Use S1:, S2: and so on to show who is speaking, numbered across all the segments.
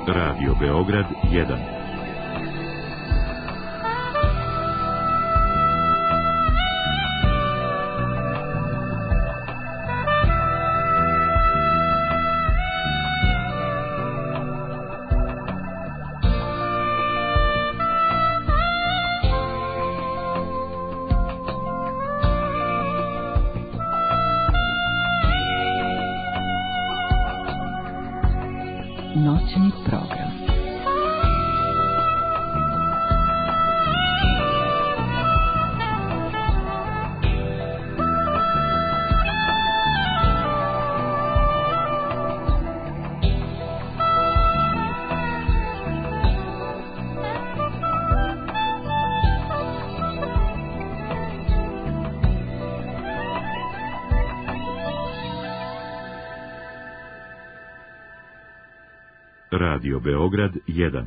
S1: Radio Beograd 1.
S2: Noćni program.
S1: Radio Beograd 1.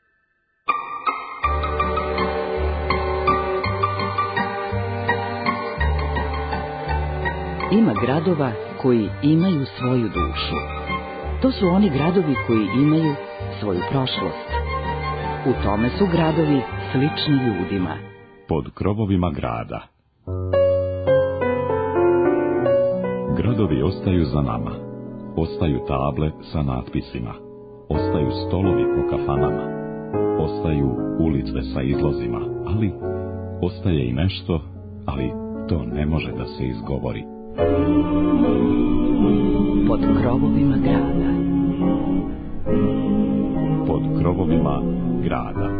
S2: Ima gradova koji imaju svoju dušu. To su oni gradovi koji imaju svoju prošlost. U tome su gradovi slični ljudima.
S1: Pod krovovima grada. Gradovi ostaju za nama. Ostaju table sa natpisima. Ostaju stolovi po kafanama, ostaju ulice sa izlozima, ali ostaje i nešto, ali to ne može da se izgovori.
S2: Pod krovovima grada.
S1: Pod krovovima grada.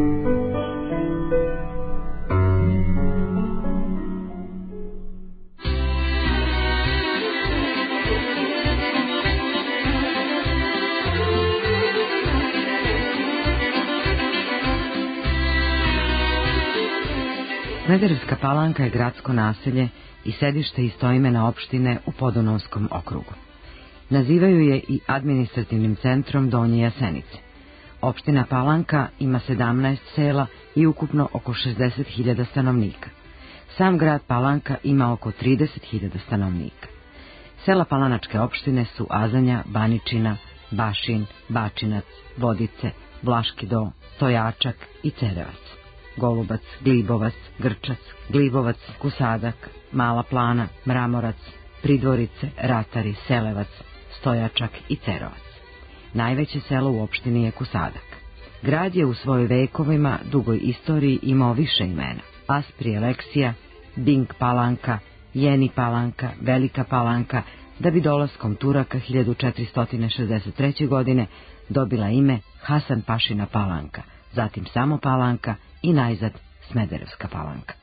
S3: Smederevska Palanka je gradsko naselje i sedište istoimene opštine u Podunavskom okrugu. Nazivaju je i administrativnim centrom Donje Jasenice. Opština Palanka ima 17 sela i ukupno oko 60.000 stanovnika. Sam grad Palanka ima oko 30.000 stanovnika. Sela palanačke opštine su Azanja, Baničina, Bašin, Bačinac, Vodice, Vlaški Do, Stojačak i Cerevac. Golubac, Glibovac, Grčac, Glibovac, Kusadak, Mala Plana, Mramorac, Pridvorice, Ratari, Selevac, Stojačak i Cerovac. Najveće selo u opštini je Kusadak. Grad je u svojoj vekovima dugoj istoriji imao više imena: Asprije Leksija, Dink Palanka, Jeni Palanka, Velika Palanka, da bi dolaskom Turaka 1463. godine dobila ime Hasan Pašina Palanka, zatim samo Palanka i najzad Smederevska Palanka.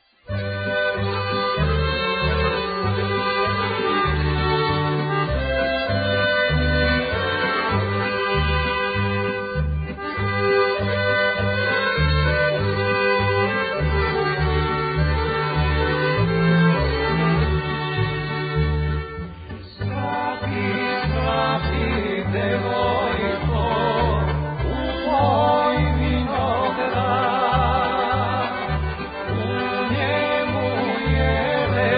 S4: U njemu je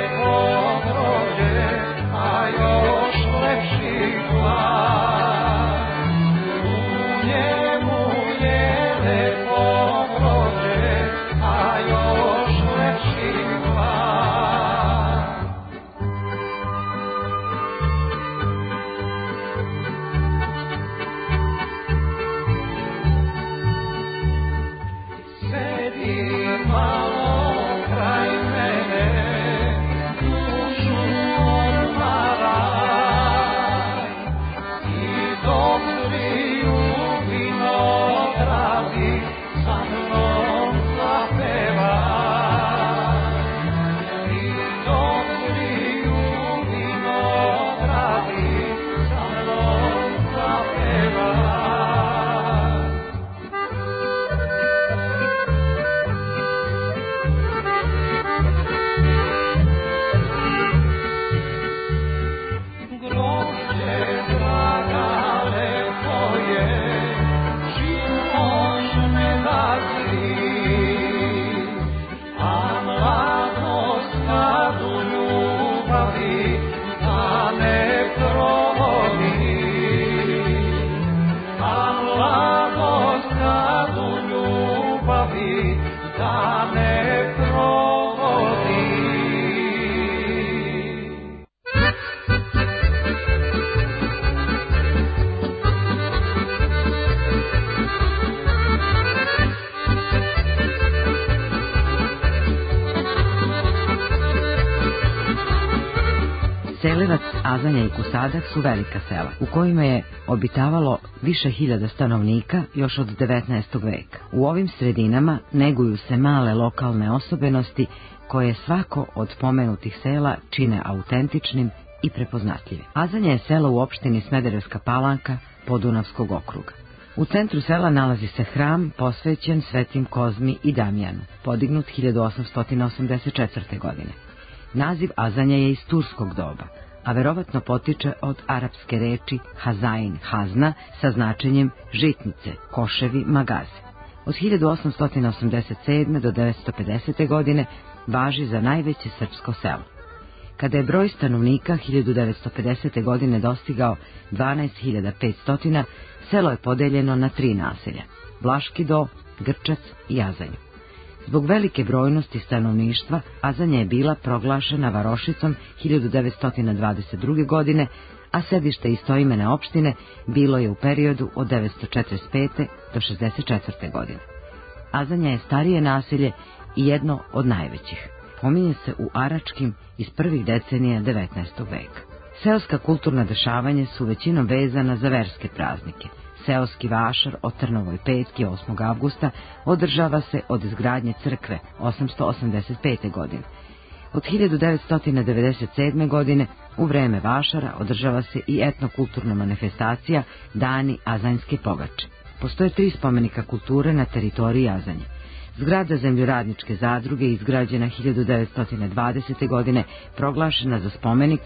S3: Mramorac, Azanja i Kusadak su velika sela, u kojima je obitavalo više hiljada stanovnika još od 19. veka. U ovim sredinama neguju se male lokalne osobenosti koje svako od pomenutih sela čine autentičnim i prepoznatljivim. Azanja je selo u opštini Smederevska Palanka Podunavskog okruga. U centru sela nalazi se hram posvećen Svetim Kozmi i Damjanu, podignut 1884. godine. Naziv Azanja je iz turskog doba, a verovatno potiče od arapske reči hazain, hazna, sa značenjem žitnice, koševi, magaze. Od 1887. do 1950. godine važi za najveće srpsko selo. Kada je broj stanovnika 1950. godine dostigao 12.500, selo je podeljeno na 3 naselja: Vlaški Do, Grčac i Azanju. Zbog velike brojnosti stanovništva, Azanja je bila proglašena varošicom 1922. godine, a sedište istoimene opštine bilo je u periodu od 945. do 64. godine. Azanja je starije naselje i jedno od najvećih. Pominje se u Aračkim iz prvih decenija 19. veka. Seoska kulturna dešavanja su većinom vezana za verske praznike. Seoski vašar o Trnovoj petki 8. avgusta održava se od izgradnje crkve 885. godine. Od 1997. godine u vreme vašara održava se i etnokulturna manifestacija Dani Azanjske pogače. Postoje 3 spomenika kulture na teritoriji Azanje. Zgrada zemljoradničke zadruge izgrađena 1920. godine, proglašena za spomenik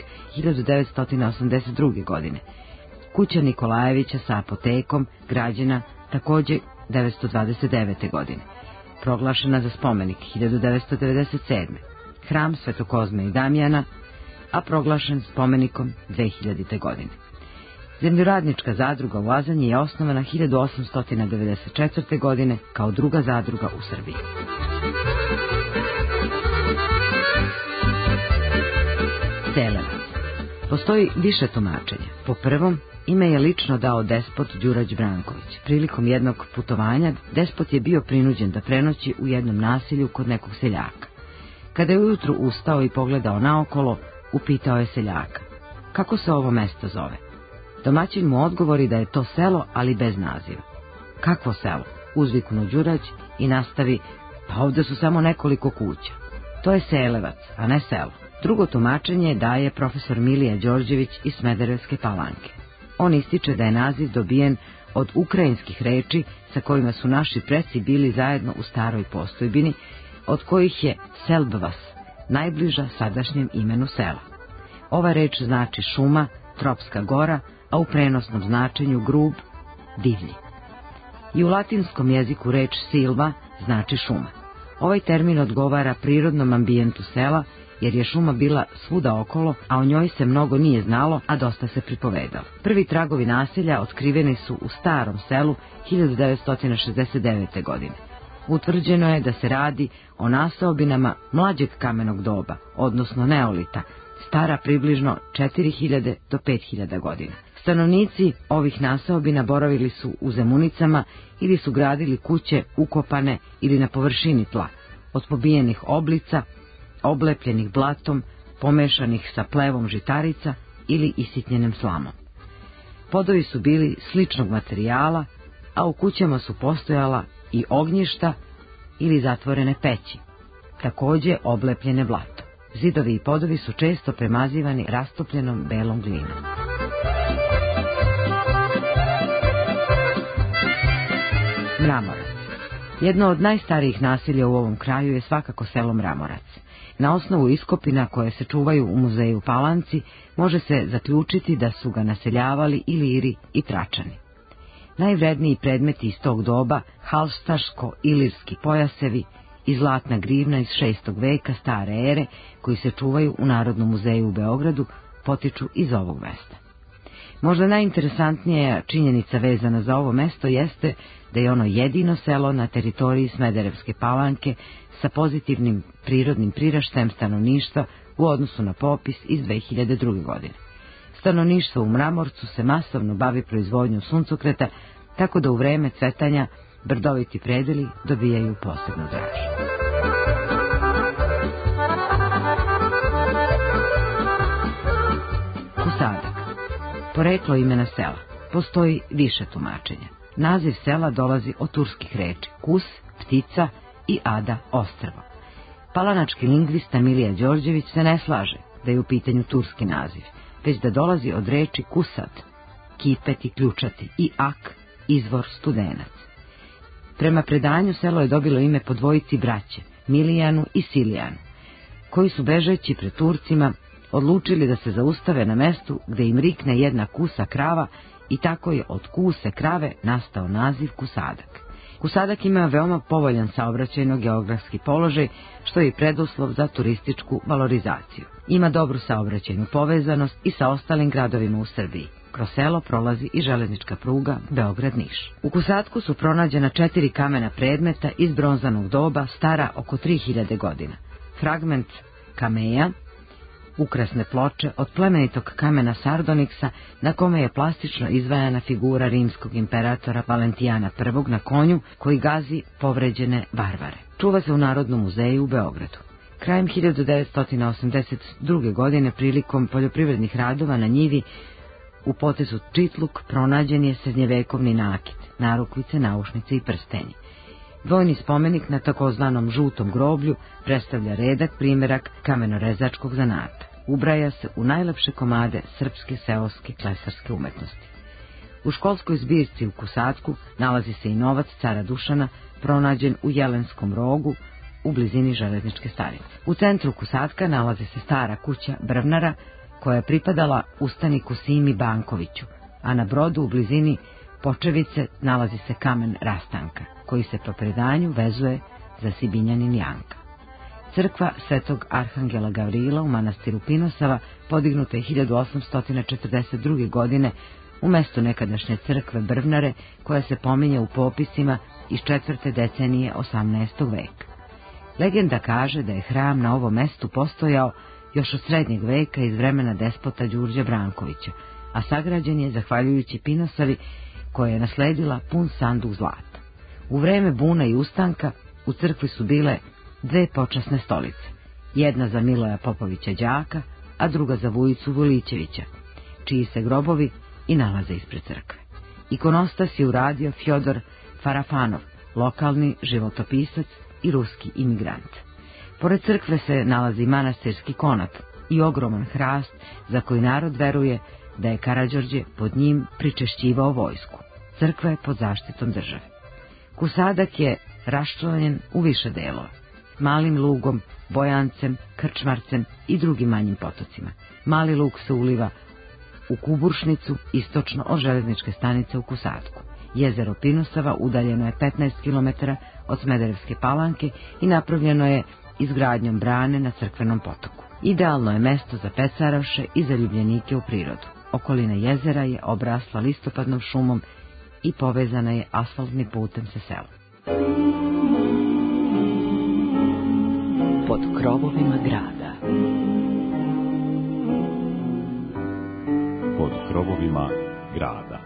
S3: 1982. godine. Kuća Nikolajevića sa apotekom, građena također 1929. godine, proglašena za spomenik 1997. Hram Svetokozme i Damjana, a proglašen spomenikom 2000. godine. Zemljoradnička zadruga u Azanji je osnovana 1894. godine kao druga zadruga u Srbiji. Selevac. Postoji više tumačenja. Po prvom, ime je lično dao despot Đurađ Branković. Prilikom jednog putovanja, despot je bio prinuđen da prenoći u jednom naselju kod nekog seljaka. Kada je ujutru ustao i pogledao naokolo, upitao je seljaka: kako se ovo mesto zove? Domaćin mu odgovori da je to selo, ali bez naziva. Kakvo selo? Uzviknuo Đurađ i nastavi: pa ovdje su samo nekoliko kuća. To je Selevac, a ne selo. Drugo tumačenje daje profesor Milija Đorđević iz Smederevske Palanke. On ističe da je naziv dobijen od ukrajinskih reči sa kojima su naši preci bili zajedno u staroj postojbini, od kojih je Selbvas najbliža sadašnjem imenu sela. Ova reč znači šuma, tropska gora, a u prenosnom značenju grub, divlji. I u latinskom jeziku reč silva znači šuma. Ovaj termin odgovara prirodnom ambijentu sela, jer je šuma bila svuda okolo, a o njoj se mnogo nije znalo, a dosta se pripovedalo. Prvi tragovi naselja otkriveni su u starom selu 1969. godine. Utvrđeno je da se radi o naseobinama mlađeg kamenog doba, odnosno neolita, stara približno 4000 do 5000 godina. Stanovnici ovih naseobina boravili su u zemunicama ili su gradili kuće ukopane ili na površini tla, od pobijenih oblica, oblepljenih blatom, pomešanih sa plevom žitarica ili isitnjenim slamom. Podovi su bili sličnog materijala, a u kućama su postojala i ognjišta ili zatvorene peći, također oblepljene blatom. Zidovi i podovi su često premazivani rastopljenom belom glinom. Mramorac. Jedno od najstarijih naselja u ovom kraju je svakako selo Mramorac. Na osnovu iskopina koje se čuvaju u muzeju Palanci može se zaključiti da su ga naseljavali Iliri i Tračani. Najvredniji predmeti iz tog doba, halstaško-ilirski pojasevi i zlatna grivna iz 6. veka stare ere, koji se čuvaju u Narodnom muzeju u Beogradu, potiču iz ovog mesta. Možda najinteresantnija činjenica vezana za ovo mesto jeste da je ono jedino selo na teritoriji Smederevske Palanke sa pozitivnim prirodnim priraštajem stanovništva u odnosu na popis iz 2002. godine. Stanovništvo u Mramorcu se masovno bavi proizvodnjom suncokreta, tako da u vreme cvetanja brdoviti predeli dobijaju posebnu dražu. Kusadak. Poreklo imena sela. Postoji više tumačenja. Naziv sela dolazi od turskih reči kus, ptica i ada, ostrvo. Palanački lingvista Milija Đorđević se ne slaže da je u pitanju turski naziv, već da dolazi od reči kusat, kipeti, ključati, i ak, izvor, studenac. Prema predanju selo je dobilo ime po dvojici braće, Milijanu i Silijanu, koji su bežeći pred Turcima odlučili da se zaustave na mestu gde im rikne jedna kusa krava i tako je od kuse krave nastao naziv Kusadak. Kusadak ima veoma povoljan saobraćajno-geografski položaj, što je i preduslov za turističku valorizaciju. Ima dobru saobraćajnu povezanost i sa ostalim gradovima u Srbiji. Kroz selo prolazi i železnička pruga Beograd-Niš. U Kusadku su pronađena 4 kamena predmeta iz bronzanog doba, stara oko 3000 godina. Fragment kameja, ukrasne ploče od plemenitog kamena sardoniksa, na kome je plastično izvajana figura rimskog imperatora Valentijana I na konju koji gazi povređene varvare. Čuva se u Narodnom muzeju u Beogradu. Krajem 1982. godine prilikom poljoprivrednih radova na njivi u potezu Čitluk pronađen je srednjevekovni nakit, narukvice, naušnice i prstenje. Dvojni spomenik na takozvanom žutom groblju predstavlja redak primerak kamenorezačkog zanata. Ubraja se u najlepše komade srpske seoske klesarske umetnosti. U školskoj zbirci u Kusadku nalazi se i novac cara Dušana, pronađen u Jelenskom rogu u blizini železničke stanice. U centru Kusadka nalazi se stara kuća Brvnara, koja je pripadala ustaniku Simi Bankoviću, a na brodu u blizini Počevice nalazi se kamen rastanka, koji se po predanju vezuje za Sibinjanin Janka. Crkva Svetog Arhangela Gavrila u manastiru Pinosava podignuta je 1842. godine u mestu nekadašnje crkve Brvnare, koja se pominje u popisima iz 4. decenije 18. veka. Legenda kaže da je hram na ovom mestu postojao još od srednjeg veka iz vremena despota Đurđa Brankovića, a sagrađen je zahvaljujući Pinosavi, koja je nasledila pun sanduk zlata. U vreme buna i ustanka u crkvi su bile 2 počasne stolice, jedna za Miloja Popovića đaka, a druga za Vujicu Vulićevića, čiji se grobovi i nalaze ispred crkve. Ikonostas je uradio Fjodor Farafanov, lokalni životopisac i ruski imigrant. Pored crkve se nalazi manastirski konat i ogroman hrast za koji narod veruje da je Karađorđe pod njim pričešćivao vojsku. Crkva je pod zaštitom države. Kusadak je raščlanjen u više delova: Malim Lugom, Bojancem, Krčmarcem i drugim manjim potocima. Mali Lug se uliva u Kuburšnicu, istočno od železničke stanice u Kusadku. Jezero Pinosava udaljeno je 15 km od Smederevske Palanke i napravljeno je izgradnjom brane na crkvenom potoku. Idealno je mesto za pecaroše i zaljubljenike u prirodu. Okolina jezera je obrasla listopadnom šumom i povezana je asfaltnim putem sa selom.
S2: Pod krovovima grada.
S1: Pod krovovima grada.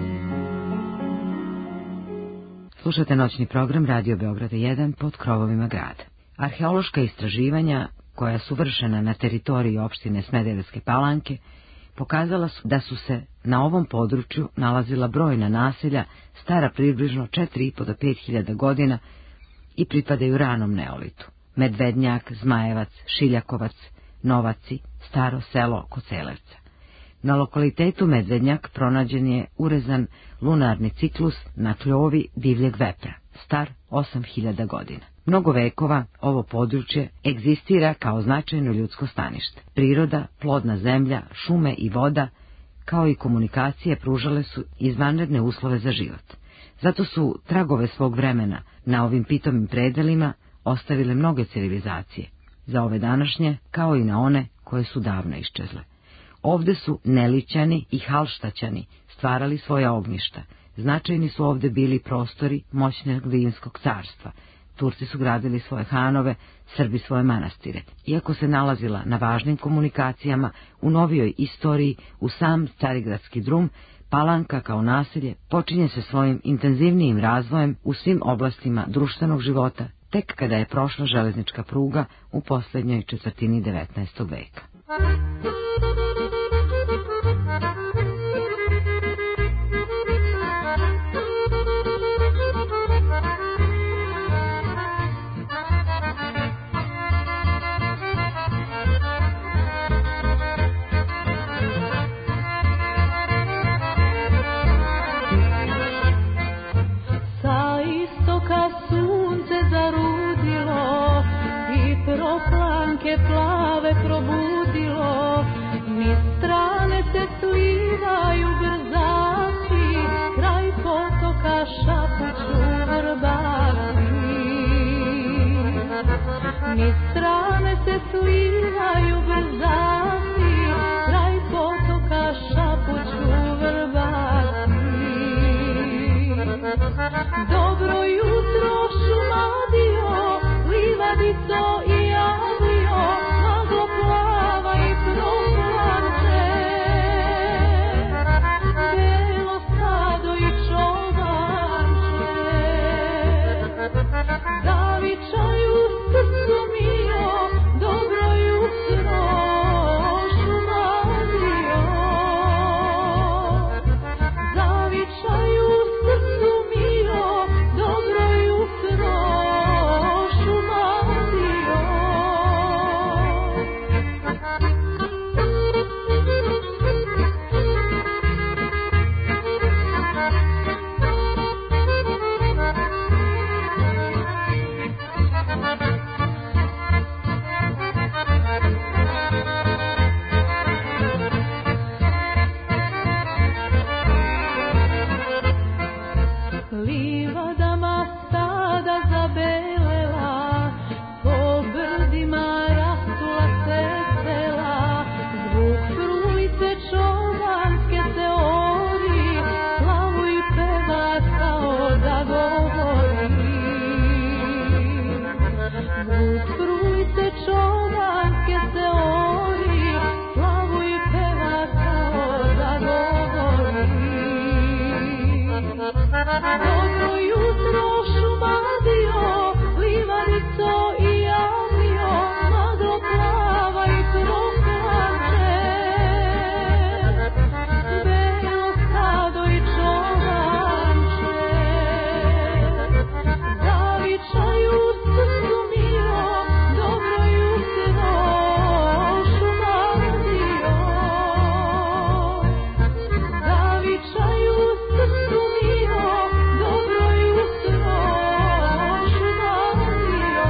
S3: Slušate noćni program Radio Beograda 1 Pod krovovima grada. Arheološka istraživanja koja su vršena na teritoriji opštine Smederevske Palanke pokazala su da su se na ovom području nalazila brojna naselja stara približno 4,5 do 5.000 godina i pripadaju ranom neolitu: Medvednjak, Zmajevac, Šiljakovac, Novaci, Staro selo Kocelevca. Na lokalitetu Medvednjak pronađen je urezan lunarni ciklus na kljovi divljeg vepra, star 8.000 godina. Mnogo vekova ovo područje egzistira kao značajno ljudsko stanište. Priroda, plodna zemlja, šume i voda, kao i komunikacije pružale su izvanredne uslove za život. Zato su tragove svog vremena na ovim pitomim predelima ostavile mnoge civilizacije, za ove današnje kao i na one koje su davno iščezle. Ovde su Nelićani i Halštaćani stvarali svoja ognjišta. Značajni su ovde bili prostori moćnog Rimskog carstva. Turci su gradili svoje hanove, Srbi svoje manastire. Iako se nalazila na važnim komunikacijama, u novijoj istoriji, u sam Carigradski drum, Palanka kao naselje počinje se svojim intenzivnijim razvojem u svim oblastima društvenog života, tek kada je prošla železnička pruga u posljednjoj četvrtini 19. veka.
S4: niz strane se slivaju brzati, kraj potoka šapuću vrbati. Dobro jutro Šumadija, livadico i avio, maglo plava i proplanče. Belo stado i čobanče, zavičaju srcu mio, dobro jutro Šumadija. Zavičaju srcu mio, dobro jutro Šumadija. Livadama stada zabelela, po brdima rasula se sela, zvuk frujice čobanske se ori, slavu i peva kao da govori. Zvuk frujice čobanske se ori, slavu i peva kao da govori. Dobro jutro Šumadija, livadico i avio, maglo plava i proplanče. Belo stado i čobanče, zavičaju srcu mio, dobro jutro Šumadija. Zavičaju srcu mio, dobro jutro Šumadija.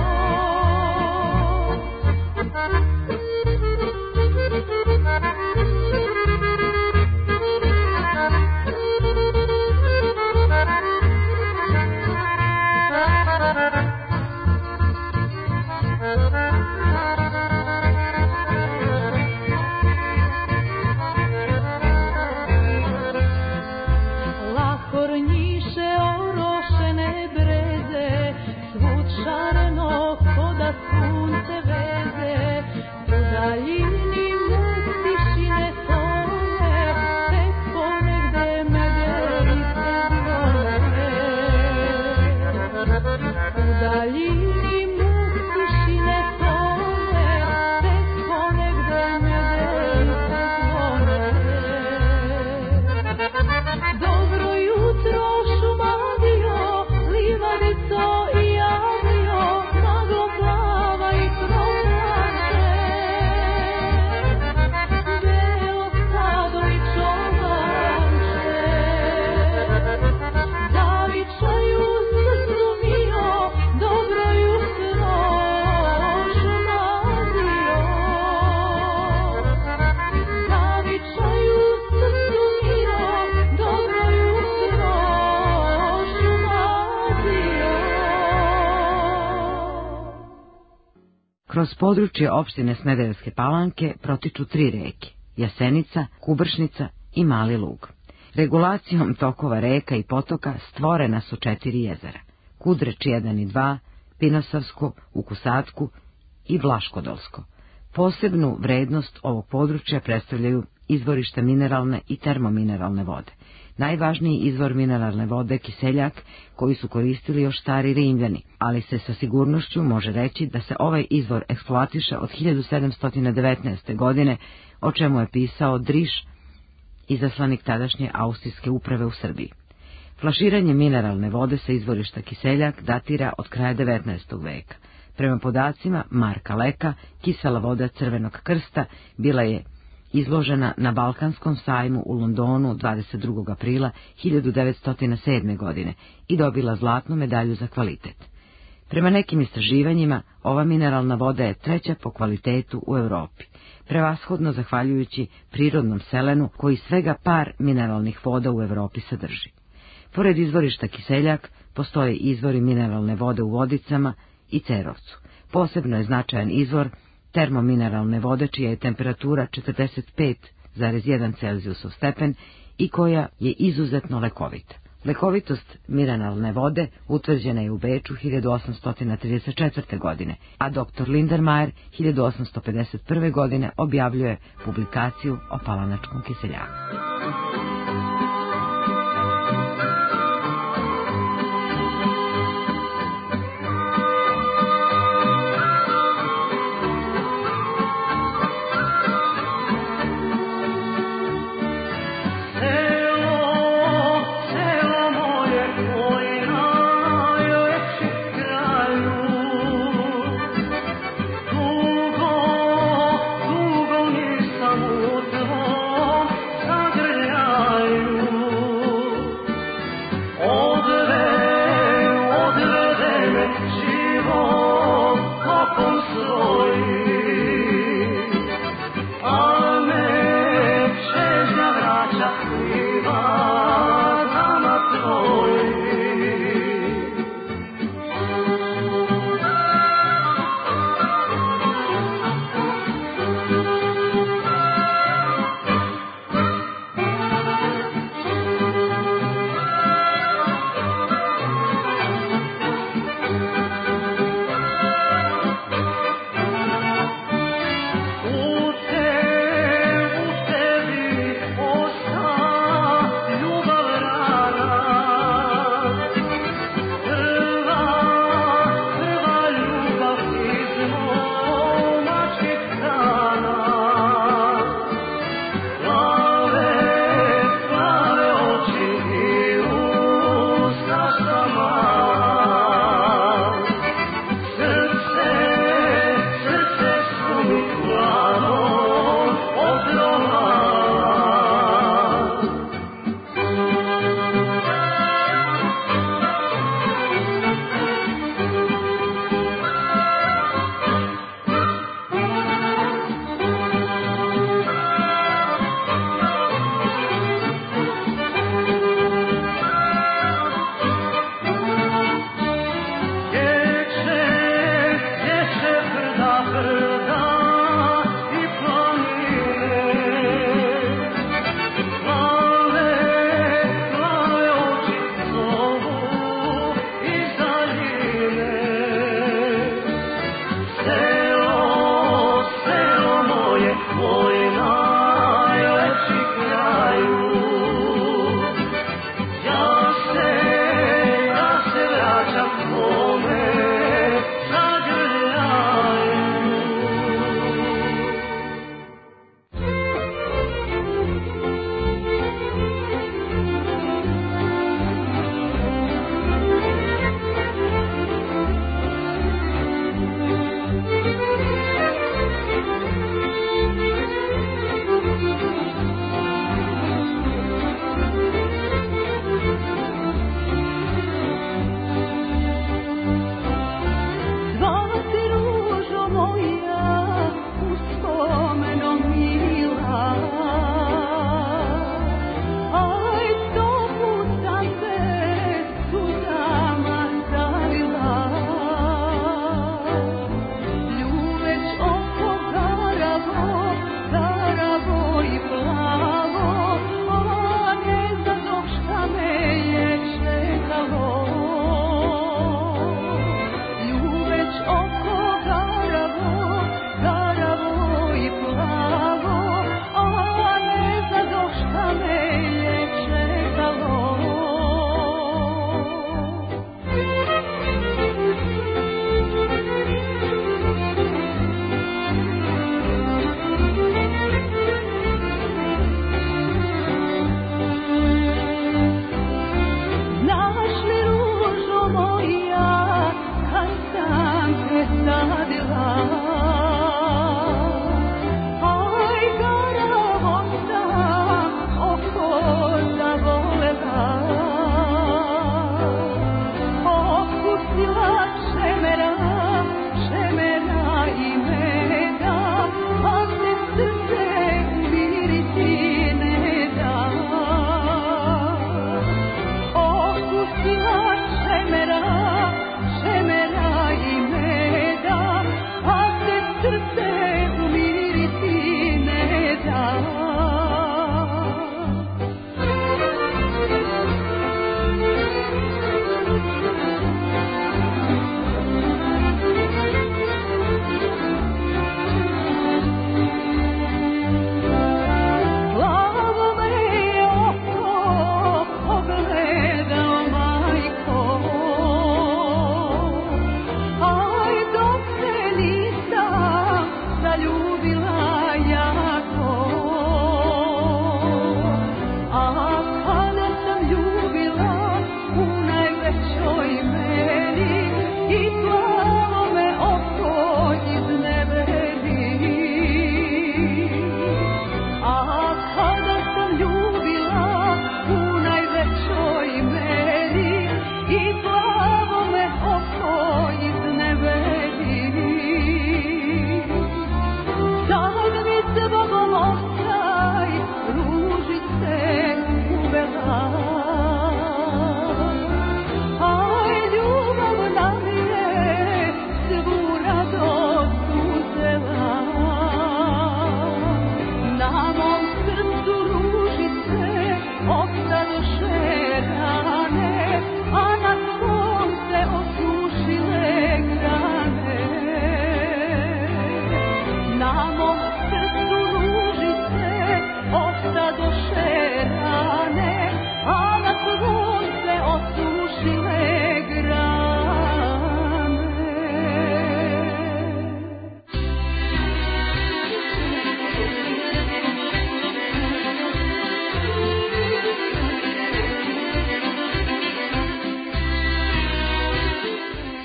S4: Lahor njiše orošene breze, svud šareno ko da sunce veze. U daljini muk tišine tone, tek ponegde medelice zvone. U daljini muk tišine tone, tek ponegde medelice zvone. Dobro jutro Šumadija, livadico i avio, maglo plava i proplanče. Belo stado i čobanče, zavičaju srcu mio, dobro jutro Šumadija. Zavičaju srcu mio, dobro jutro Šumadija.
S3: Kroz područje opštine Smederevske Palanke protiču 3 reke, Jasenica, Kubršnica i Mali Lug. Regulacijom tokova reka i potoka stvorena su 4 jezera, Kudreč 1 i 2, Pinosavsko, Ukusadku i Vlaškodolsko. Posebnu vrednost ovog područja predstavljaju izvorišta mineralne i termomineralne vode. Najvažniji izvor mineralne vode Kiseljak, koji su koristili još stari Rimljani, ali se sa sigurnošću može reći da se ovaj izvor eksploatiše od 1719. godine, o čemu je pisao Driš, izaslanik tadašnje austrijske uprave u Srbiji. Flaširanje mineralne vode sa izvorišta Kiseljak datira od kraja 19. veka. Prema podacima Marka Leka, kisela voda Crvenog krsta bila je izložena na Balkanskom sajmu u Londonu 22. aprila 1907. godine i dobila zlatnu medalju za kvalitet. Prema nekim istraživanjima, ova mineralna voda je 3. po kvalitetu u Europi, prevashodno zahvaljujući prirodnom selenu koji svega par mineralnih voda u Europi sadrži. Pored izvorišta Kiseljak, postoje izvori mineralne vode u Vodicama i Cerovcu. Posebno je značajan izvor termomineralne vode čija je temperatura 45,1 Celzijusov stepen i koja je izuzetno lekovita. Lekovitost mineralne vode utvrđena je u Beču 1834. godine, a dr. Lindermayer 1851. godine objavljuje publikaciju o palanačkom kiseljaku.
S5: Zagrljaju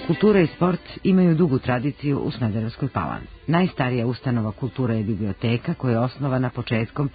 S3: Kultura i sport imaju dugu tradiciju u Smederevskoj Palanci. Najstarija ustanova kulture je biblioteka koja je osnovana početkom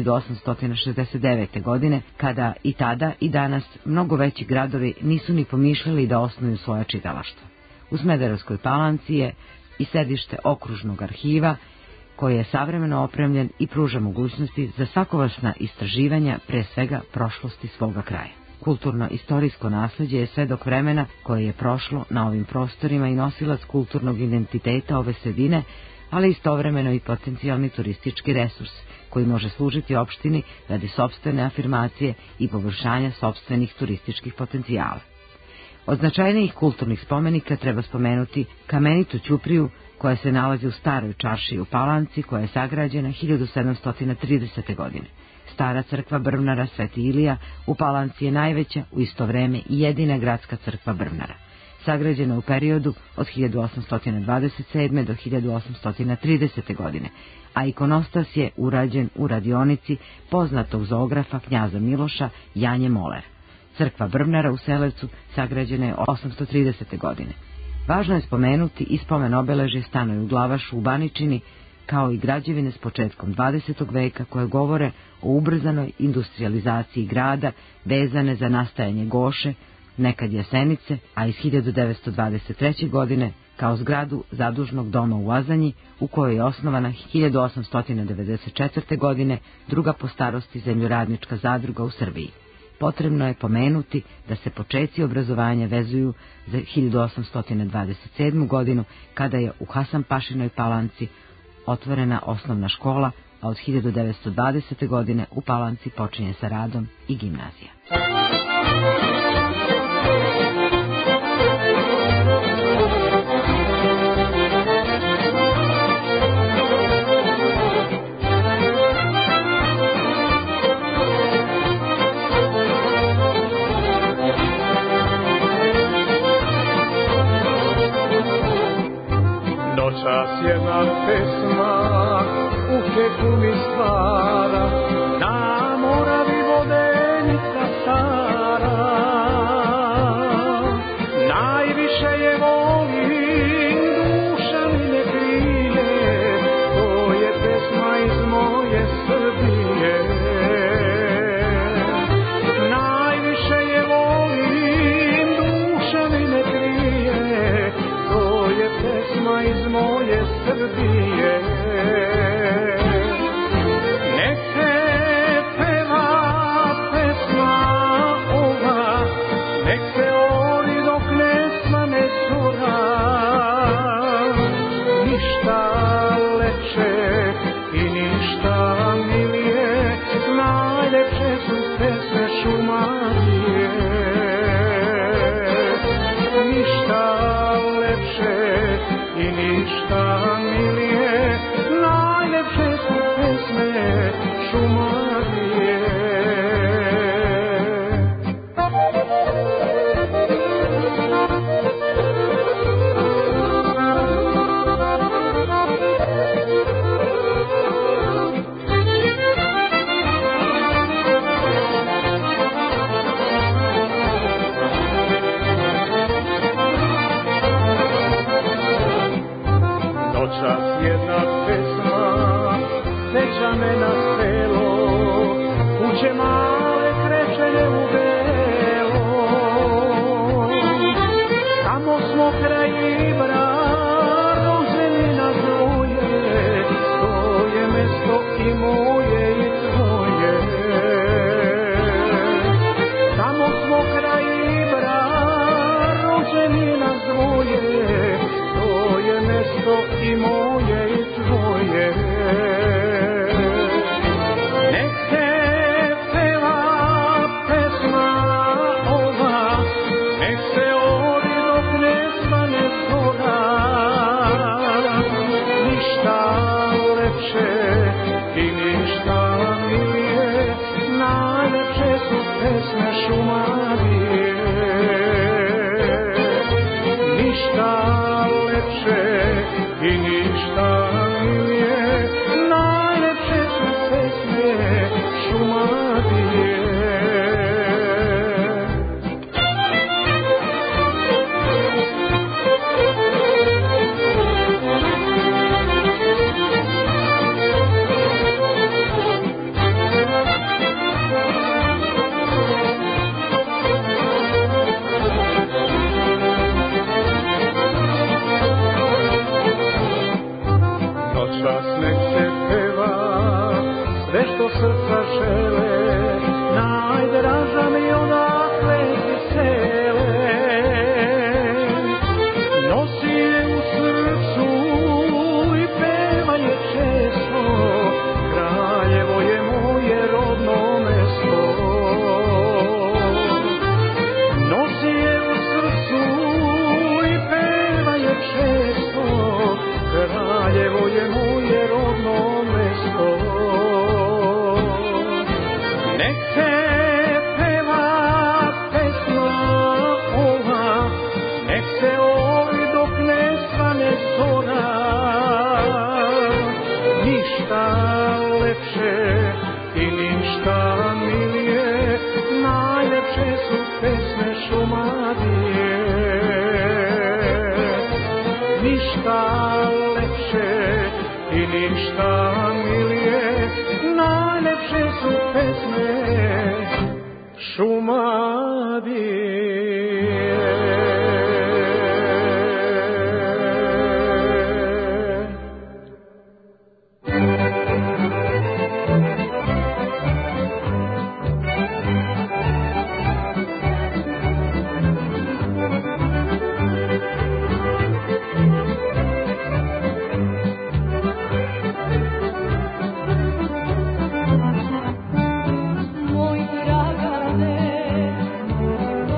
S3: 1869. godine, kada i tada i danas mnogo veći gradovi nisu ni pomišljali da osnuju svoja čitalaštva. U Smederevskoj Palanci je i sedište okružnog arhiva, koji je savremeno opremljen i pruža mogućnosti za svakovrsna istraživanja, pre svega prošlosti svoga kraja. Kulturno-istorijsko nasleđe je svedok vremena koje je prošlo na ovim prostorima i nosilac kulturnog identiteta ove sredine, ali istovremeno i potencijalni turistički resurs koji može služiti opštini radi sopstvene afirmacije i poboljšanja sopstvenih turističkih potencijala. Od značajnijih kulturnih spomenika treba spomenuti kamenitu ćupriju koja se nalazi u staroj čaršiji u Palanci, koja je sagrađena 1730. godine. Stara crkva Brvnara Sveti Ilija u Palanci je najveća, u isto vreme i jedina gradska crkva Brvnara, sagrađena u periodu od 1827. do 1830. godine, a ikonostas je urađen u radionici poznatog zoografa knjaza Miloša Janje Moler. Crkva Brvnara u Selevcu sagrađena je 830. godine. Važno je spomenuti i spomen obeležje stanovi u Glavašu u Baničini, kao i građevine s početkom 20. veka koje govore o ubrzanoj industrializaciji grada vezane za nastajanje Goše, nekad Jasenice, a iz 1923. godine kao zgradu zadužnog doma u Azanji, u kojoj je osnovana 1894. godine druga po starosti zemljoradnička zadruga u Srbiji. Potrebno je pomenuti da se počeci obrazovanja vezuju za 1827. godinu, kada je u Hasanpašinoj Palanci otvorena osnovna škola, a od 1920. godine u Palanci počinje sa radom i gimnazija.
S5: Noćas jedna pesma u keku mi stvara, na Moravi vodenica stara. Najviše je volim, duša mi ne krije, to je pesma iz moje Srbije. Najviše je volim, duša mi ne krije, to je pesma iz moje Srbije. Nek se peva pesma ova, nek se ori dok ne svane zora. Ništa lepše i ništa milije, najlepše su pesme Šumadije. Ništa lepše i ništa milije, najlepše su pesme Šumadije. Noćas jedna pesma seća me na selo, kuće male krečene u belo. Tamo smo kraj Ibra, rođeni na dvoje, to je mesto i moje i tvoje. Tamo smo kraj Ibra, rođeni na dvoje, to je mesto i moje i tvoje. Nek se peva pesma ova, nek se ori dok ne svane zora. Ništa lepše i ništa milije, najlepše su pesme Šumadije. Ništa lepše i ništa milije, najlepše su pesme Šumadije. ništa milije, najlepše su pesme Šumadije. Ništa lepše i ništa milije, najlepše su pesme Šumadije.
S4: Moj Dragane,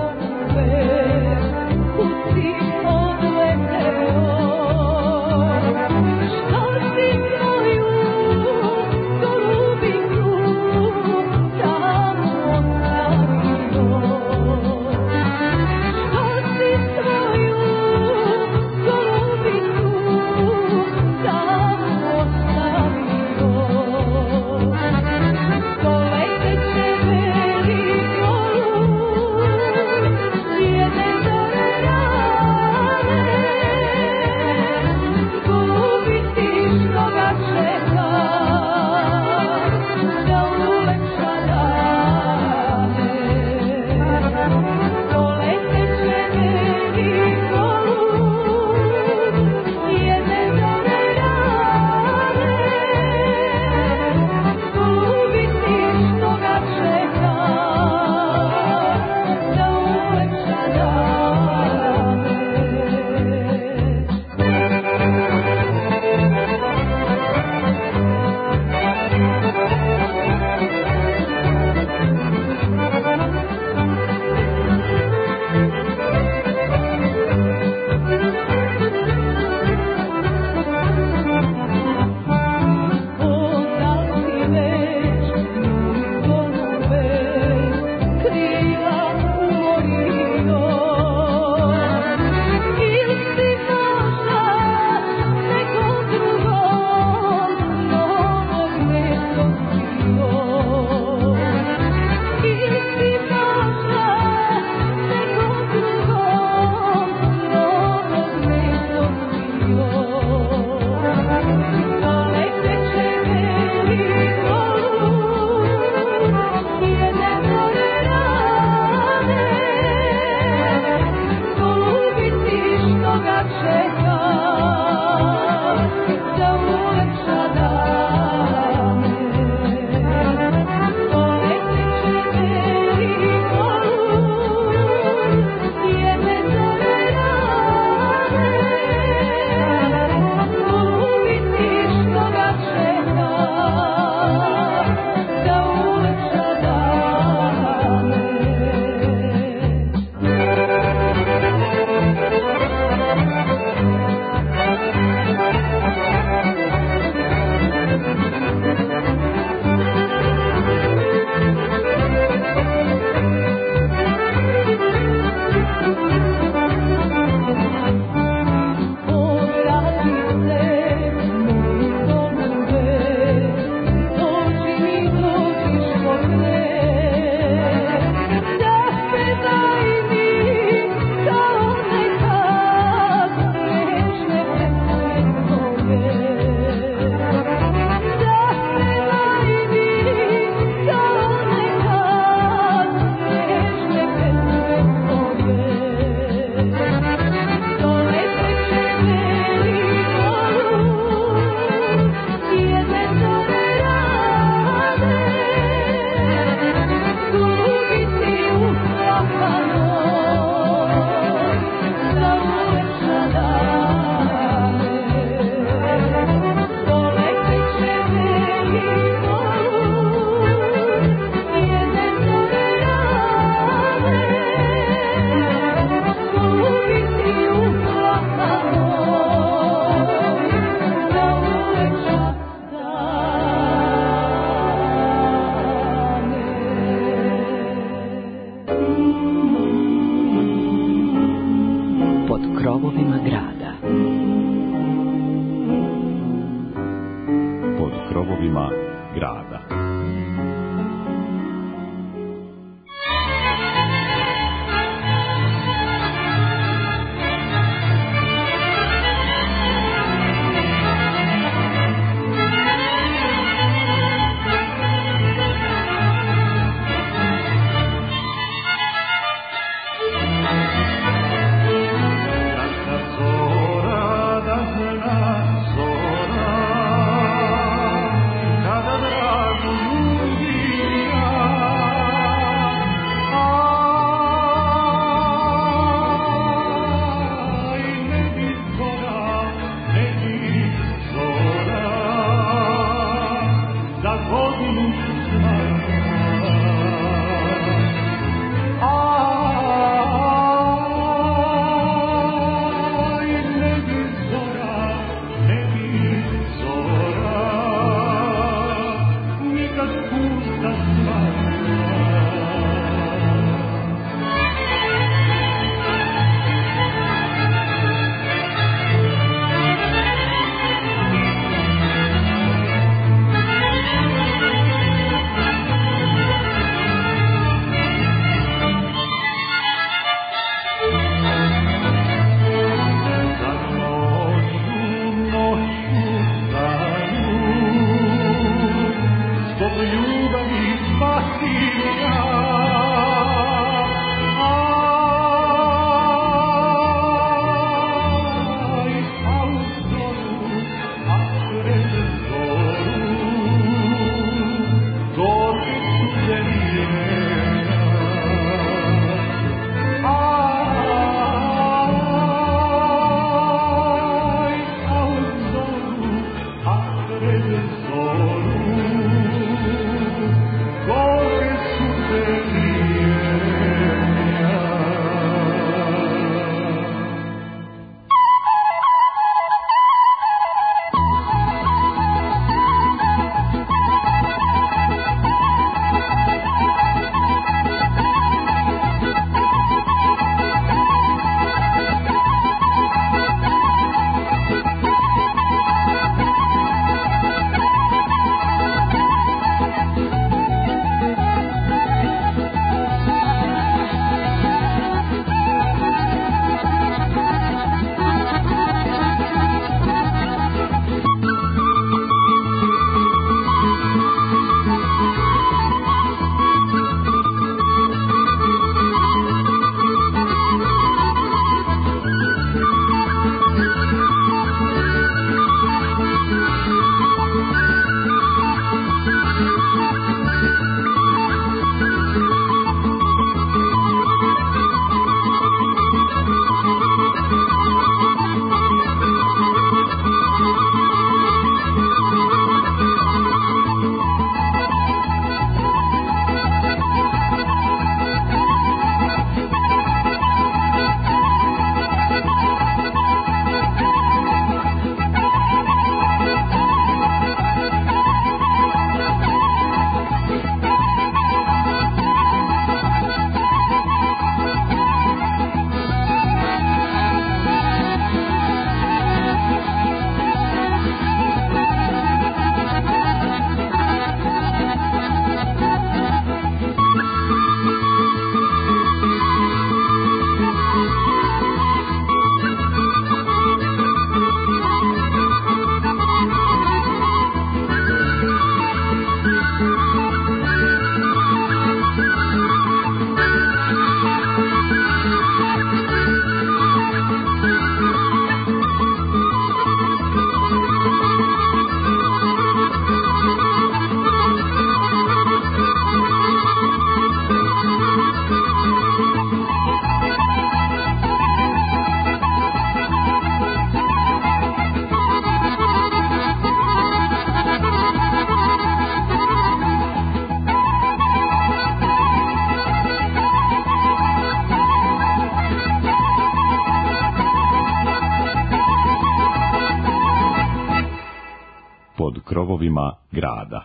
S1: krovovima grada.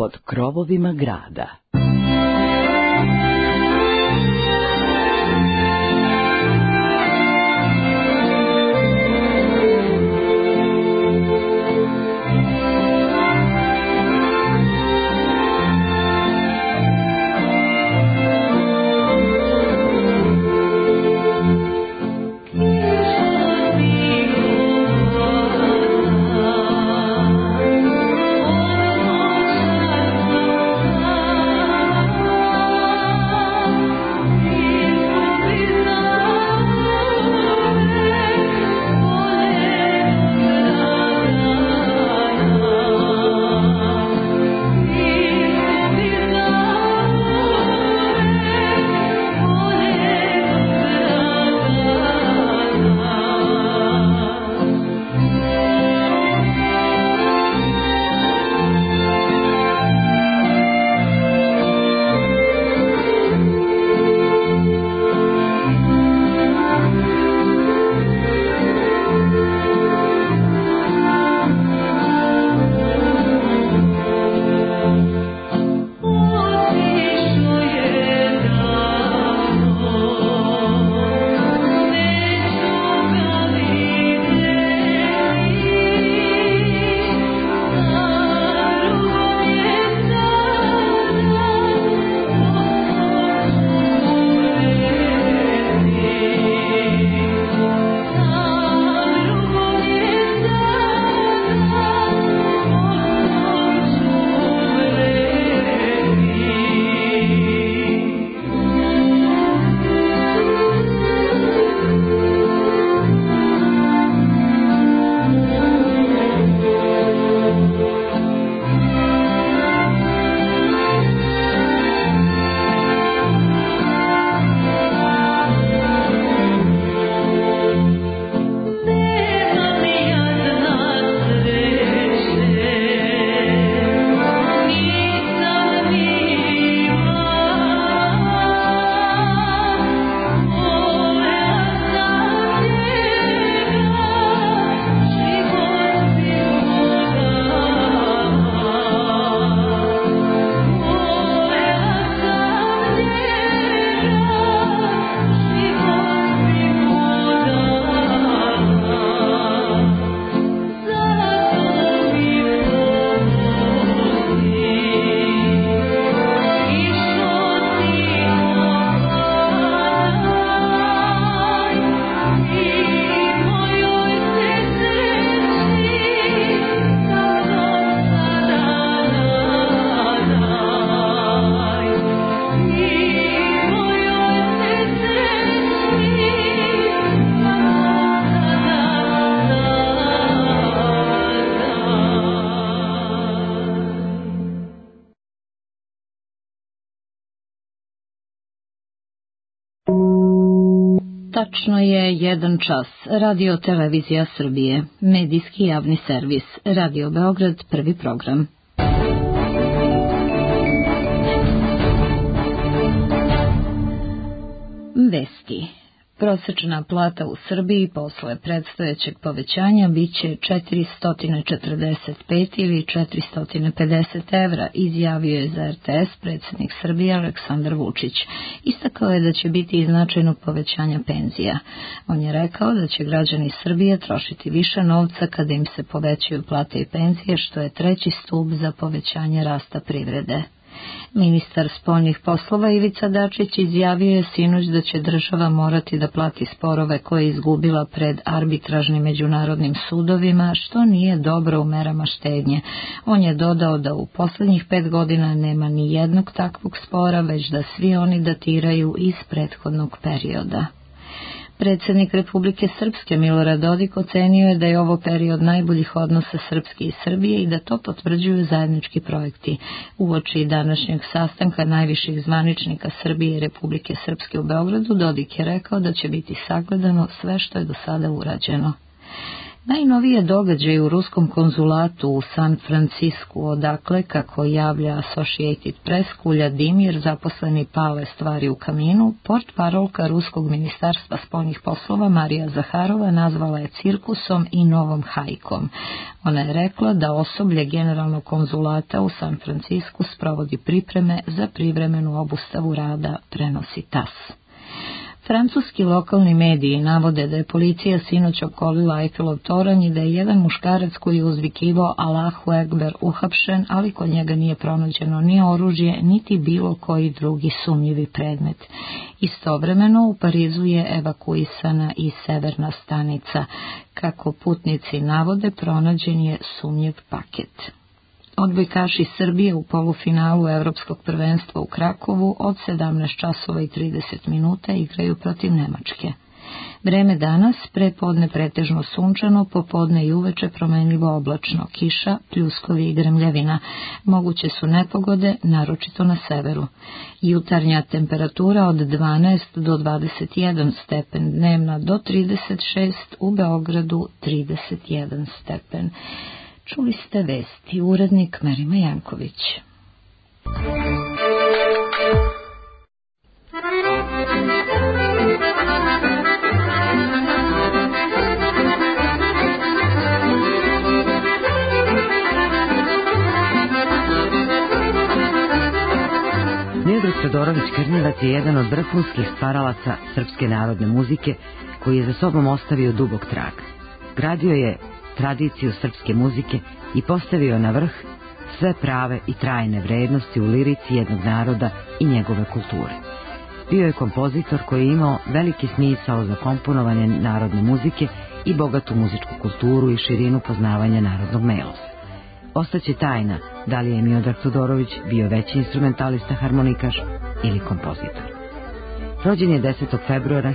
S2: pod krovovima grada.
S6: Tačno je 1 čas. Radio Televizija Srbije. Medijski javni servis. Radio Beograd, prvi program. Vesti. Prosečna plata u Srbiji posle predstojećeg povećanja biće 445 ili 450 evra, izjavio je za RTS predsjednik Srbije Aleksandar Vučić. Istakao je da će biti i značajnog povećanja penzija. On je rekao da će građani Srbije trošiti više novca kada im se povećaju plate i penzije, što je treći stub za povećanje rasta privrede. Ministar spoljnih poslova Ivica Dačić izjavio je sinoć da će država morati da plati sporove koje je izgubila pred arbitražnim međunarodnim sudovima, što nije dobro u merama štednje. On je dodao da u poslednjih 5 godina nema ni jednog takvog spora, već da svi oni datiraju iz prethodnog perioda. Predsjednik Republike Srpske Milorad Dodik ocenio je da je ovo period najboljih odnosa Srpske i Srbije i da to potvrđuju zajednički projekti. Uoči današnjeg sastanka najviših zvaničnika Srbije i Republike Srpske u Beogradu, Dodik je rekao da će biti sagledano sve što je do sada urađeno. Najnovije događaje u ruskom konzulatu u San Francisku, odakle, kako javlja Associated Press, kulja dimir, zaposleni pale stvari u kaminu, portparolka Ruskog ministarstva spoljnih poslova Marija Zaharova nazvala je cirkusom i novom hajkom. Ona je rekla da osoblje generalnog konzulata u San Francisku sprovodi pripreme za privremenu obustavu rada, prenosi TASS. Francuski lokalni mediji navode da je policija sinoć okolila Eiffelov toranj i da je jedan muškarac koji je uzvikivao Allahu Ekber uhapšen, ali kod njega nije pronađeno ni oružje, niti bilo koji drugi sumnjivi predmet. Istovremeno u Parizu je evakuisana i severna stanica. Kako putnici navode, pronađen je sumnjiv paket. Odbojkaši Srbije u polufinalu Evropskog prvenstva u Krakovu od 17 časova i 30 minuta igraju protiv Nemačke. Vreme danas, prepodne pretežno sunčano, popodne i uveče promenljivo oblačno, kiša, pljuskovi i grmljavina. Moguće su nepogode, naročito na severu. Jutarnja temperatura od 12 do 21 stepen, dnevna do 36, u Beogradu 31 stepen. Čuli ste vesti, urednik Merima Janković.
S3: Miodrag Todorović Krnjevac je jedan od vrhunskih stvaralaca srpske narodne muzike koji je za sobom ostavio dubok trag. Gradio je tradiciju srpske muzike i postavio na vrh sve prave i trajne vrednosti u lirici jednog naroda i njegove kulture. Bio je kompozitor koji je imao veliki smisao za komponovanje narodne muzike i bogatu muzičku kulturu i širinu poznavanja narodnog melosa. Ostaće tajna da li je Miodrag Todorović bio veći instrumentalista, harmonikaš ili kompozitor. Rođen je 10. februara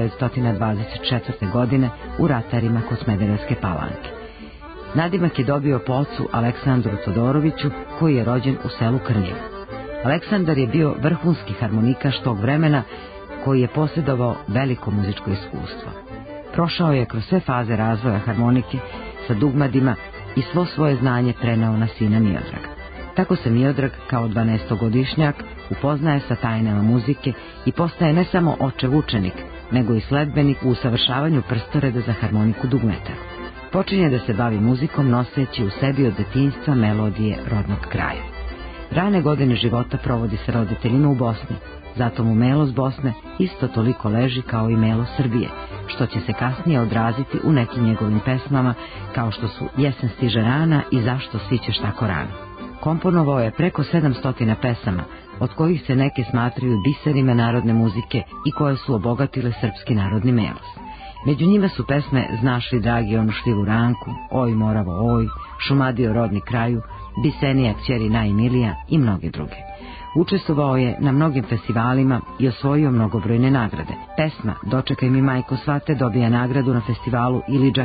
S3: 1924. godine u Ratarima kod Smederevske Palanke. Nadimak je dobio po ocu Aleksandru Todoroviću, koji je rođen u selu Krnjevo. Aleksandar je bio vrhunski harmonikaš tog vremena koji je posjedovao veliko muzičko iskustvo. Prošao je kroz sve faze razvoja harmonike sa dugmadima i svo svoje znanje prenao na sina Miodraga. Tako se Miodrag kao 12-godišnjak upoznaje sa tajnama muzike i postaje ne samo očev učenik, nego i sledbenik u usavršavanju prstoreda za harmoniku dugmeta. Počinje da se bavi muzikom noseći u sebi od detinjstva melodije rodnog kraja. Rane godine života provodi sa roditeljima u Bosni, zato mu melos Bosne isto toliko leži kao i melos Srbije, što će se kasnije odraziti u nekim njegovim pesmama kao što su Jesen stiže rana i Zašto svićeš tako rano. Komponovao je preko 700 pesama, od kojih se neke smatraju biserima narodne muzike i koje su obogatile srpski narodni melos. Među njima su pesme Znaš li dragi onu šljivu ranku, Oj Moravo oj, Šumadio rodni kraju, Bisenija kćeri najmilija i mnoge druge. Učestvovao je na mnogim festivalima i osvojio mnogobrojne nagrade. Pesma Dočekaj mi majko svate dobija nagradu na festivalu Ilidža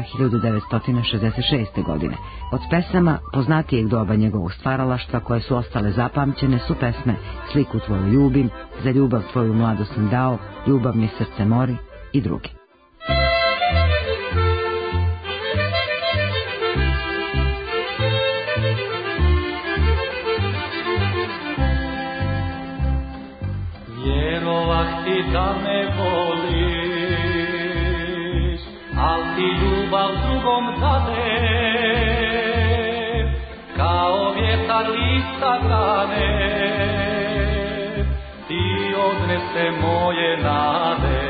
S3: 1966. godine. Od pesama poznatijeg doba njegovog stvaralaštva koje su ostale zapamćene su pesme Sliku tvoju ljubim, Za ljubav tvoju mladu sam dao, Ljubav mi srce mori i drugi.
S5: Ti da me voliš, al ti ljubav drugom dade, kao vjetar lista grane, ti odnese moje nade.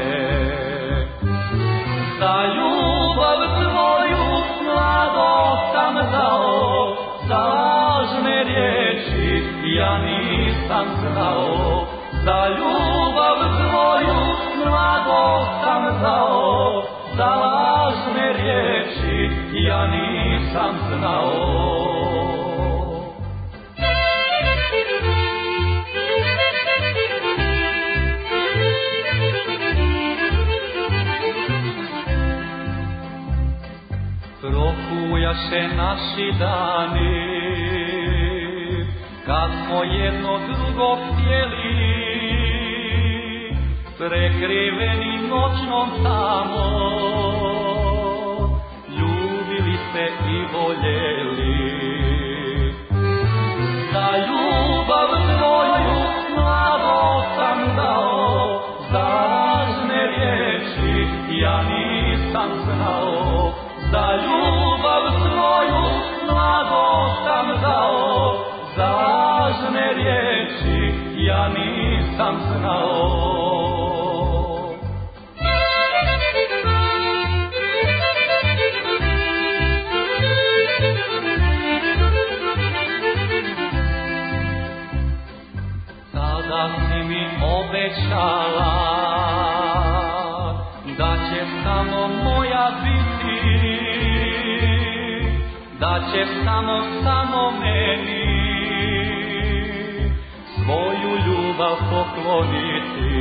S5: Za ljubav tvoju mlado sam dao, za lažne riječi ja nisam znao. Za ljubav tvoju mlado sam dao, za lažne riječi ja nisam znao. Prohujaše naši dani, kad smo jedno drugo htjeli, prekriveni noćnom tamom, znao, za ljubav svoju mladost sam dao, za lažne riječi ja nisam znao. Tada si mi obećala da će samo moja biti, da će samo meni svoju ljubav pokloniti.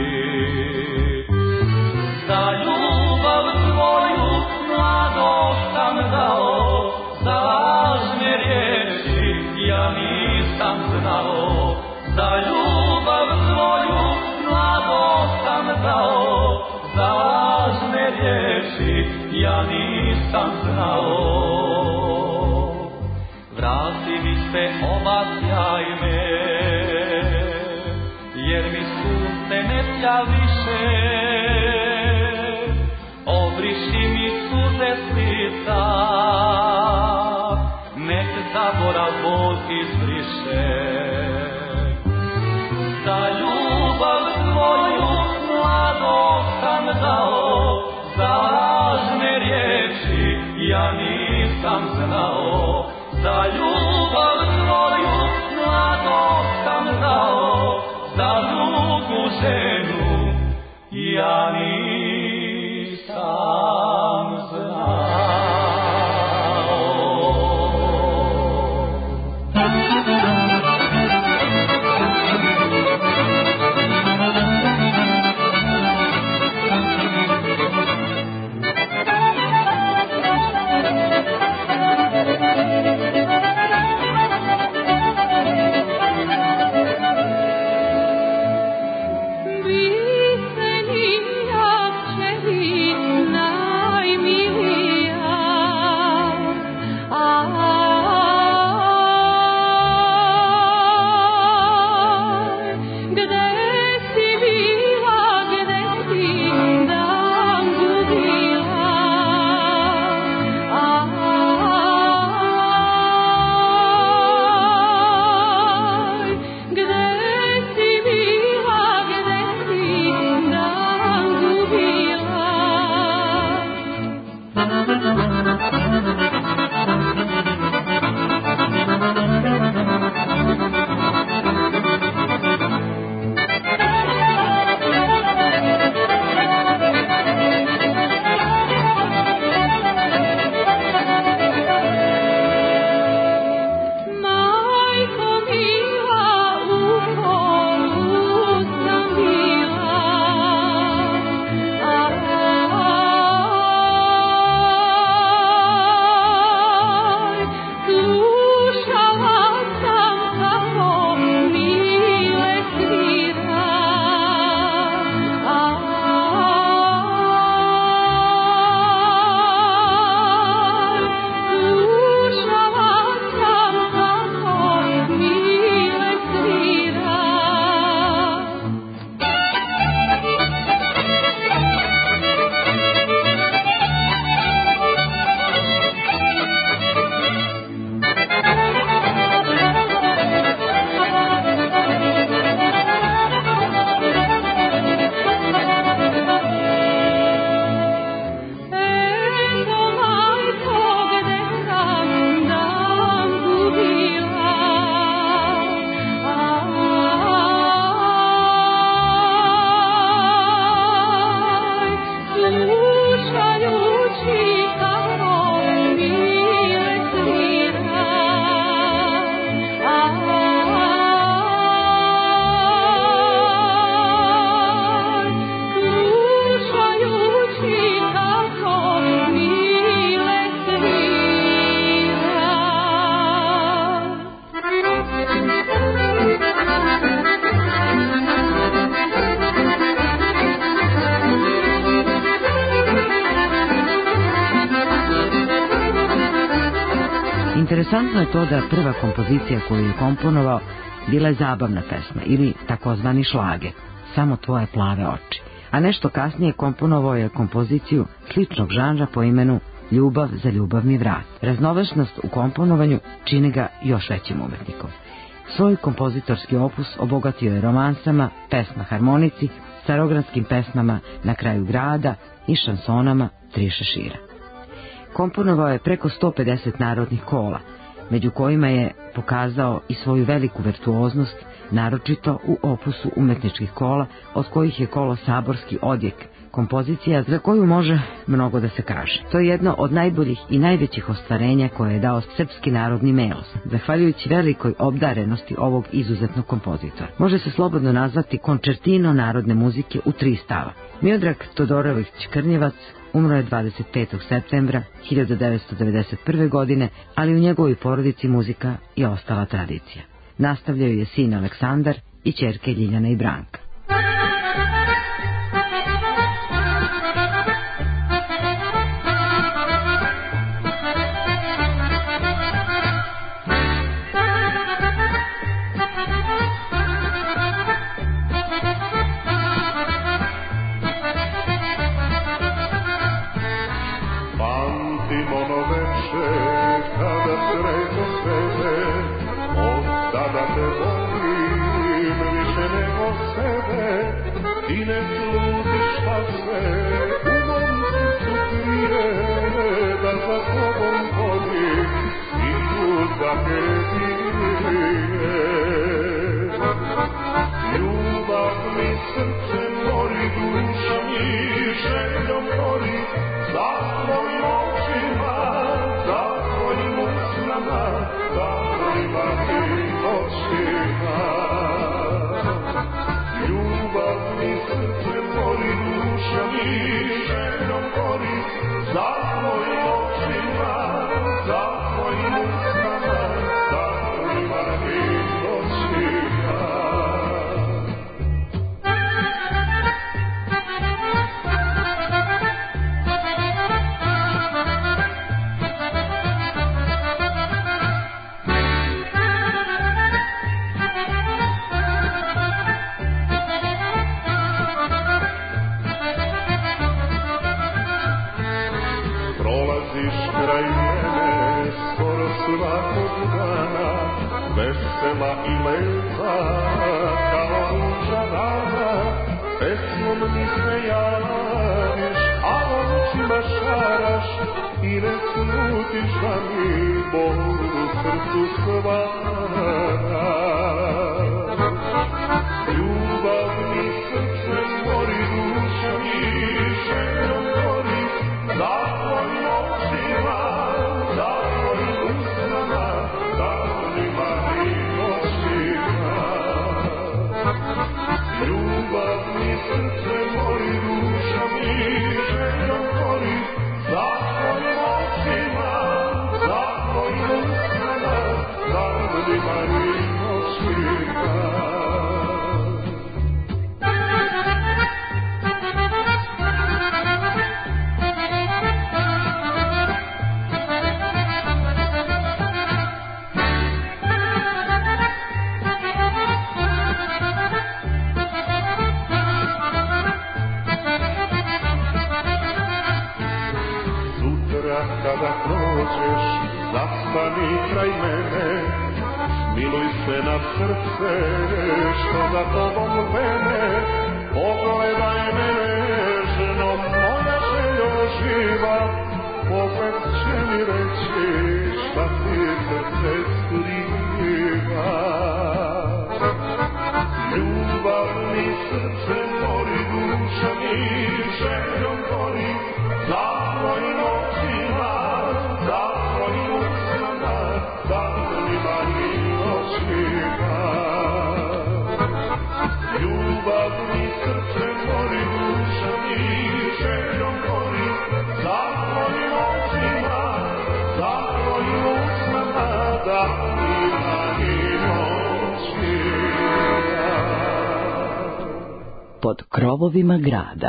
S5: Za ljubav svoju mladost sam dao, za lažne riječi ja nisam znao. Za ljubav svoju mladost sam dao, za lažne riječi ja nisam znao. Vrati mi se, obasjaj me, jer mi sunce ne sja više. Obriši mi suze s lica, nek zaborav Bog izbriše. Za ljubav svoju mladost sam dao, za lažne riječi ja nisam znao. Za ljubav svoju mladost sam dao, za drugu ženu ja nisam znao.
S3: Interesantno je to da prva kompozicija koju je komponovao bila je zabavna pesma ili takozvani šlager, Samo tvoje plave oči, a nešto kasnije komponovao je kompoziciju sličnog žanra po imenu Ljubav za ljubavni vrat. Raznovrsnost u komponovanju čini ga još većim umetnikom. Svoj kompozitorski opus obogatio je romansama, pesma harmonici, starogradskim pesmama Na kraju grada i šansonama Tri šešira. Komponovao je preko 150 narodnih kola, među kojima je pokazao i svoju veliku virtuoznost, naročito u opusu umetničkih kola, od kojih je kolo Saborski odjek, kompozicija za koju može mnogo da se kaže. To je jedno od najboljih i najvećih ostvarenja koje je dao srpski narodni melos, zahvaljujući velikoj obdarenosti ovog izuzetnog kompozitora. Može se slobodno nazvati koncertino narodne muzike u 3 stava. Miodrag Todorović Krnjevac umro je 25. septembra 1991. godine, ali u njegovoj porodici muzika je ostala tradicija. Nastavljaju je sin Aleksandar i ćerke Ljiljana i Branka.
S2: Pod krovovima grada.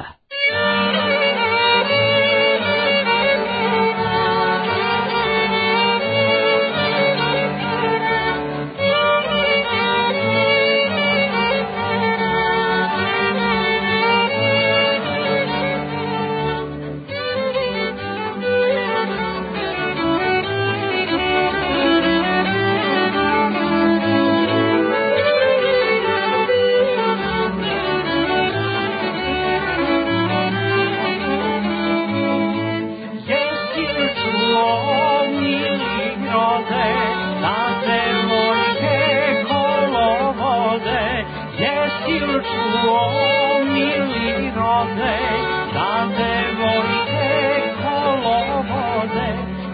S5: čuo mili rode, da devojke kolo vode. Jesi li čuo mili rode, da devojke kolo vode.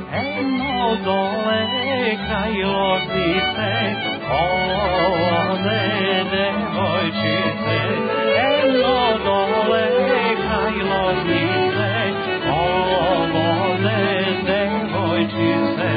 S5: Eno dole kraj Loznice, kolo vode devojčice. Eno dole kraj Loznice, kolo vode devojčice.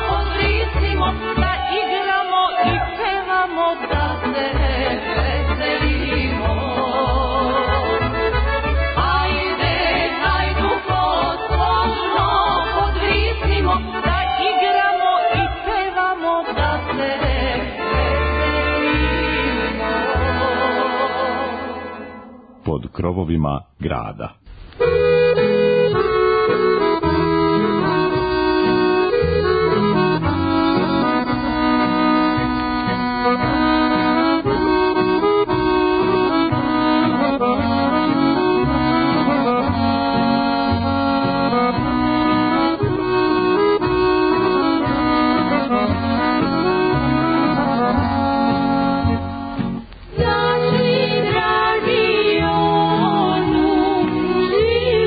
S4: Da se veselimo.
S1: pod krovovima grada.
S4: Naši dragi onu živ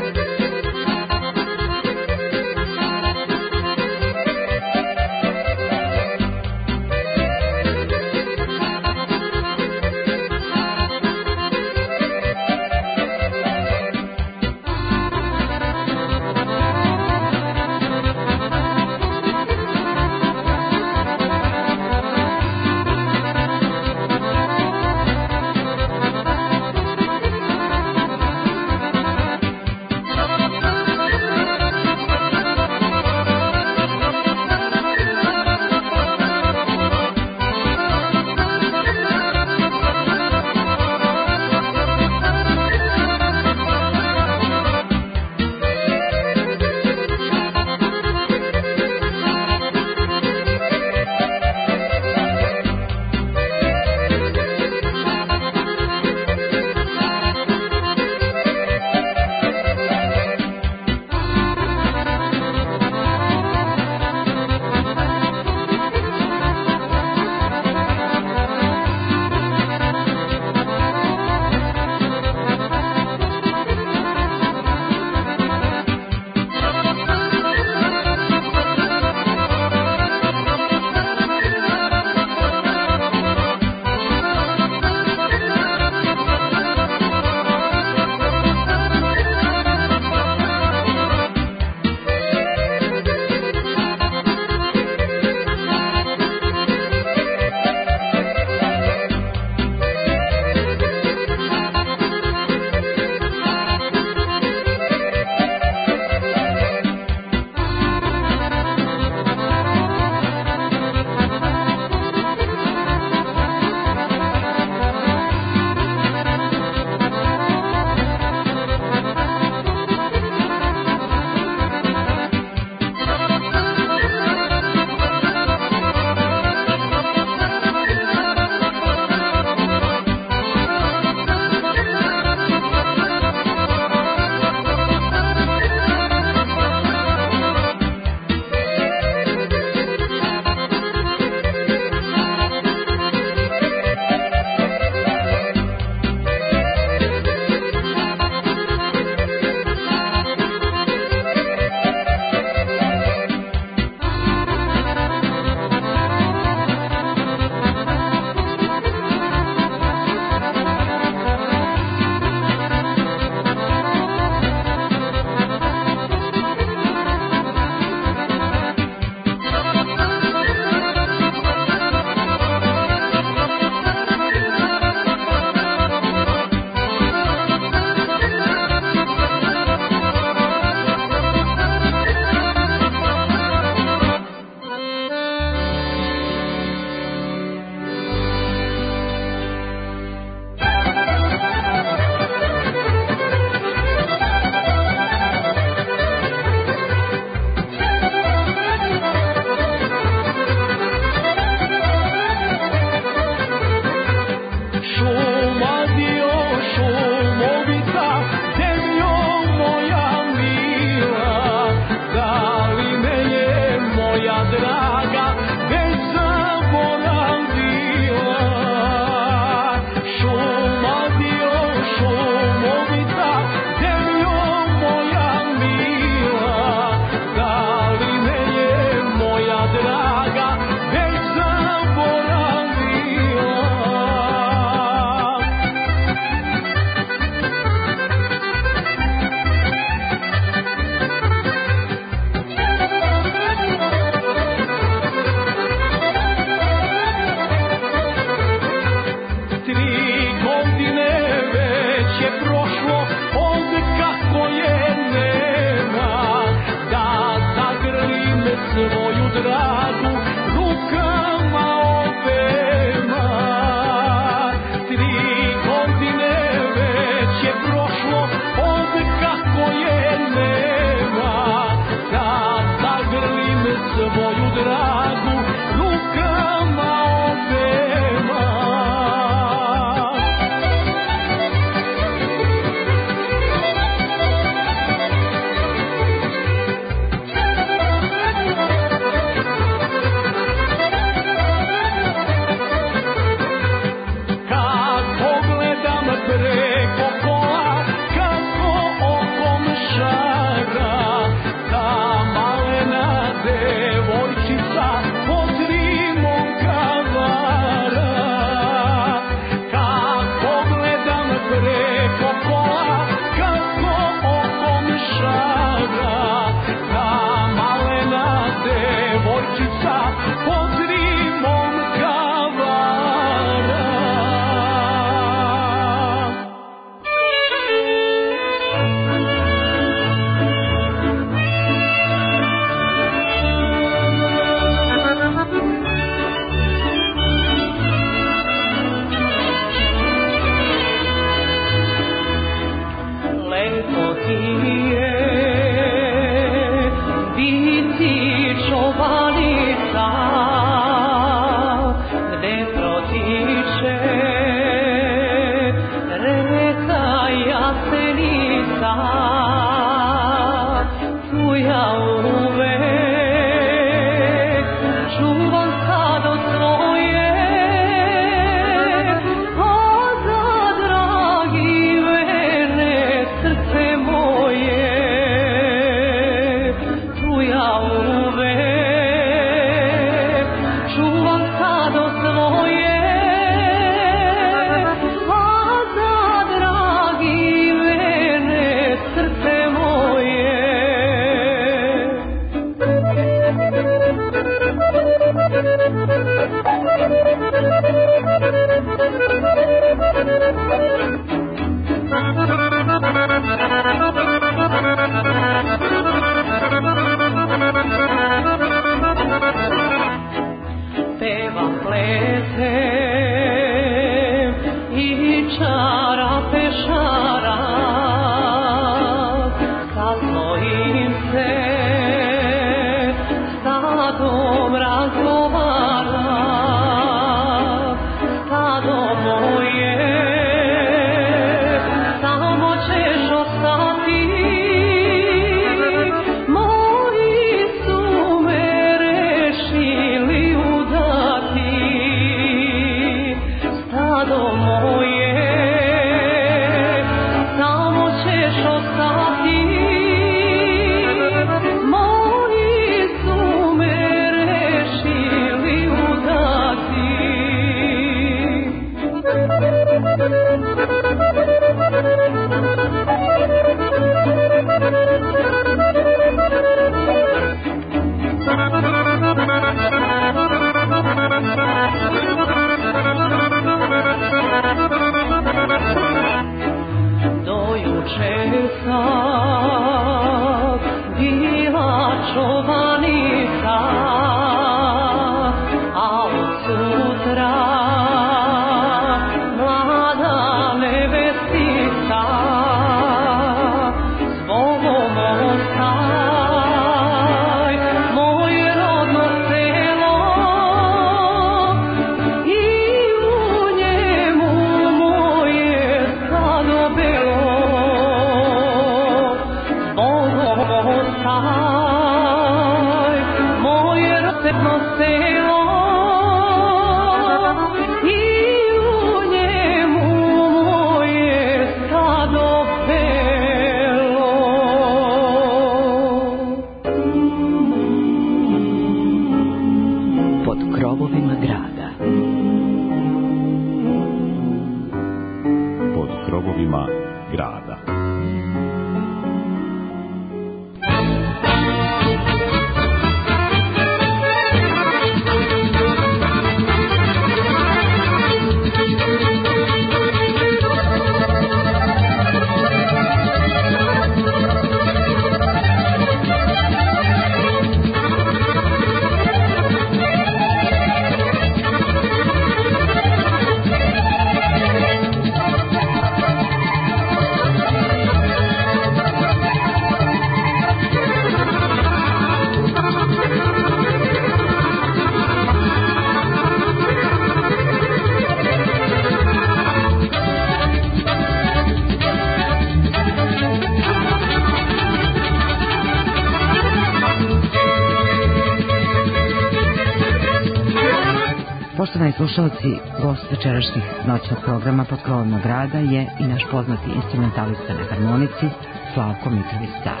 S3: Poštovani slušalci, gost večerašnjih noćnog programa Pod krovovima grada je i naš poznati instrumentalista na harmonici Slavko Mitrović-Car.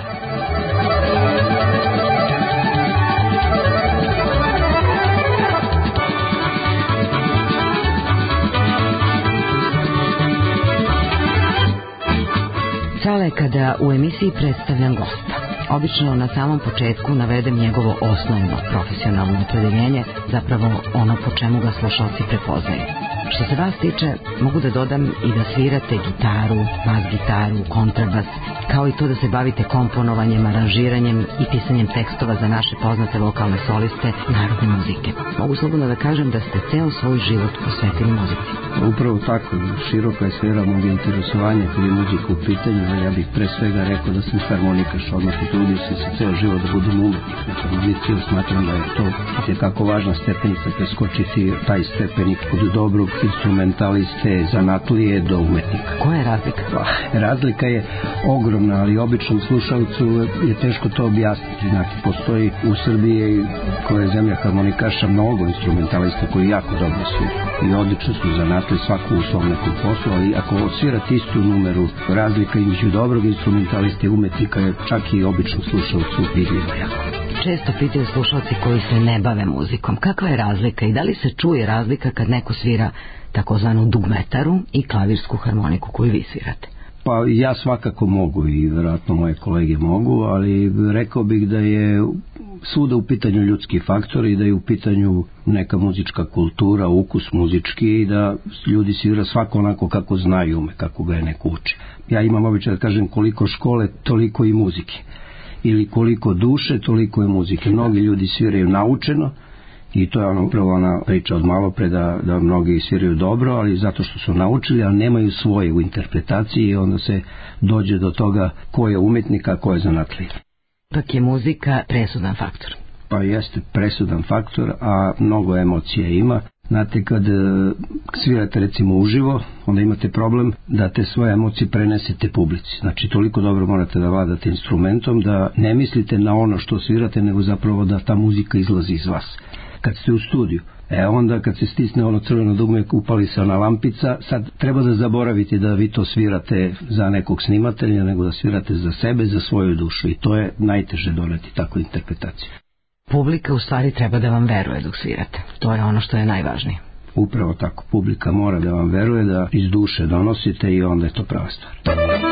S3: Cale, kada u emisiji predstavljam gosta, obično na samom početku navedem njegovo osnovno profesionalno opredeljenje, zapravo ono po čemu ga slušalci prepoznaju. Što se vas tiče, mogu da dodam i da svirate gitaru, bas gitaru, kontrabas, kao i to da se bavite komponovanjem, aranžiranjem i pisanjem tekstova za naše poznate vokalne soliste narodne muzike. Mogu slobodno da kažem da ste ceo svoj život posvetili muzici.
S7: Upravo tako, široka je sfera mog interesovanja kad je muzika u pitanju, ali ja bih pre svega rekao da sam harmonikaš, odnosno trudio se ceo život da budem umetnik na harmonici, smatram da je to itekako važna stepenica preskočiti taj stepenik od dobrog instrumentaliste, zanatlije do umetnika.
S3: Koja je razlika?
S7: Razlika je ogromna, ali običnom slušalcu je teško to objasniti. Znači, postoji u Srbiji, koja je zemlja harmonikaša, mnogo instrumentalista koji jako dobro sviraju i odlično su zanatli svaku u svom nekom poslu, ali ako odsvirate istu numeru, razlika između dobrog instrumentaliste i umetnika je čak i običnom slušalcu vidljiva jako.
S3: Često pitaju slušalci koji se ne bave muzikom, kakva je razlika i da li se čuje razlika kad neko svira takozvanu dugmetaru i klavirsku harmoniku koju vi svirate?
S7: Pa ja svakako mogu i vjerojatno moje kolege mogu, ali rekao bih da je svuda u pitanju ljudski faktor i da je u pitanju neka muzička kultura, ukus muzički i da ljudi svira svako onako kako znaju ume, kako ga je neko uči. Ja imam običaj da kažem koliko škole, toliko i muzike. Ili koliko duše, toliko je muzike. Mnogi ljudi sviraju naučeno i to je upravo ona priča od malo pre da mnogi sviraju dobro, ali zato što su naučili, ali nemaju svoje u interpretaciji i onda se dođe do toga ko je umetnik, a ko je zanatlija.
S3: Ipak je muzika presudan faktor.
S7: Pa jeste presudan faktor, a mnogo emocija ima. Znate, kad svirate recimo uživo, onda imate problem da te svoje emocije prenesete publici. Znači, toliko dobro morate da vladate instrumentom, da ne mislite na ono što svirate, nego zapravo da ta muzika izlazi iz vas. Kad ste u studiju, onda kad se stisne ono crveno dugme, upali se ona lampica, sad treba da zaboravite da vi to svirate za nekog snimatelja, nego da svirate za sebe, za svoju dušu, i to je najteže doneti takvu interpretaciju.
S3: Publika u stvari treba da vam veruje dok svirate. To je ono što je najvažnije.
S7: Upravo tako, publika mora da vam veruje, da iz duše donosite, i onda je to prava stvar.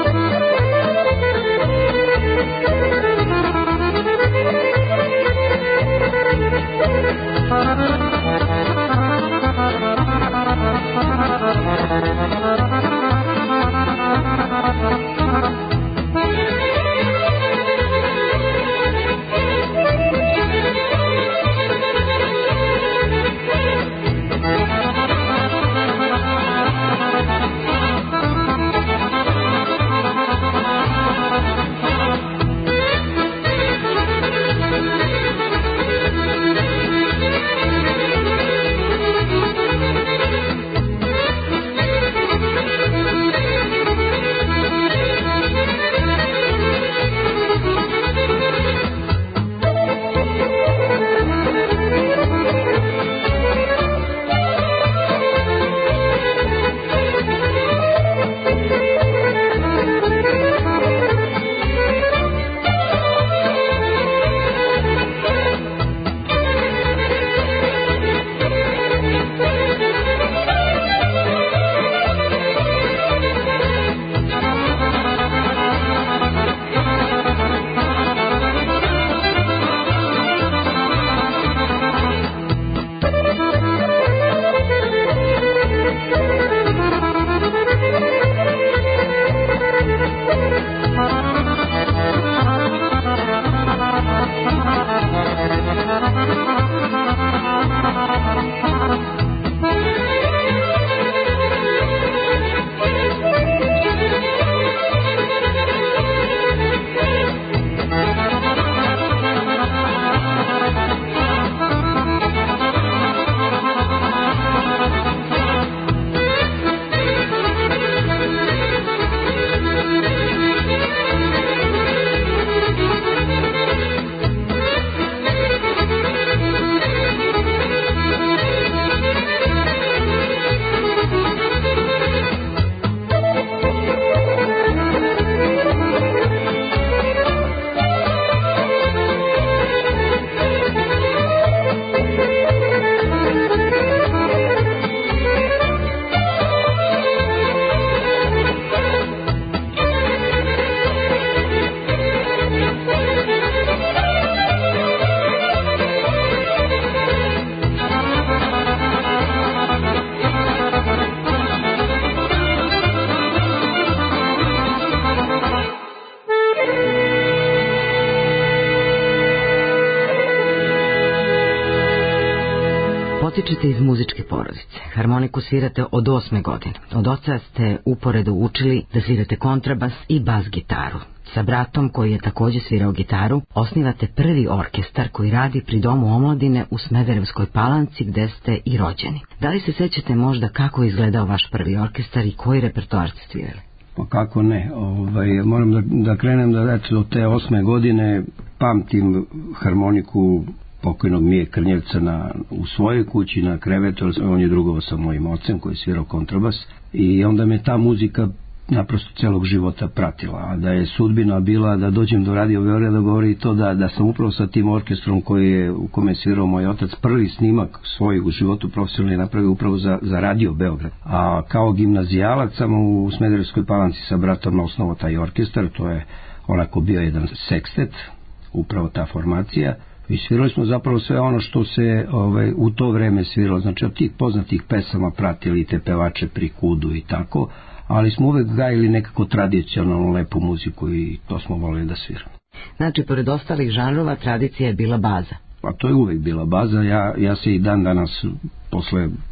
S3: Potičete iz muzičke porodice. Harmoniku svirate od 8. godine. Od oca ste uporedo učili da svirate kontrabas i bas gitaru. Sa bratom, koji je takođe svirao gitaru, osnivate prvi orkestar koji radi pri Domu omladine u Smederevskoj Palanci, gde ste i rođeni. Da li se sećate možda kako je izgledao vaš prvi orkestar i koji repertoar ste svirali?
S7: Pa kako ne, moram da krenem da od te 8. godine pamtim harmoniku pokojnog Mije Krnjevca u svojoj kući na krevetu. On je drugovao sa mojim ocem koji je svirao kontrabas, i onda me ta muzika naprosto celog života pratila. A da je sudbina bila da dođem do Radio Beograda, govori to da sam upravo sa tim orkestrom u kome je svirao moj otac prvi snimak svoj u životu profesionalni napravio upravo za Radio Beograd. A kao gimnazijalac sam u Smederevskoj Palanci sa bratom osnovao taj orkestar. To je onako bio jedan sekstet, upravo ta formacija. I svirali smo zapravo sve ono što se u to vreme sviralo. Znači od tih poznatih pesama pratili te pevače pri kudu i tako, ali smo uvek gajili nekako tradicionalnu lepu muziku i to smo volili da sviramo.
S3: Znači, pored ostalih žanrova, tradicija je bila baza.
S7: Pa to je uvek bila baza. Ja se i dan danas, posle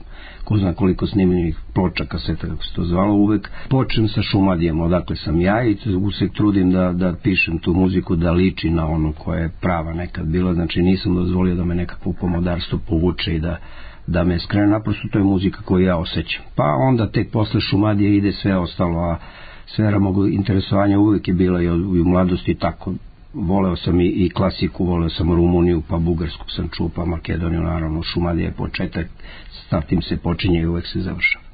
S7: ko zna koliko snimljenih ploča, kaseta, kako se to zvalo, uvek počnem sa Šumadijom, odakle sam ja, i uvek trudim da pišem tu muziku da liči na onu koja je prava nekad bila, znači nisam dozvolio da me nekakvo pomodarstvo povuče i da me skrene, naprosto to je muzika koju ja osjećam. Pa onda tek posle Šumadije ide sve ostalo, a sfera mog interesovanja uvek je bila i u mladosti tako. Voleo sam i klasiku, voleo sam Rumuniju, pa Bugarsku sam čuo, pa Makedoniju, naravno Šumadija je početak, sa tim se počinje i uvek se završava.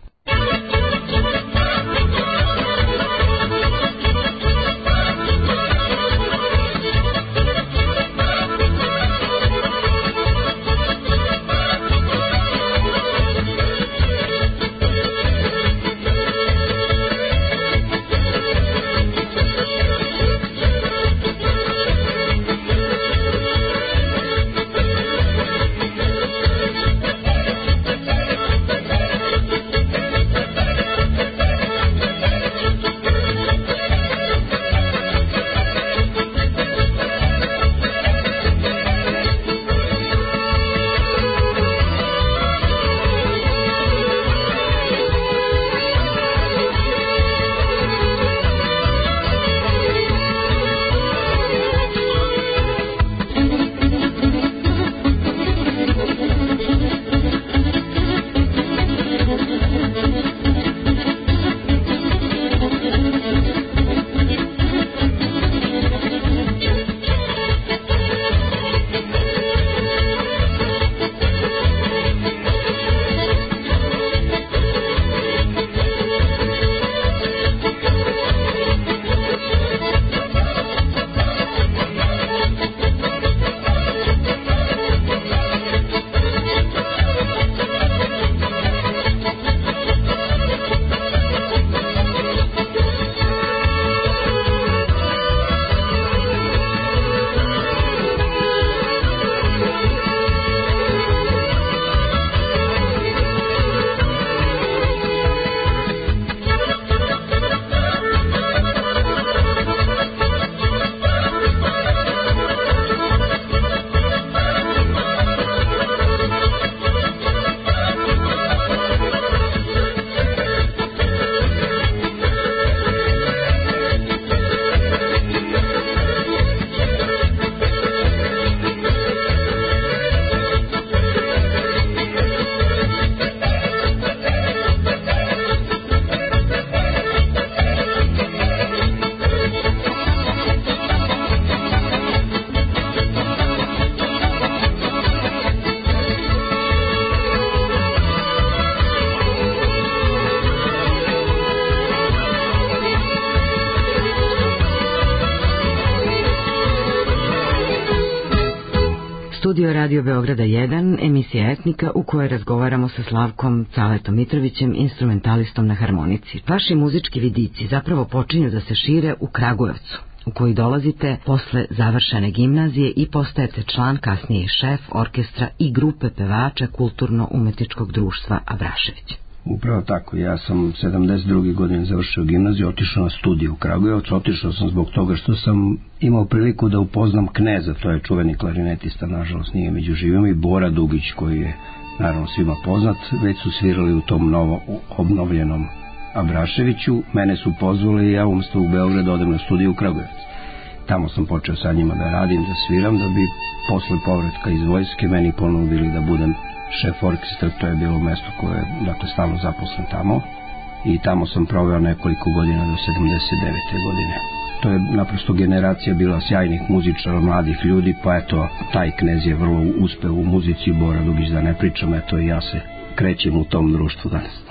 S3: Studio Radio Beograda 1, emisija Etnika u kojoj razgovaramo sa Slavkom Caletom Mitrovićem, instrumentalistom na harmonici. Vaši muzički vidici zapravo počinju da se šire u Kragujevcu, u koji dolazite posle završene gimnazije i postajete član, kasnije šef orkestra i grupe pevača Kulturno-umetničkog društva Abrašević.
S7: Upravo tako, ja sam 72. godine završio gimnaziju, otišao na studiju u Kragujevac, otišao sam zbog toga što sam imao priliku da upoznam Kneza, to je čuveni klarinetista, nažalost nije među živima, i Bora Dugić, koji je naravno svima poznat, već su svirali u tom novo obnovljenom Abraševiću, mene su pozvali i ja umjesto u Beograd odem na studiju u Kragujevac. Tamo sam počeo sa njima da radim, da sviram, da bi posle povratka iz vojske meni ponudili da budem šef orkestra, to je bilo mesto koje je, dakle, stalno zaposlen tamo, i tamo sam proveo nekoliko godina do 79. godine. To je naprosto generacija bila sjajnih muzičara, mladih ljudi, pa eto, taj Knez je vrlo uspeo u muzici, Bora Dugić da ne pričam, eto i ja se krećem u tom društvu danas.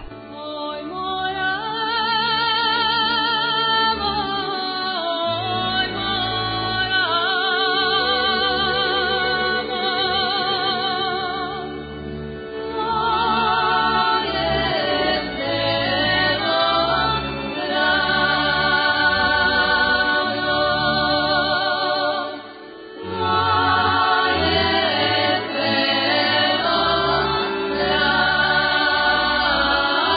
S4: Oh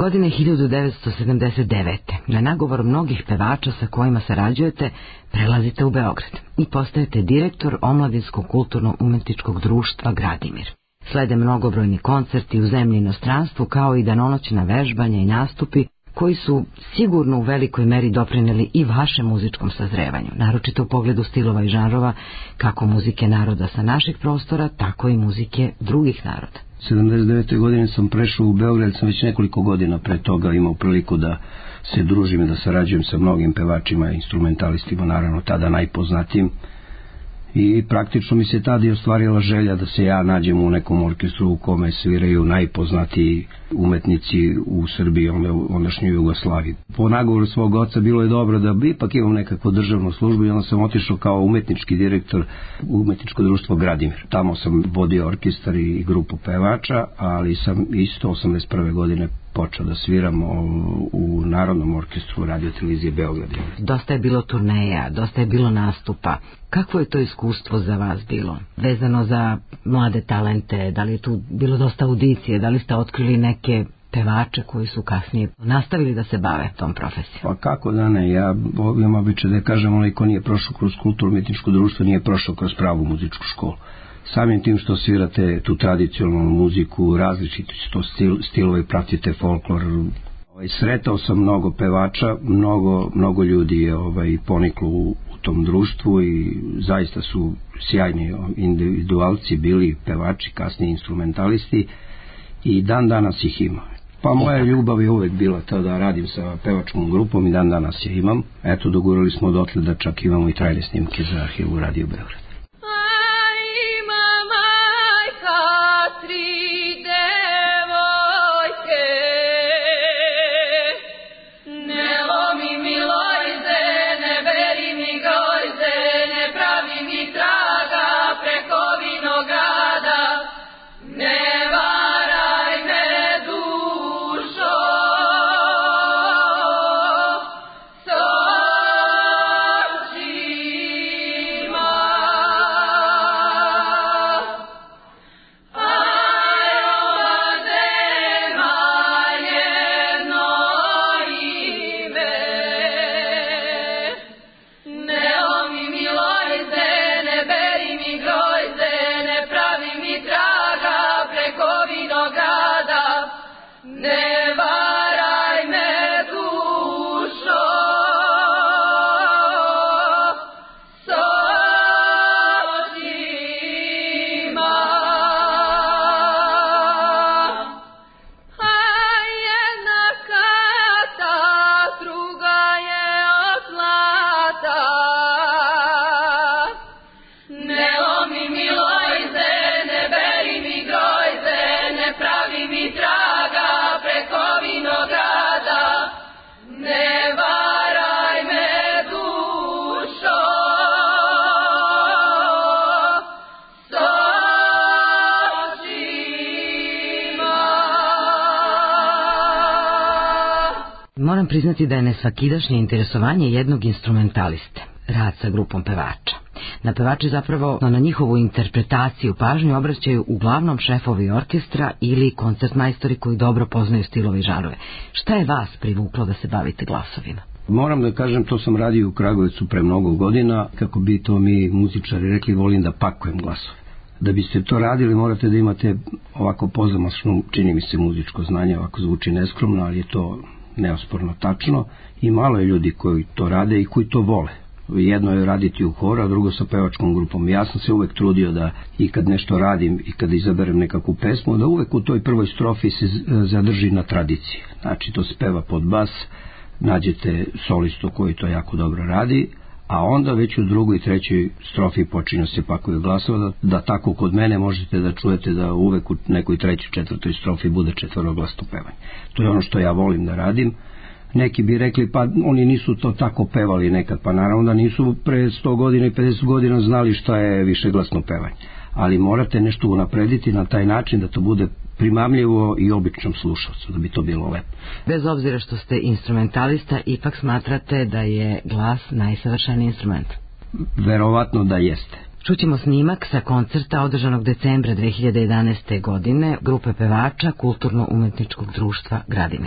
S3: Godine 1979. na nagovor mnogih pevača sa kojima sarađujete prelazite u Beograd i postajete direktor Omladinskog kulturno-umetničkog društva Gradimir. Slede mnogobrojni koncerti u zemlji i inostranstvu, kao i danonoćna vežbanja i nastupi koji su sigurno u velikoj meri doprineli i vašem muzičkom sazrevanju, naročito u pogledu stilova i žanrova, kako muzike naroda sa naših prostora, tako i muzike drugih naroda.
S7: 79. godine sam prešao u Beograd, sam već nekoliko godina pre toga imao priliku da se družim i da sarađujem sa mnogim pevačima i instrumentalistima, naravno tada najpoznatijim. I praktično mi se tada i ostvarila želja da se ja nađem u nekom orkestru u kome sviraju najpoznatiji umetnici u Srbiji, ondašnjoj Jugoslaviji. Po nagovoru svog oca bilo je dobro da ipak imam nekakvu državnu službu i onda sam otišao kao umetnički direktor u umetničko društvo Gradimir. Tamo sam vodio orkestar i grupu pevača, ali sam isto 81. godine počeo da sviram u Narodnom orkestru Radio-televizije Beograd.
S3: Dosta je bilo turneja, dosta je bilo nastupa. Kakvo je to iskustvo za vas bilo? Vezano za mlade talente, da li je tu bilo dosta audicije, da li ste otkrili neke pevače koji su kasnije nastavili da se bave tom profesijom?
S7: Pa kako da ne, ja imam običaj da kažem, onaj ko nije prošao kroz kulturno-umetničko društvo nije prošao kroz pravu muzičku školu. Samim tim što svirate tu tradicionalnu muziku, različiti su to stilove, pratite folklor. Sretao sam mnogo pevača, mnogo ljudi je poniklo u tom društvu i zaista su sjajni individualci bili pevači, kasnije instrumentalisti i dan danas ih ima. Pa moja ljubav je uvek bila to da radim sa pevačkom grupom i dan danas je imam. Eto, dogurali smo dotle da čak imamo i trajne snimke za arhivu Radio Beograd.
S3: Moram priznati da je nesvakidašnje interesovanje jednog instrumentaliste, rad sa grupom pevača. Na pevači zapravo na njihovu interpretaciju pažnju obraćaju uglavnom šefovi orkestra ili koncertmajstori koji dobro poznaju stilove i žanrove. Šta je vas privuklo da se bavite glasovima?
S7: Moram da kažem, to sam radio u Kragujevcu pre mnogo godina, kako bi to mi muzičari rekli, volim da pakujem glasove. Da biste to radili morate da imate ovako pozamašno, čini mi se, muzičko znanje, ovako zvuči neskromno, ali je to neosporno tačno i malo je ljudi koji to rade i koji to vole. Jedno je raditi u horu, a drugo sa pevačkom grupom. Ja sam se uvek trudio da i kad nešto radim i kad izaberem nekakvu pesmu, da uvek u toj prvoj strofi se zadrži na tradiciji. Znači to se peva pod bas, nađete solistu koji to jako dobro radi, a onda već u drugoj i trećoj strofi počinju se pakuju glasova, da tako kod mene možete da čujete da uvek u nekoj trećoj, četvrtoj strofi bude četveroglasno pevanje. To je ono što ja volim da radim. Neki bi rekli, pa oni nisu to tako pevali nekad, pa naravno da nisu pre 100 godina i 50 godina znali šta je višeglasno pevanje. Ali morate nešto unaprediti na taj način da to bude primamljivo i običnom slušalcu, da bi to bilo lepo.
S3: Bez obzira što ste instrumentalista, ipak smatrate da je glas najsavršeniji instrument?
S7: Verovatno da jeste.
S3: Čućemo snimak sa koncerta održanog decembra 2011. godine grupe pevača Kulturno-umetničkog društva Gradimir.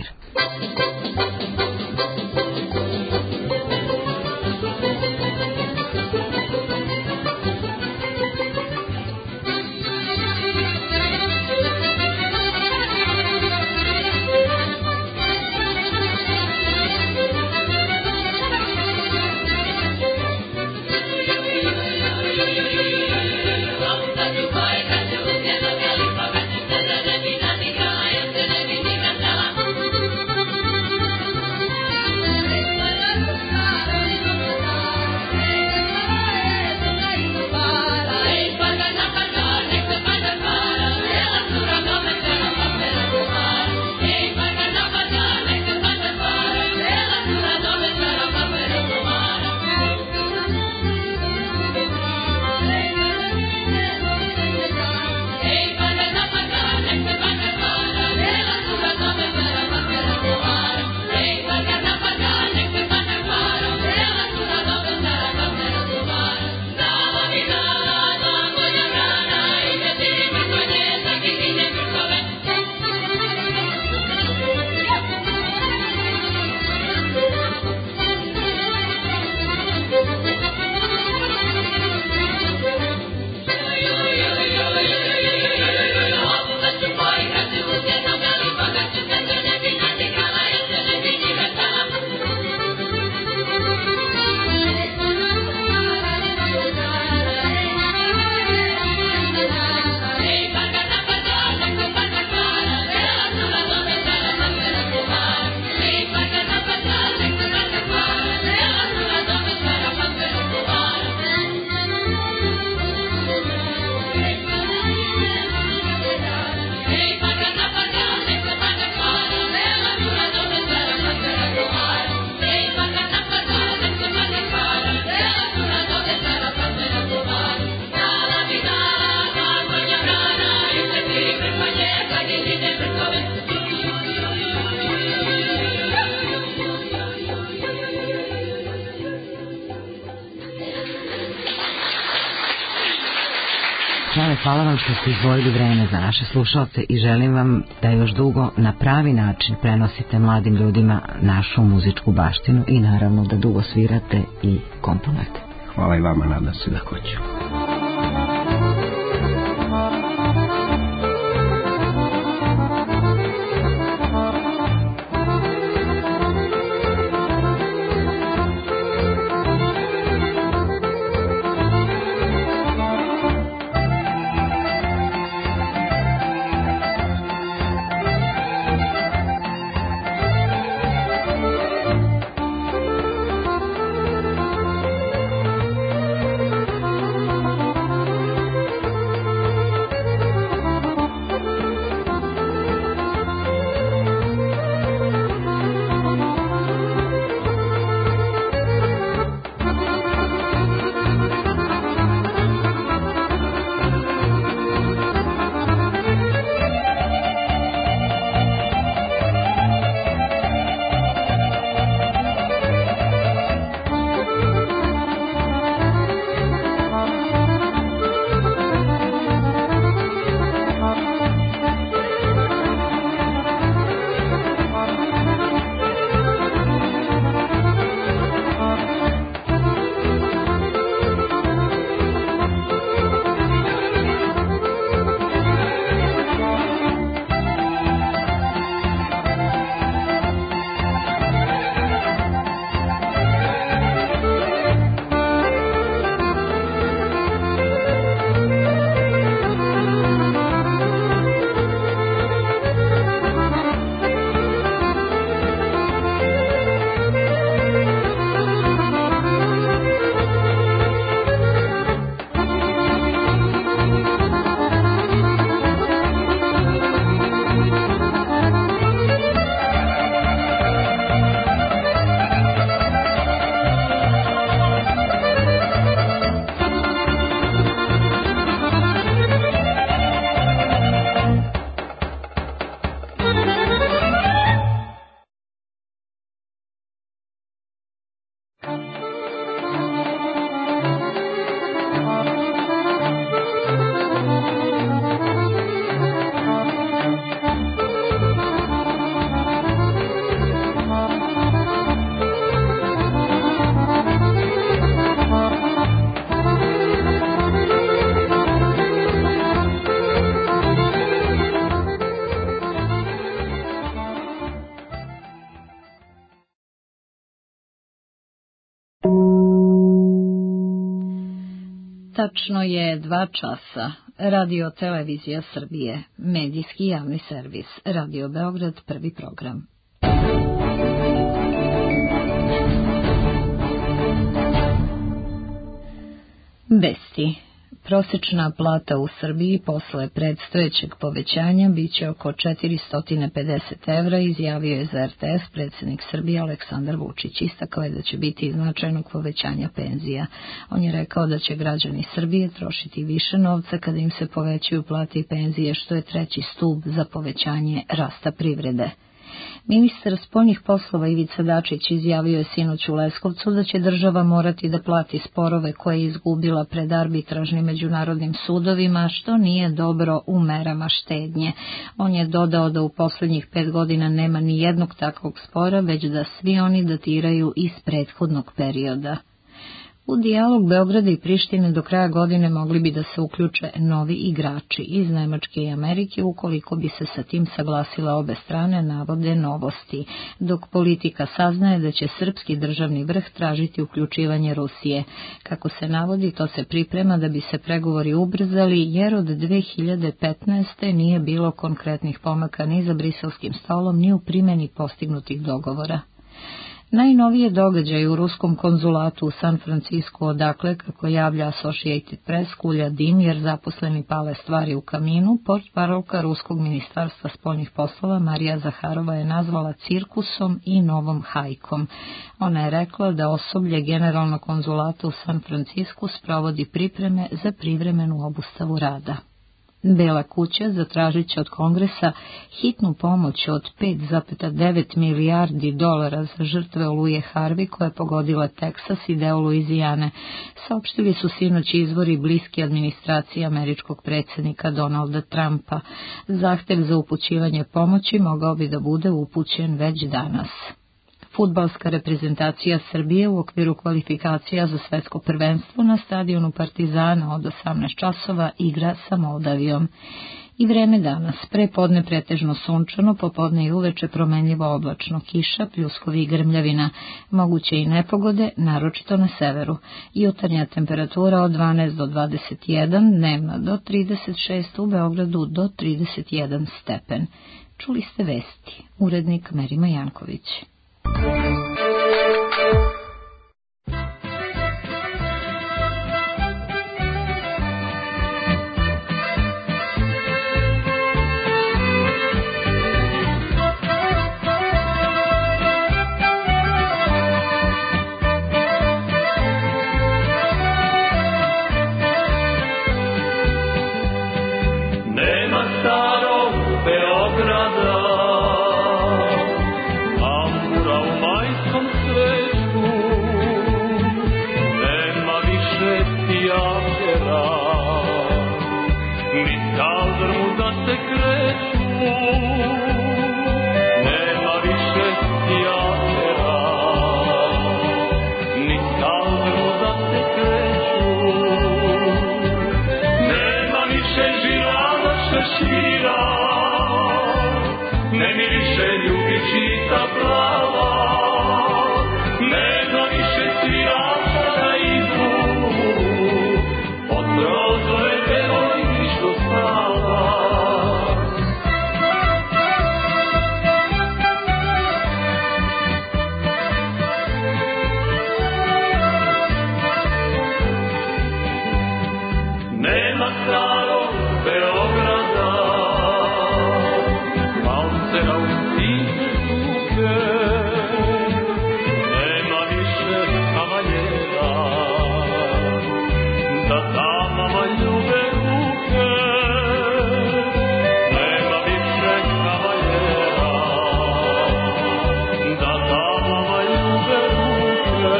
S3: Hvala vam što ste izdvojili vreme za naše slušalce i želim vam da još dugo na pravi način prenosite mladim ljudima našu muzičku baštinu i naravno da dugo svirate i komponujete.
S7: Hvala i vama, nadam se da hoću.
S6: Tačno je 2 časa. Radio Televizija Srbije, medijski javni servis, Radio Beograd, prvi program. Vesti. Prosečna plata u Srbiji posle predstojećeg povećanja biće oko 450 evra, izjavio je za RTS predsjednik Srbije Aleksandar Vučić. Istakao je da će biti značajnog povećanja penzija. On je rekao da će građani Srbije trošiti više novca kada im se povećaju plate i penzije, što je treći stub za povećanje rasta privrede. Ministar spoljnih poslova Ivica Dačić izjavio je sinoć u Leskovcu da će država morati da plati sporove koje je izgubila pred arbitražnim međunarodnim sudovima, što nije dobro u merama štednje. On je dodao da u poslednjih 5 godina nema ni jednog takvog spora, već da svi oni datiraju iz prethodnog perioda. U dijalog Beograda i Prištine do kraja godine mogli bi da se uključe novi igrači iz Nemačke i Amerike, ukoliko bi se sa tim saglasile obe strane, navode Novosti, dok politika saznaje da će srpski državni vrh tražiti uključivanje Rusije. Kako se navodi, to se priprema da bi se pregovori ubrzali, jer od 2015. nije bilo konkretnih pomaka ni za briselskim stolom, ni u primjeni postignutih dogovora. Najnovije događaje u ruskom konzulatu u San Francisku, odakle, kako javlja Associated Press, kulja dim jer zaposleni pale stvari u kaminu, portparolka Ruskog ministarstva spoljnih poslova Marija Zaharova je nazvala cirkusom i novom hajkom. Ona je rekla da osoblje generalnog konzulata u San Francisku sprovodi pripreme za privremenu obustavu rada. Bela kuća zatražit će od Kongresa hitnu pomoć od 5,9 milijardi dolara za žrtve oluje Harvey koja je pogodila Teksas i deo Luizijane, saopštili su sinoć izvori bliski administraciji američkog predsjednika Donalda Trumpa. Zahtev za upućivanje pomoći mogao bi da bude upućen već danas. Fudbalska reprezentacija Srbije u okviru kvalifikacija za svetsko prvenstvo na stadionu Partizana od 18 časova igra sa Moldavijom. I vreme danas, prepodne pretežno sunčano, popodne i uveče promenljivo oblačno, kiša, pljuskovi i grmljavina, moguće i nepogode, naročito na severu. Jutarnja temperatura od 12 do 21, dnevna do 36, u Beogradu do 31 stepen. Čuli ste vesti, urednik Merima Janković.
S5: Nema starog Beograda, ne miriše ljubičica plava, nema više svirača da idu od prozore devojki što spava. Nema starog Beograda, nema više kavaljera, da damama ljube ruke. Nema više kavaljera, da damama ljube ruke.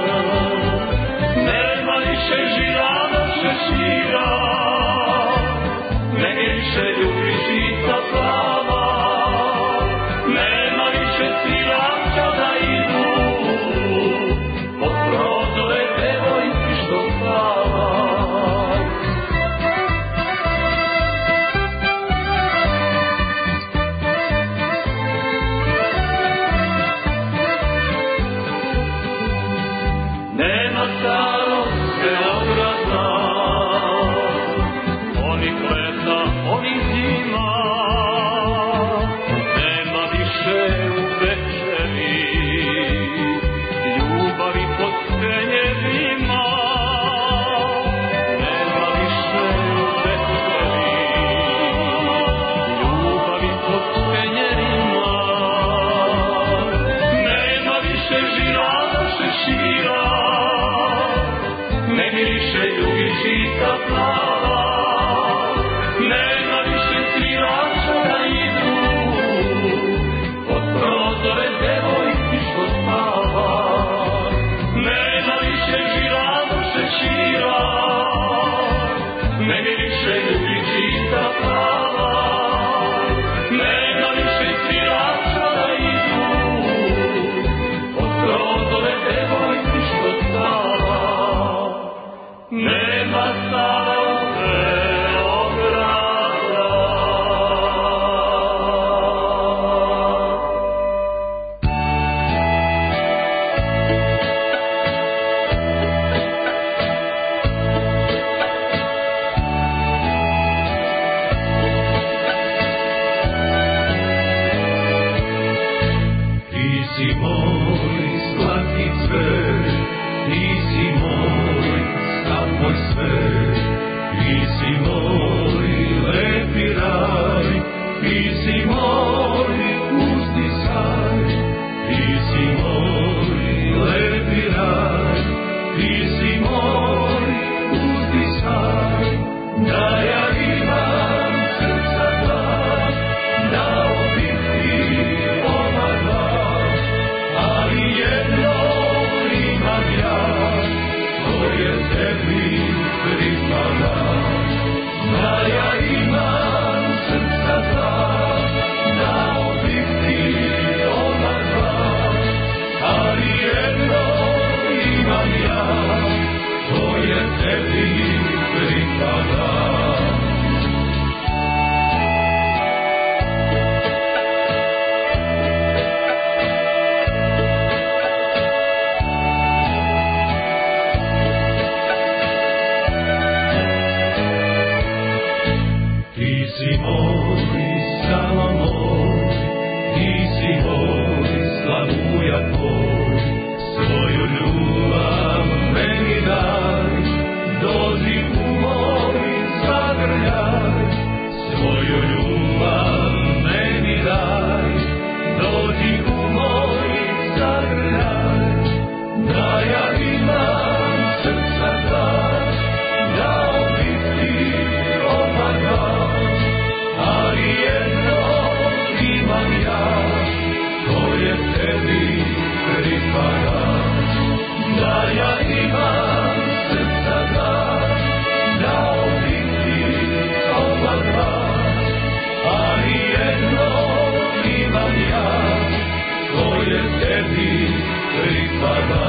S5: Nema više žirana šešira, ne više ljubičica plava. Nema više svirača da idu od prozore devojki što spava. Nema starog Beograda, miriše ljubičica plava, nema više svirača da idu pod prozore devojki što spava, nema više žiranu šećira, ne miriše ljubičica plava, nema više svirača da idu pod prozore devojki što spava, nema Sava u Beograda. Ti si moj slatki cvet, ti si moj sav moj svet, ti si moj lepi raj, ti si moj uzdisaj, ti si moj lepi raj, ti si moj uzdisaj, da ja imam srca glas, da obiti ova glas, ali jedno imam ja, koje tebi pripada, da ja imam srca glas, da obiti ova glas, ali jedno imam ja, koje tebi pripada. Ti si moj, samo moj, ti si moj, slavuja tvoj, svoju ljubav meni daj, dođi u moj zagrljaj, svoju ljubav meni daj, dođi u moj zagrljaj, da ja imam srca glas, da obiti ova glas, ali jedno imam ja, koje tebi pripada, da ja imam srca glas, da obiti ova glas, ali jedno imam ja, koje tebi pripada.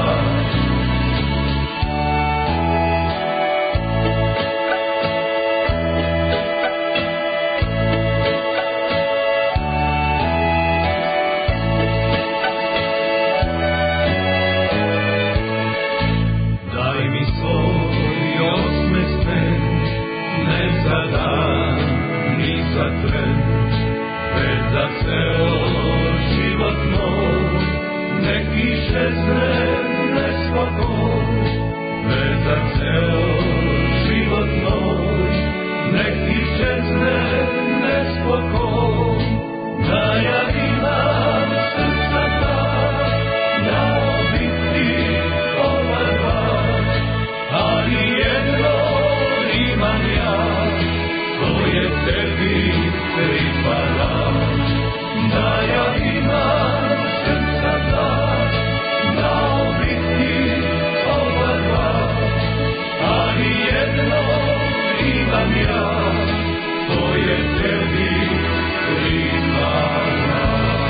S5: Daj mi svoj osmeh sen, ne za dan, ni za tren, već za ceo život moj, nek iščezne nespokoj, već za ceo život moj, nek iščezne nespokoj, da ja imam srca glas, da obiti ova glas, ali jedno imam ja, koje tebi pripada, da ja imam srca glas, da obiti ova glas, ali jedno imam ja, koje tebi pripada.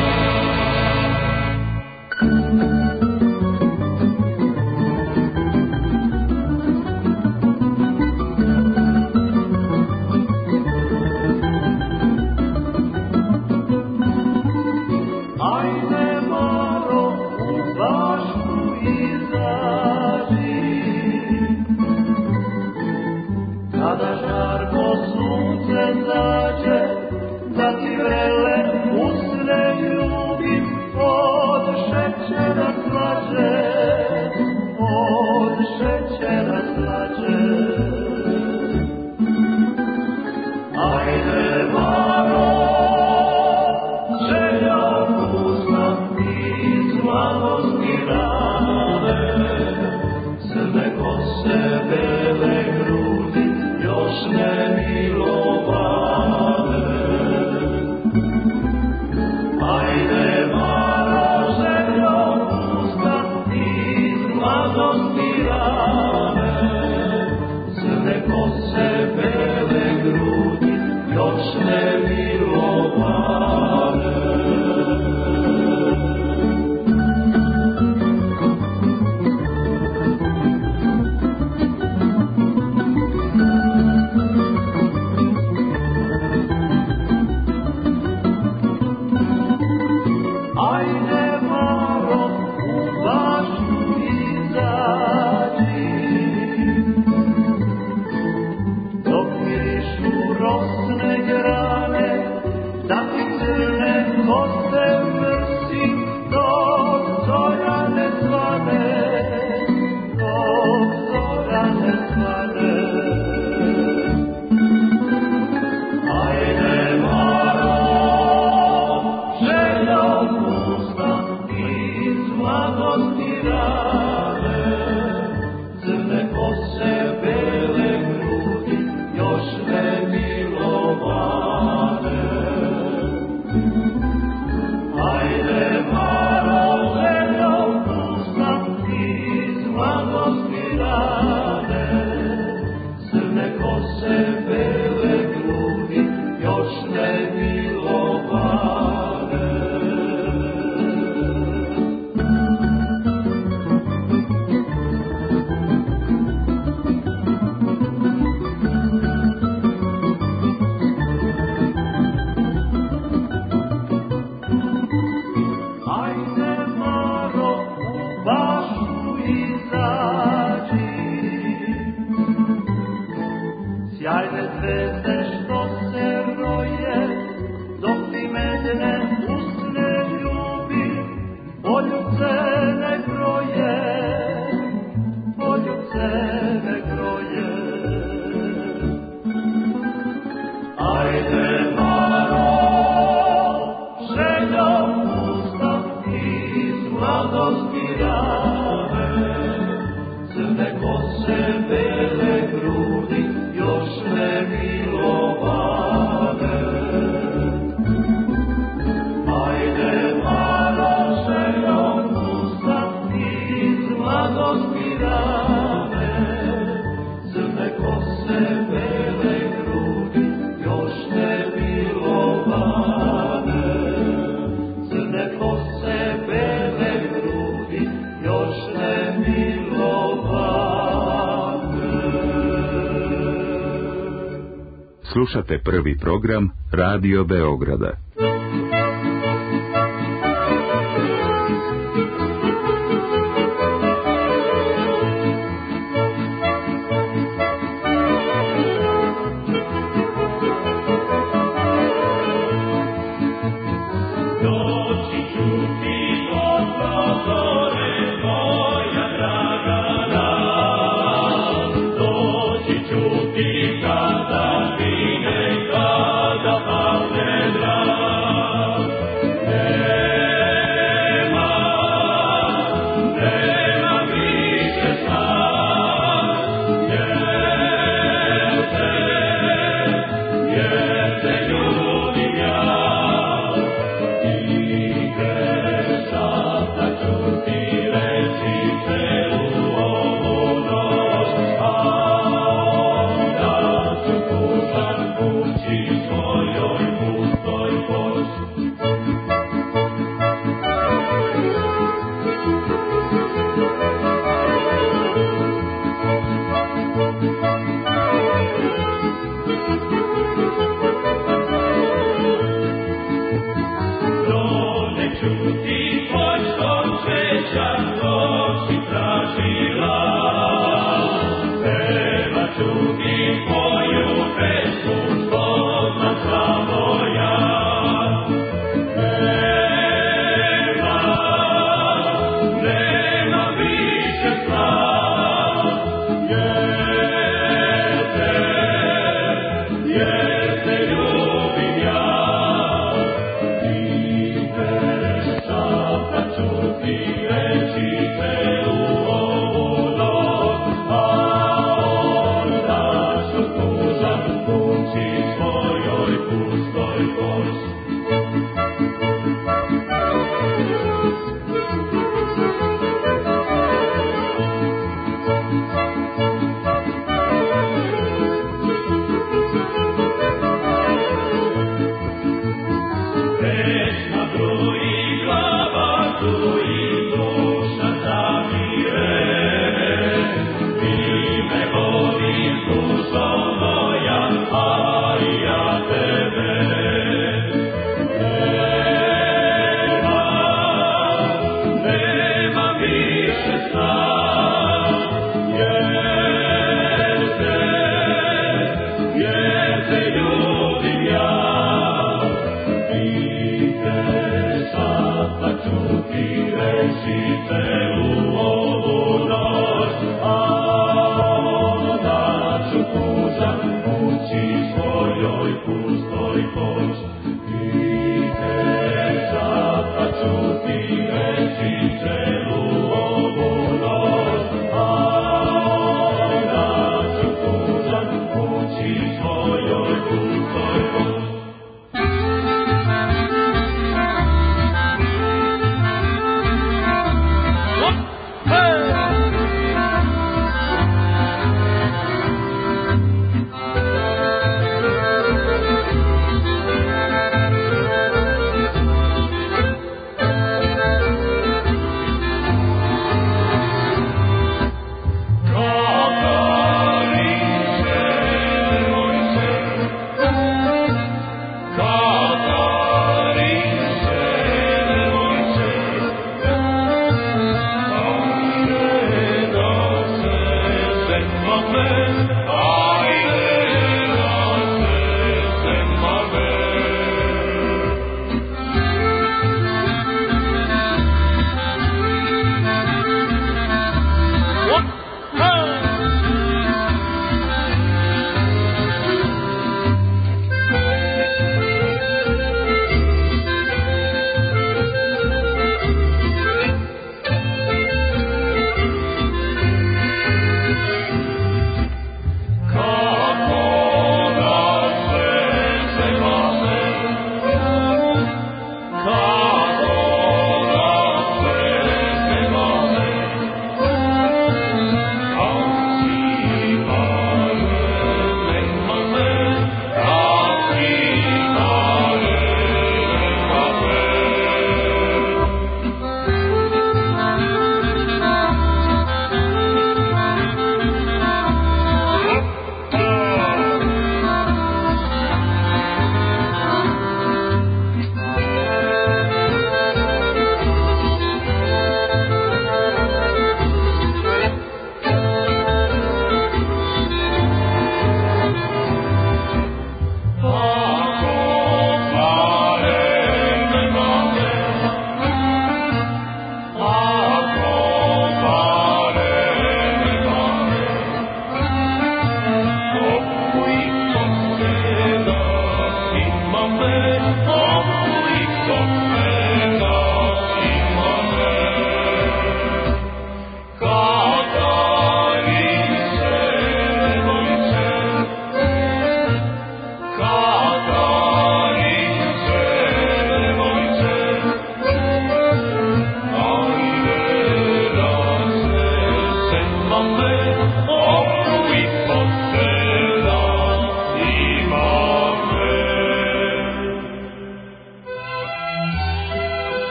S5: Ajde malo u baštu izađi, kada žarko sunce zađe, da ti vrele usne ljubim od šećera slađe, od šećera slađe. Ajde malo, željo usna iz mladosti rane, crne kose
S8: Slušate prvi program Radio Beograda.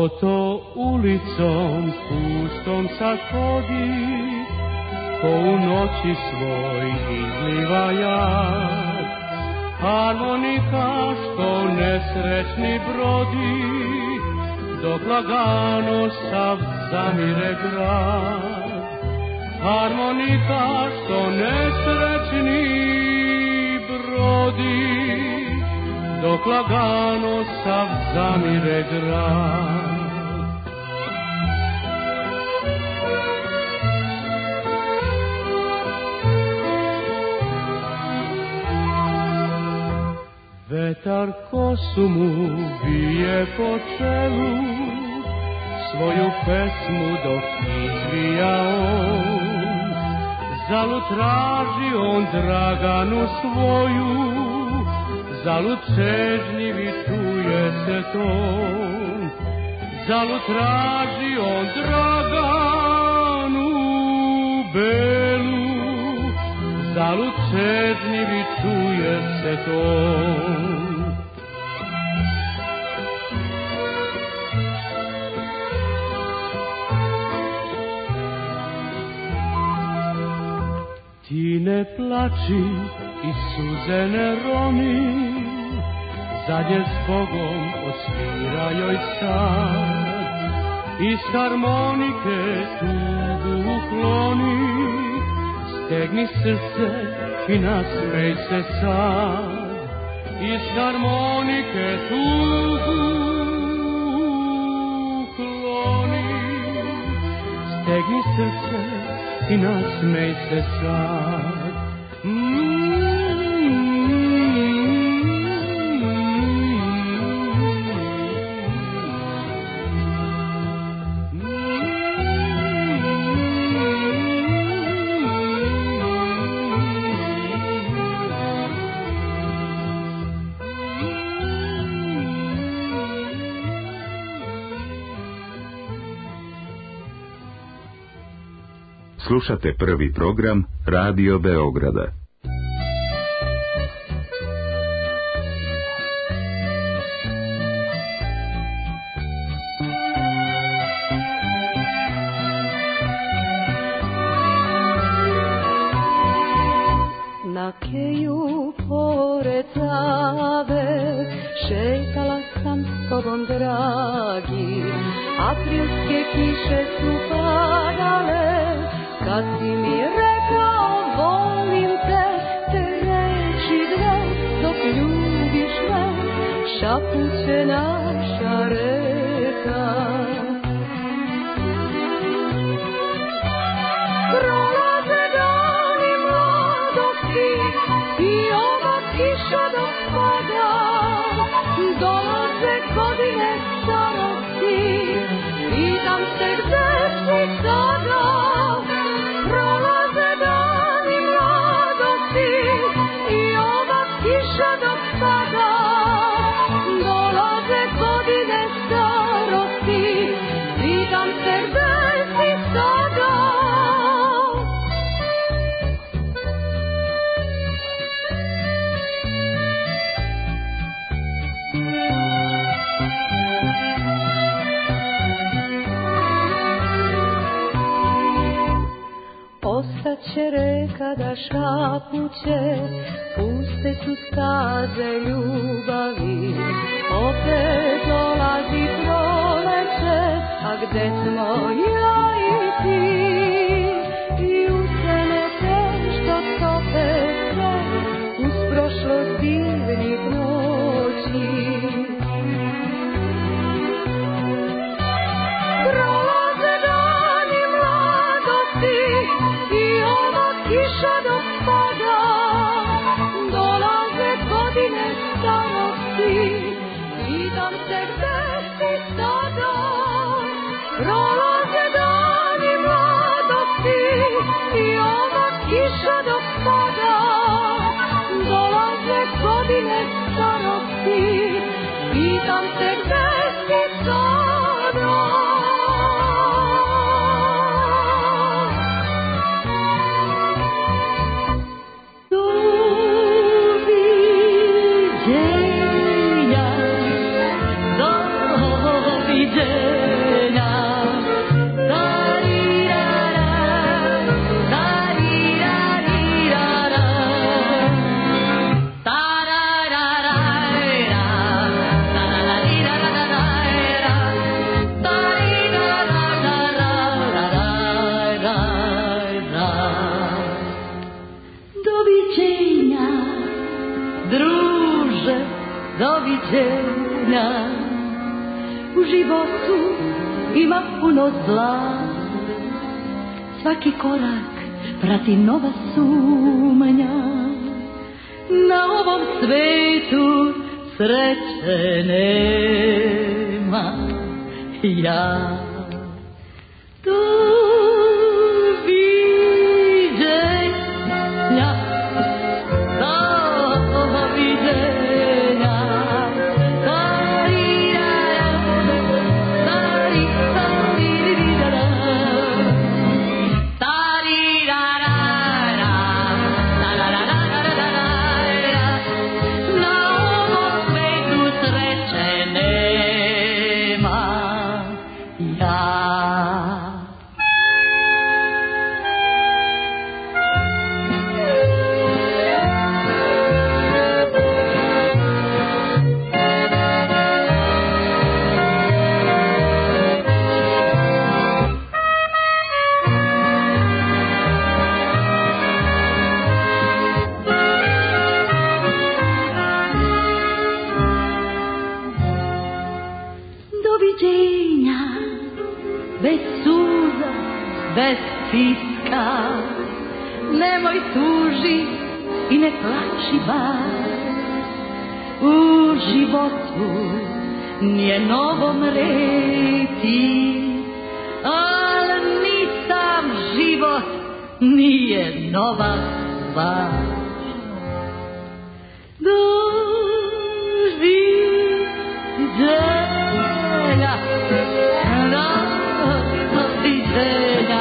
S5: Ko to ulicom pustom sad hodi, ko u noći svoj izliva jad, harmonika što nesrećni brodi, dok lagano sav zamire grad. Harmonika što nesrećni brodi, dok lagano sav zamire grad. Vetar kosu mu bije po čelu, svoju pesmu dok izvija on. Zalud traži on Draganu svoju, zalud čežnjivi čuje se ton. Zalud traži on Draganu belu, zalud čežnjivi čuje se ton. Ti ne plači i suze ne romi, zadnje s Bogom odsvira joj sad. Iz harmonike tugu ukloni, stegni srce i nasmej se sad. Iz harmonike tugu ukloni, stegni srce i nasmej se sad.
S8: Slušate prvi program Radio Beograda.
S4: Na keju pored Save šetala sam s tobom, dragi, aprilske kiše su padale. Kad si mi rekao volim te, te reči dve, dok ljubiš me, šapuće naša reka. Prolaze dani mladosti i ova kiša dok pada, dolaze godine starosti, pitam se gde si sada. Prolaze dani mladosti i ova kiša dok pada, dolaze godine starosti, pitam se gde si sada. Ostaće reka da šapuće, puste su staze ljubavi. Opet dolazi proleće, a gde smo ja i ti? I usene te što tope sve uz prošlost divnih noći. Prolaze dani mladosti i ova kiša dok pada, dolaze godine starosti, pitam se gde si sada. Prolaze dani mladosti i ova kiša dok pada, dolaze godine starosti, pitam se gde si sada. Doviđenja, doviđenja. U životu ima puno zla, svaki korak prati nova sumnja. Na ovom svetu sreće nema, ja doviđenja, doviđenja. Bez stiska, nemoj tuži i ne plači bar. U životu nije novo mreti, al ni sam život nije nova stvar. Doviđenja, doviđenja.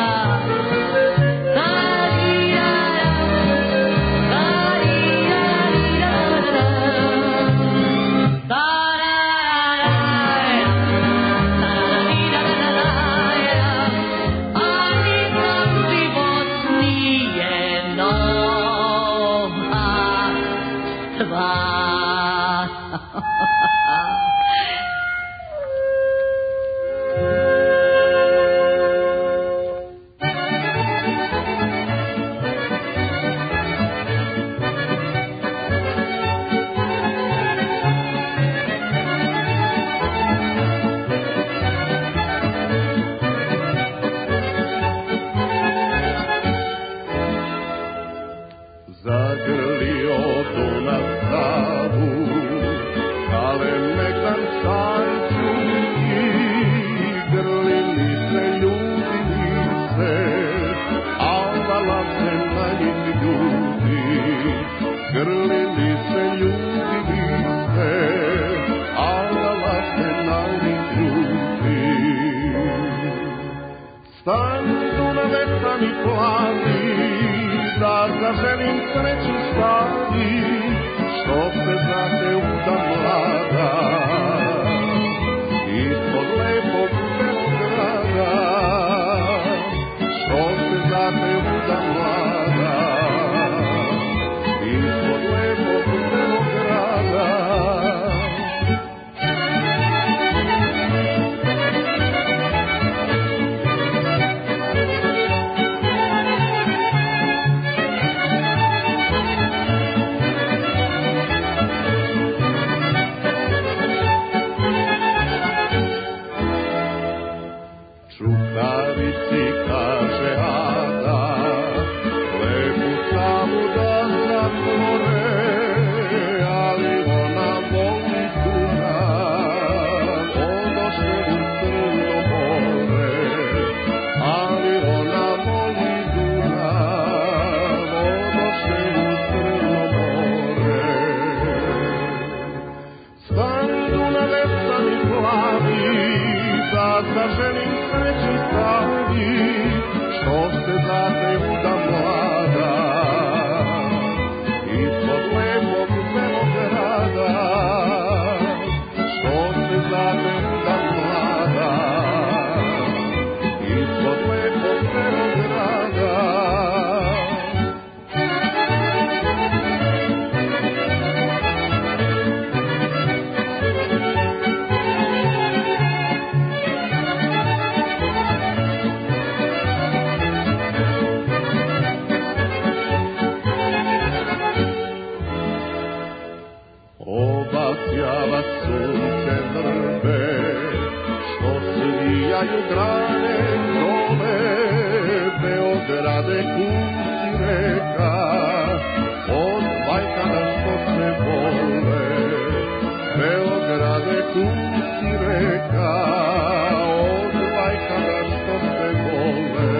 S5: sijaju grane dole, Beograde kući reka, od vajkada što se vole, Beograde kući reka, od vajkada što se vole.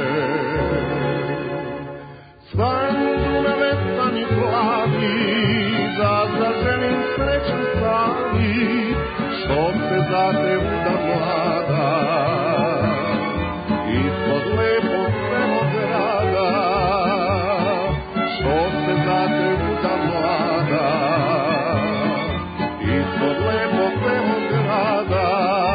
S5: Stani Dunave, stani plavi, da zaželim sreću stavi, što se za te uda mlada, ispod lepog Beograda, što se za te uda mlada, ispod lepog Beograda.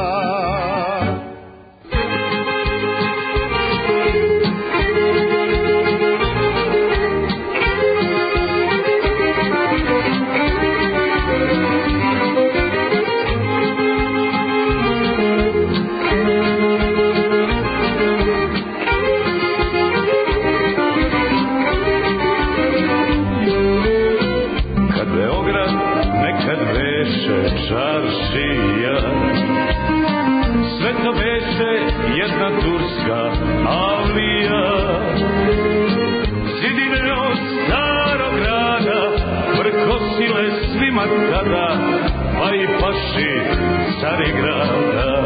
S9: Čaršija, sve to beše jedna turska avlija. Zidine od starog grada prkosile svima tada, pa i paši Carigrada.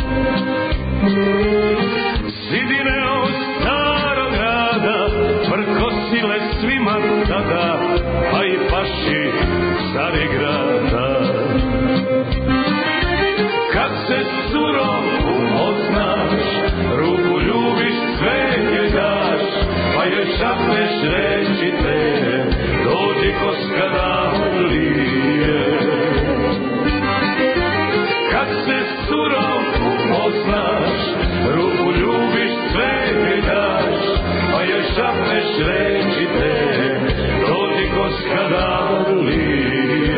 S9: Zidine od starog grada prkosile svima tada, pa i paši Carigrada. Kad se surom upoznaš, ruku ljubiš, sve joj daš, pa joj šapneš reći te, dođi Koskadalije. Kad se surom upoznaš, ruku ljubiš, sve joj daš, pa joj šapneš reći te, dođi Koskadalije.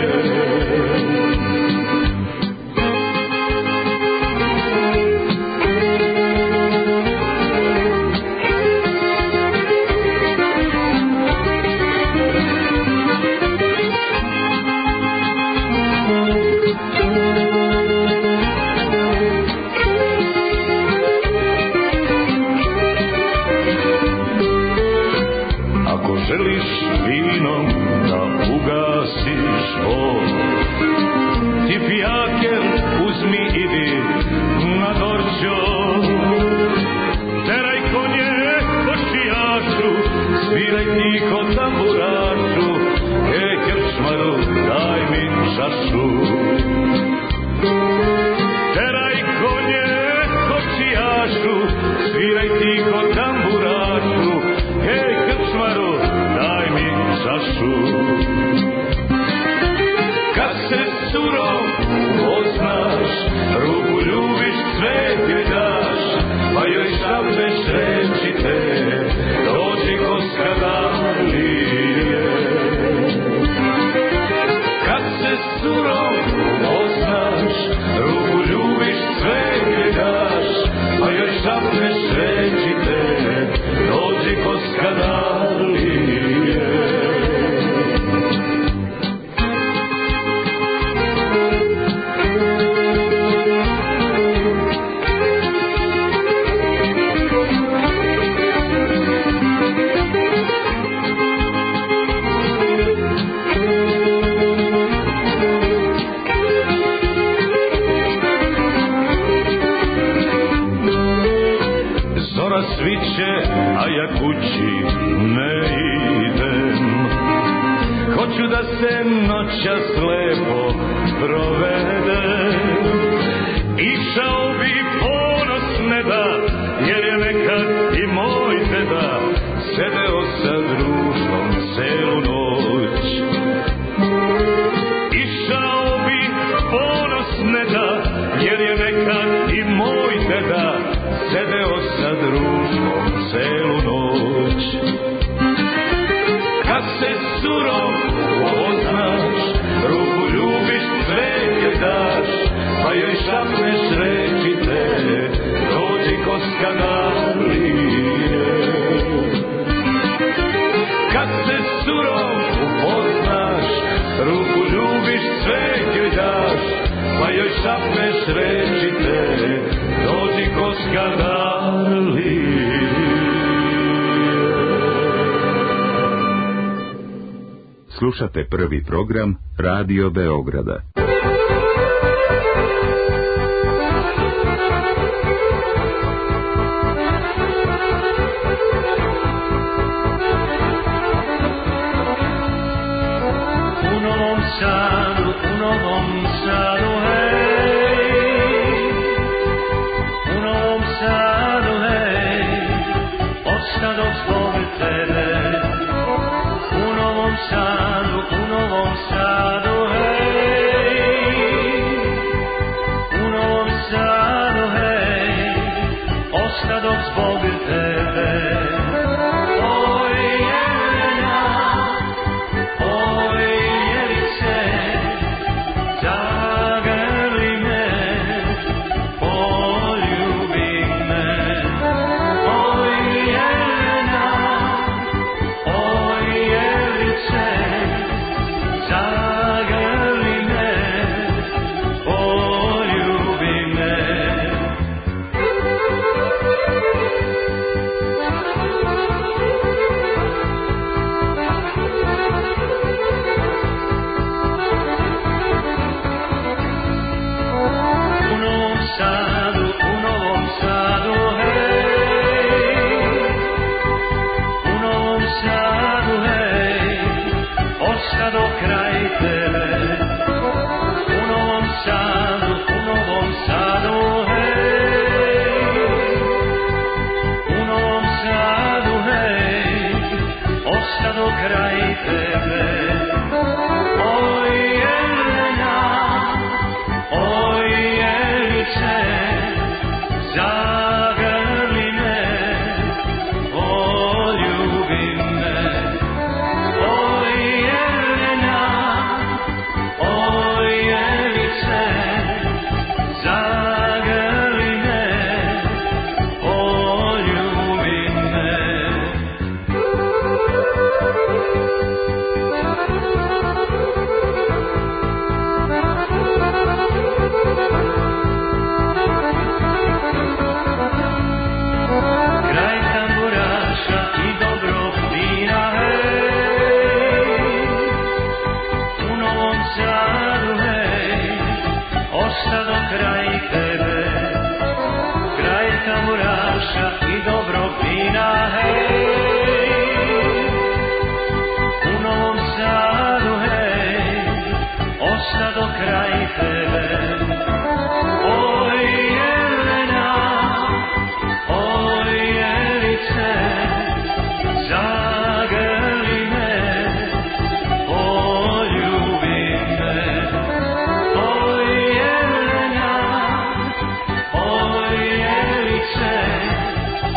S9: Želiš vinom da ugasiš bol, ti pijaker uzmi idi na Dorćo. Teraj konje kočijašu, sviraj ti ko tamburašu, krčmaru daj mi čašu. Teraj konje kočijašu, sviraj ti ko tamburašu, krčmaru daj mi čašu. Kad se surom upoznaš, ruku ljubiš, sve joj daš, pa joj šapneš reći te, dođi Koskadalije. Kad se surom upoznaš, ruku ljubiš, sve joj daš, pa joj šapneš reći te, dođi Koskadalije. Zora sviće, a ja kući ne idem. Hoću da se noćas lepo provedem. Išao bi ponos ne da, jer je nekad i moj deda sedeo sa društvom celu noć. Išao bi ponos ne da, jer je nekad i moj deda sedeo sa društvom celu noć. Kad se surom upoznaš, ruku ljubiš, sve joj daš, pa joj šapneš reći te, dođi Koskadalije. Kad se surom upoznaš, ruku ljubiš, sve joj daš, pa joj šapneš reći te, dođi Koskadalije.
S8: Slušate prvi program Radio Beograda.
S9: U Novom Sadu, hej, u Novom Sadu, hej, ostado zbog tebe. U Novom Sadu, hej, u Novom Sadu, hej, ostado zbog tebe. Oj, Jelena, oj, Jelice, zagrli me, poljubi me. Oj, Jelena, oj, Jelice, zagrli me, poljubi me. U Novom Sadu, hej, u Novom Sadu, hej, ostado kraj tebe. U Novom Sadu, hej, u Novom Sadu, hej, ostado kraj tebe. Oj, Jelena, oj, Jelice, zagrli me, poljubi me. Oj, Jelena, oj, Jelice, zagrli me, poljubi me. Kraj tamburaša i dobrog vina, hej, u Novom Sadu, hej, ostado kraj tebe. Kraj tamburaša i dobrog vina, hej, u Novom Sadu, hej, ostado kraj tebe. Oj, Jelena, oj, Jelice, zagrli me, poljubi me. Oj, Jelena, oj, Jelice,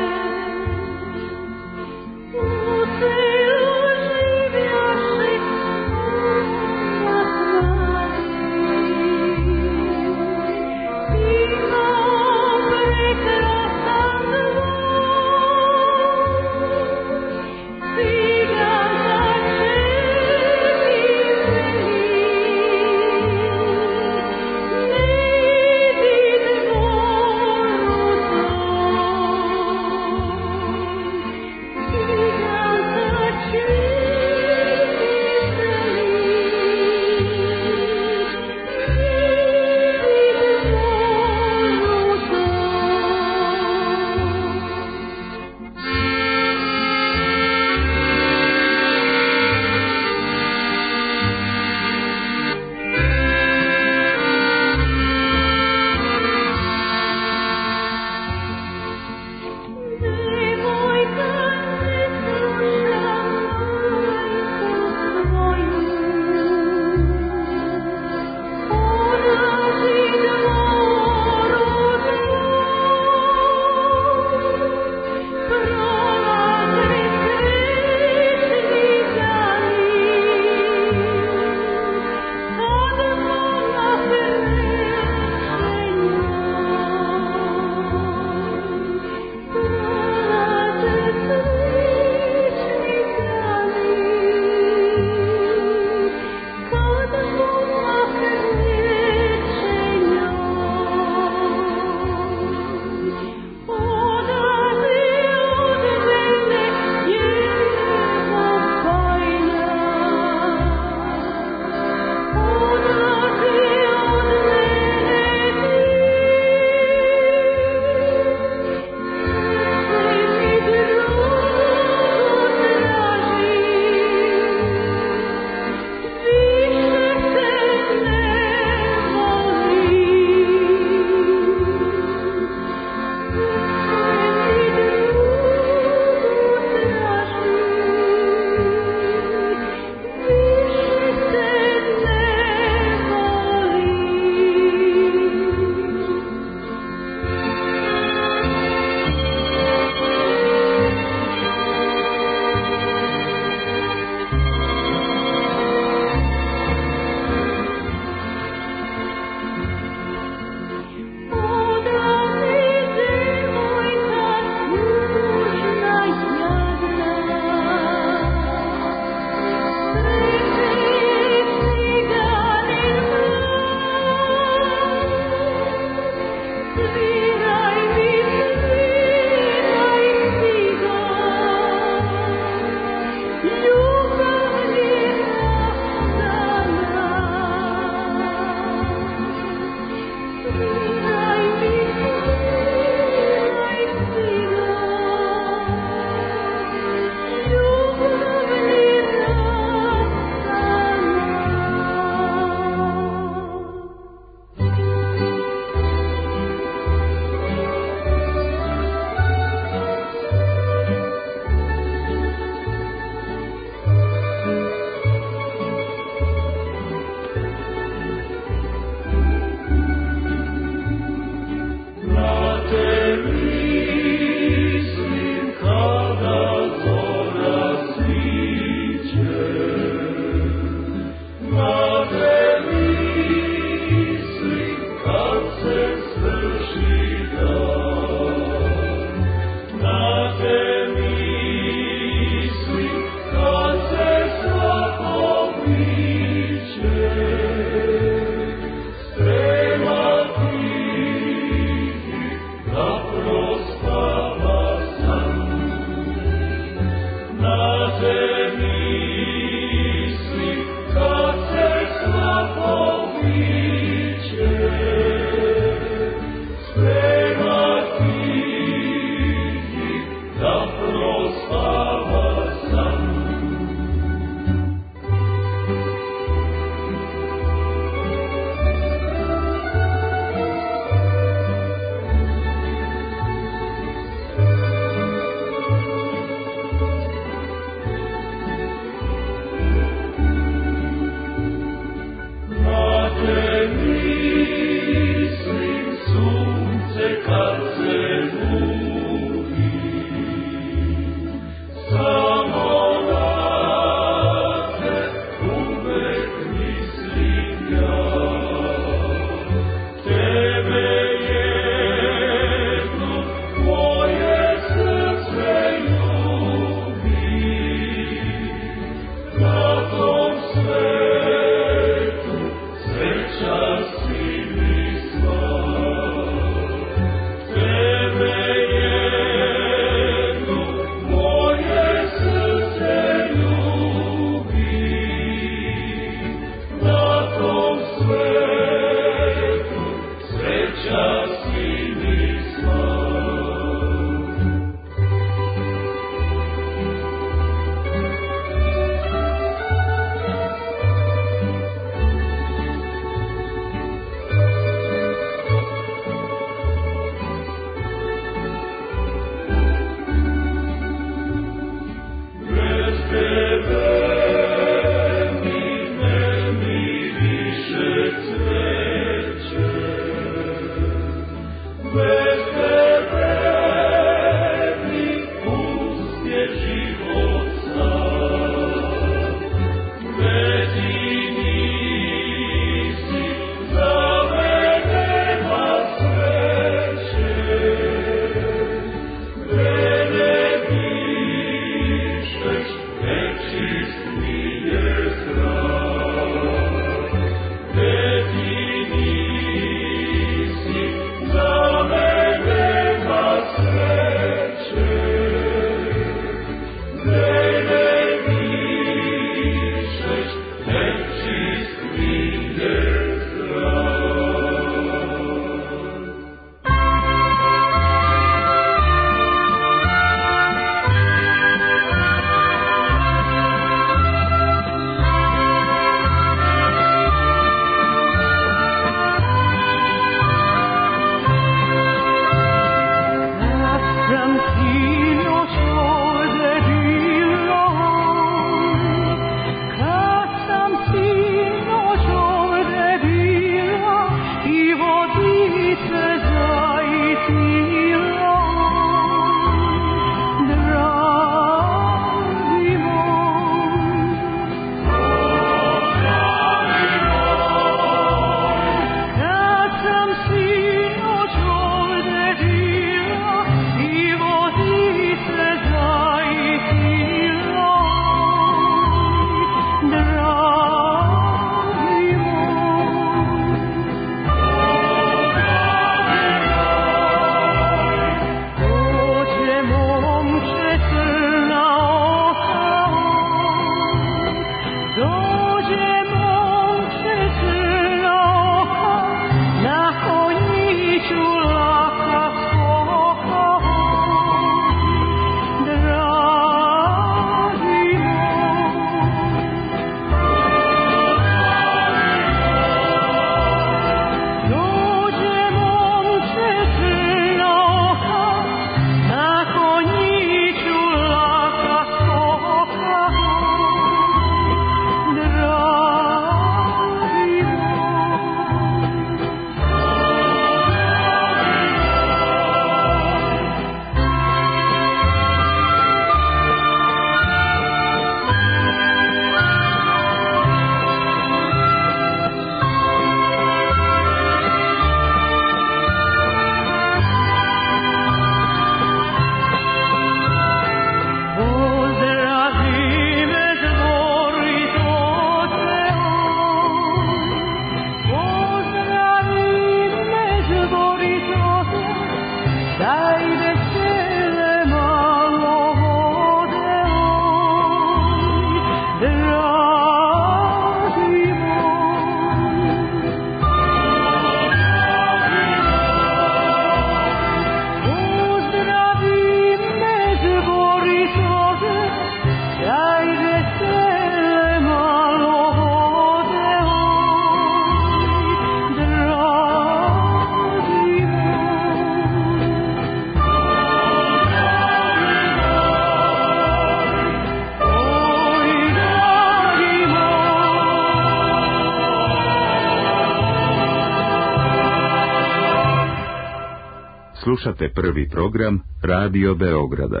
S8: Slušate prvi program Radio Beograda.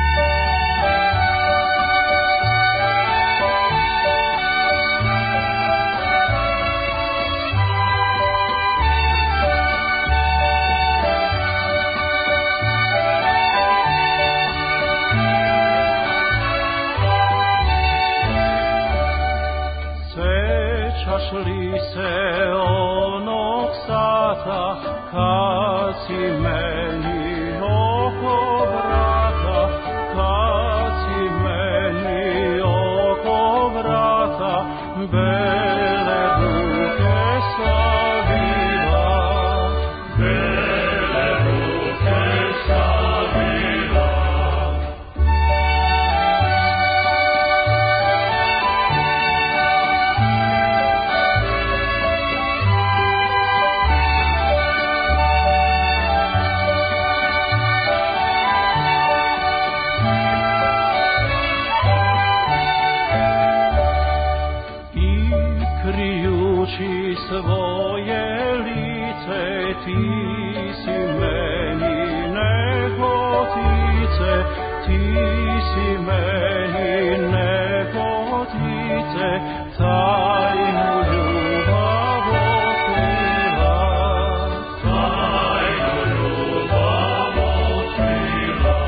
S5: Sećaš li se onog sata kad si meni oko vrata, kad si meni oko vrata bele ruke savila, bele ruke savila. Svoje lice ti si meni nehotice, ti si meni nehotice, tajnu ljubav otkrila, tajnu ljubav otkrila.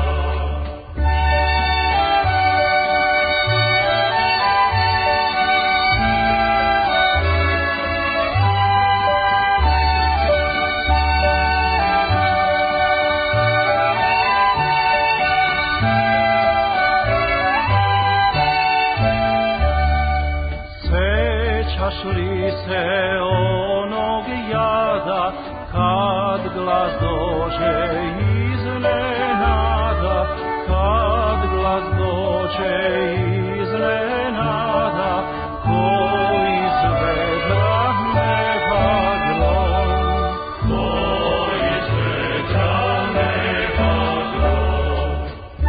S5: Sećaš li se onog jada kad glas dođe iznenada, kad glas dođe iznenada, koji iz vedra neba grom, koji iz vedra neba grom.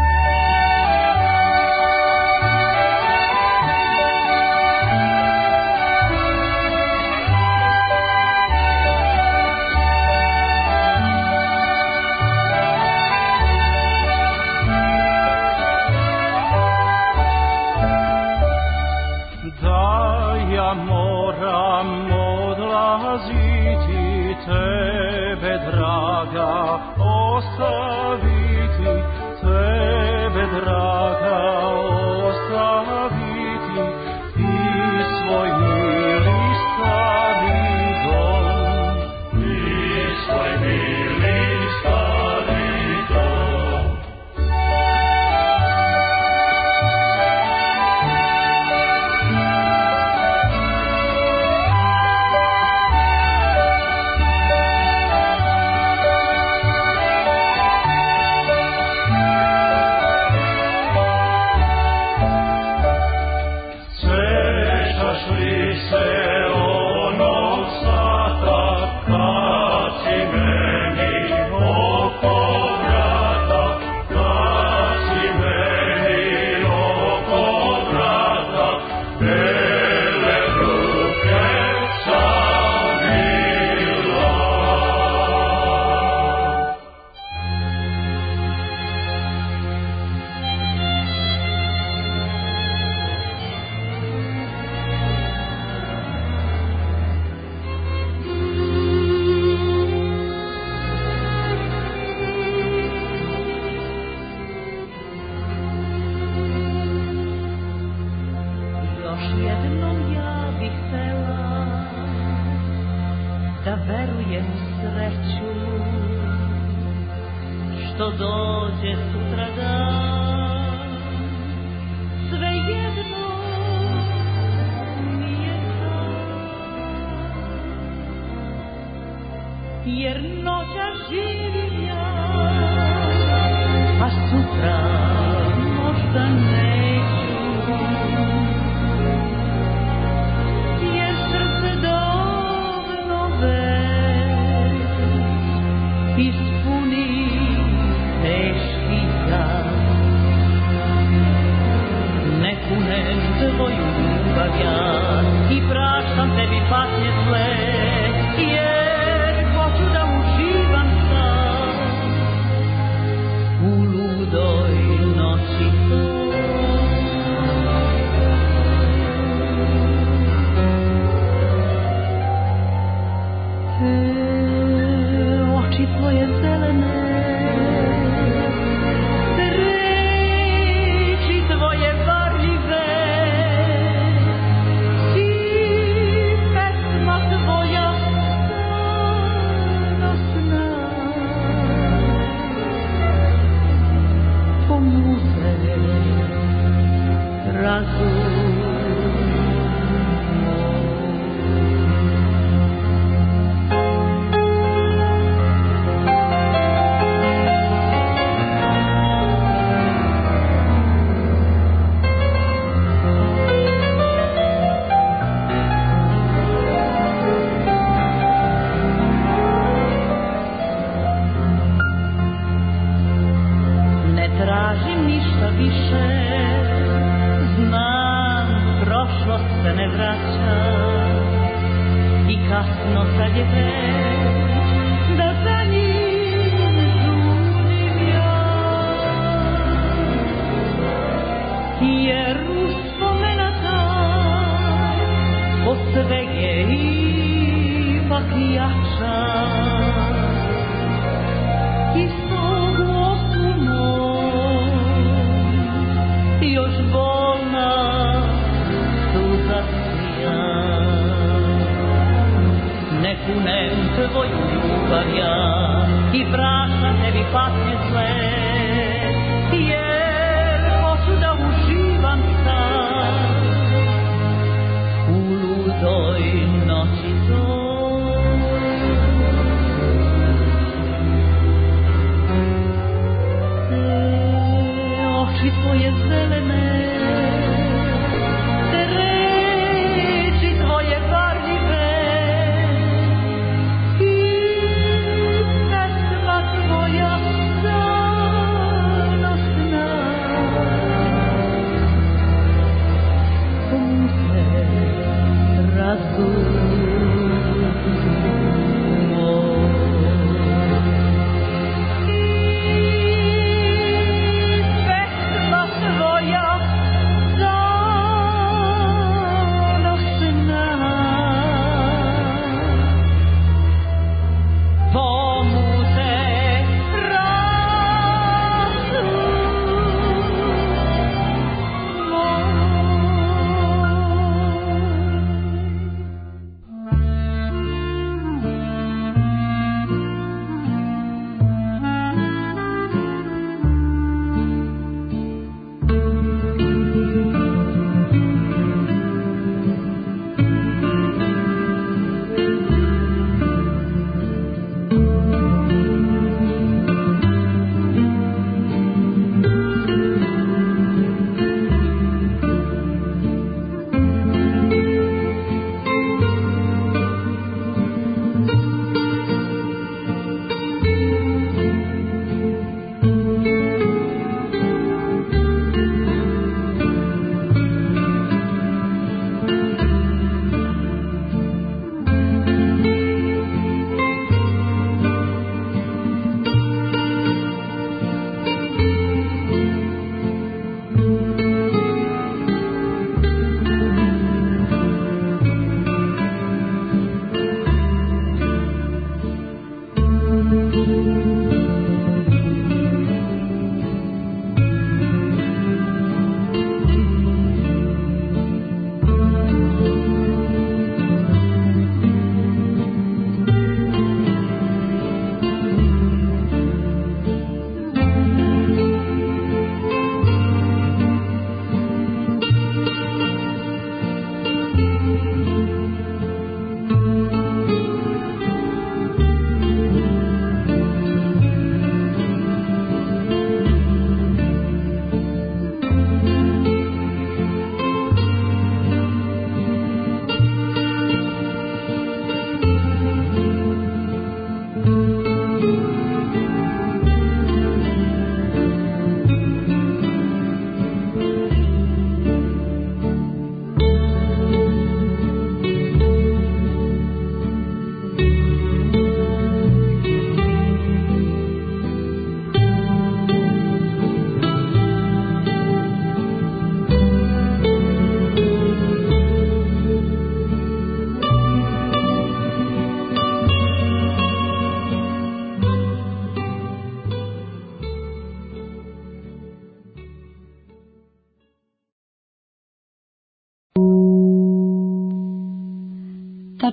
S5: Moram odlaziti, tebe draga ostaviti, tebe draga ostaviti i svoj mili stari dom, i svoj mili stari dom.
S4: što dođe sutradan, svejedno mi je sad, jer noćas živim ja, a sutra možda neću, jer srce davno već ispuni teški jad. Ne kunem tvoju ljubav ja i praštam tebi patnje zle, jer hoću da uživam sad u ludoj noći oči tvoje zelene, reči tvoje varljive i pesma tvoja zanosna pomuze razum. Tražim ništa više, znam, prošlost se ne vraća i kasno sad je već da za njim žudim ja, jer uspomena ta od sve je ipak jača i svog oku još bolna suza sija. Ne kunem tvoju ljubav ja i praštam tebi patnje zle, jer hoću da uživam sad u ludoj noći oči tvoje zelene, te reči tvoje varljive i pesma tvoja zanosna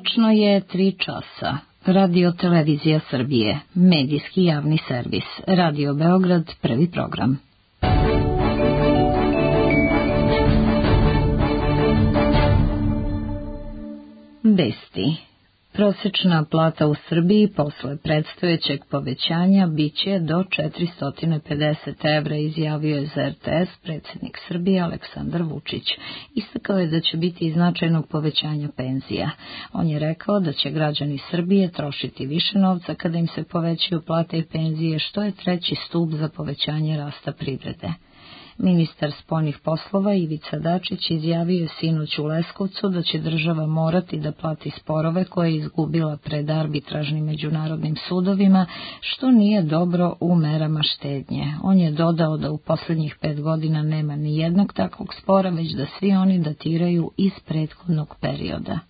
S6: Tačno je 3 časa. Radio Televizija Srbije, medijski javni servis, Radio Beograd, prvi program. Vesti. Prosečna plata u Srbiji posle predstojećeg povećanja biće do 450 evra, izjavio je za RTS predsjednik Srbije Aleksandar Vučić. Istakao je da će biti i značajnog povećanja penzija. On je rekao da će građani Srbije trošiti više novca kada im se povećaju plate i penzije, što je treći stub za povećanje rasta privrede. Ministar spoljnih poslova Ivica Dačić izjavio je sinoć u Leskovcu da će država morati da plati sporove koje je izgubila pred arbitražnim međunarodnim sudovima, što nije dobro u merama štednje. On je dodao da u posljednjih 5 godina nema ni jednog takvog spora, već da svi oni datiraju iz prethodnog perioda.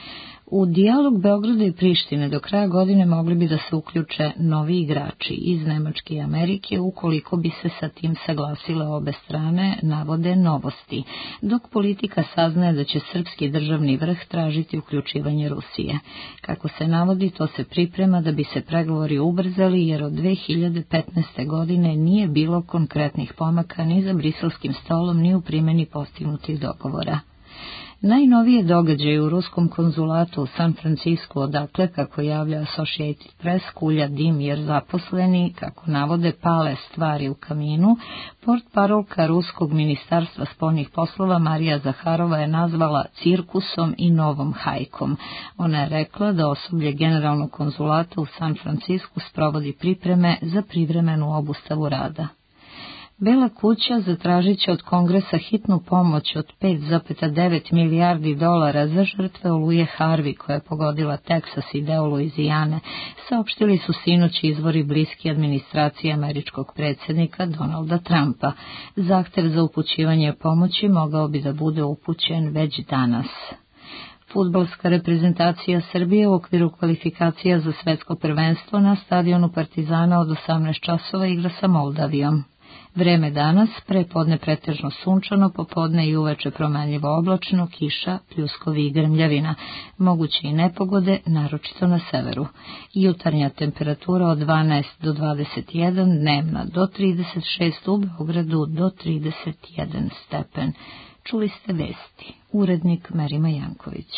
S6: U dijalog Beograda i Prištine do kraja godine mogli bi da se uključe novi igrači iz Nemačke i Amerike ukoliko bi se sa tim saglasile obe strane, navode Novosti, dok politika saznaje da će srpski državni vrh tražiti uključivanje Rusije. Kako se navodi, to se priprema da bi se pregovori ubrzali jer od 2015. godine nije bilo konkretnih pomaka ni za briselskim stolom ni u primjeni postignutih dogovora. Najnovije događaje u ruskom konzulatu u San Francisku, odakle, kako javlja Associated Press, kulja dim jer zaposleni, kako navode, pale stvari u kaminu, portparolka Ruskog ministarstva spoljnih poslova Marija Zaharova je nazvala cirkusom i novom hajkom. Ona je rekla da osoblje generalnog konzulata u San Francisku sprovodi pripreme za privremenu obustavu rada. Bela kuća zatražit će od Kongresa hitnu pomoć od 5,9 milijardi dolara za žrtve oluje Harvey koja je pogodila Teksas i deo Luizijane, saopštili su sinoć izvori bliski administraciji američkog predsjednika Donalda Trumpa. Zahtev za upućivanje pomoći mogao bi da bude upućen već danas. Fudbalska reprezentacija Srbije u okviru kvalifikacija za svetsko prvenstvo na stadionu Partizana od 18 časova igra sa Moldavijom. Vreme danas, prepodne pretežno sunčano, popodne i uveče promenljivo oblačno, kiša, pljuskovi i grmljavina, moguće i nepogode, naročito na severu. Jutarnja temperatura od 12 do 21, dnevna do 36, u Beogradu do 31 stepen. Čuli ste vesti. Urednik Merima Janković.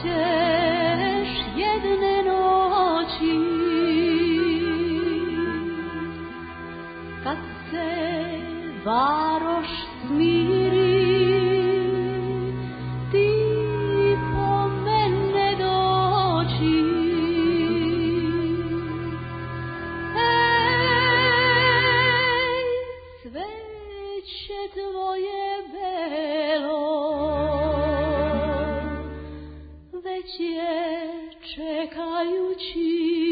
S10: ćeš jedne noći, kad se varoš smiri, ti po mene doći. Sveće tvoje belo već je čekajući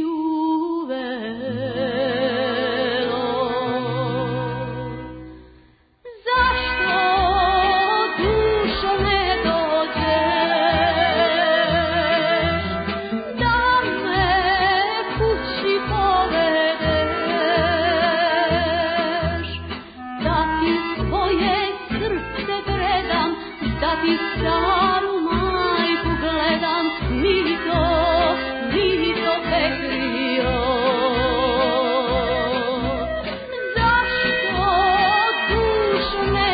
S10: uvelo. Zašto dušo ne dođeš da me kući povedeš, da ti svoje srce predam, da ti staru majku gledam, mi to pekrio. Zašto dušo ne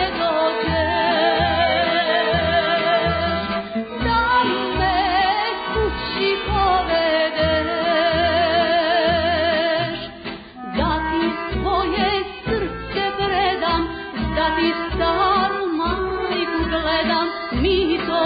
S10: dođeš da me kući povedeš, da ti svoje srce predam, da ti staru majku gledam, mi to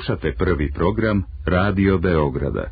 S8: Slušate prvi program Radio Beograda.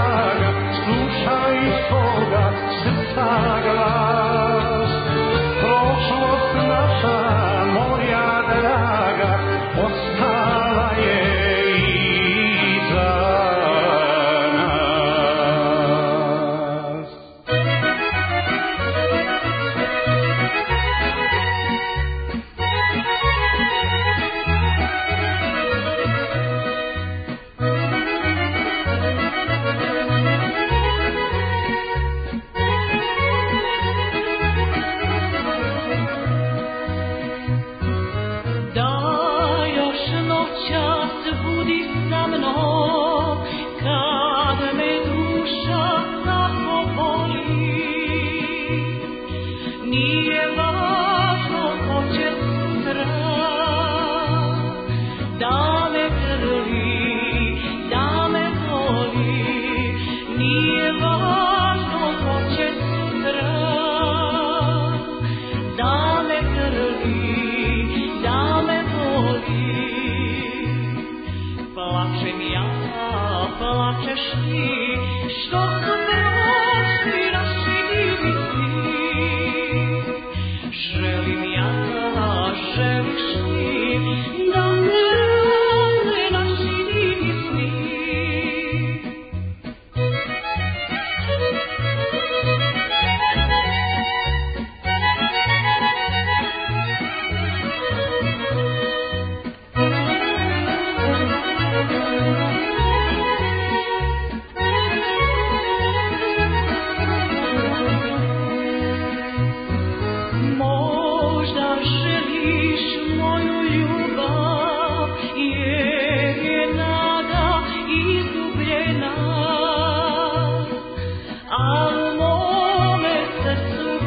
S5: Slušaj svoga srca glas,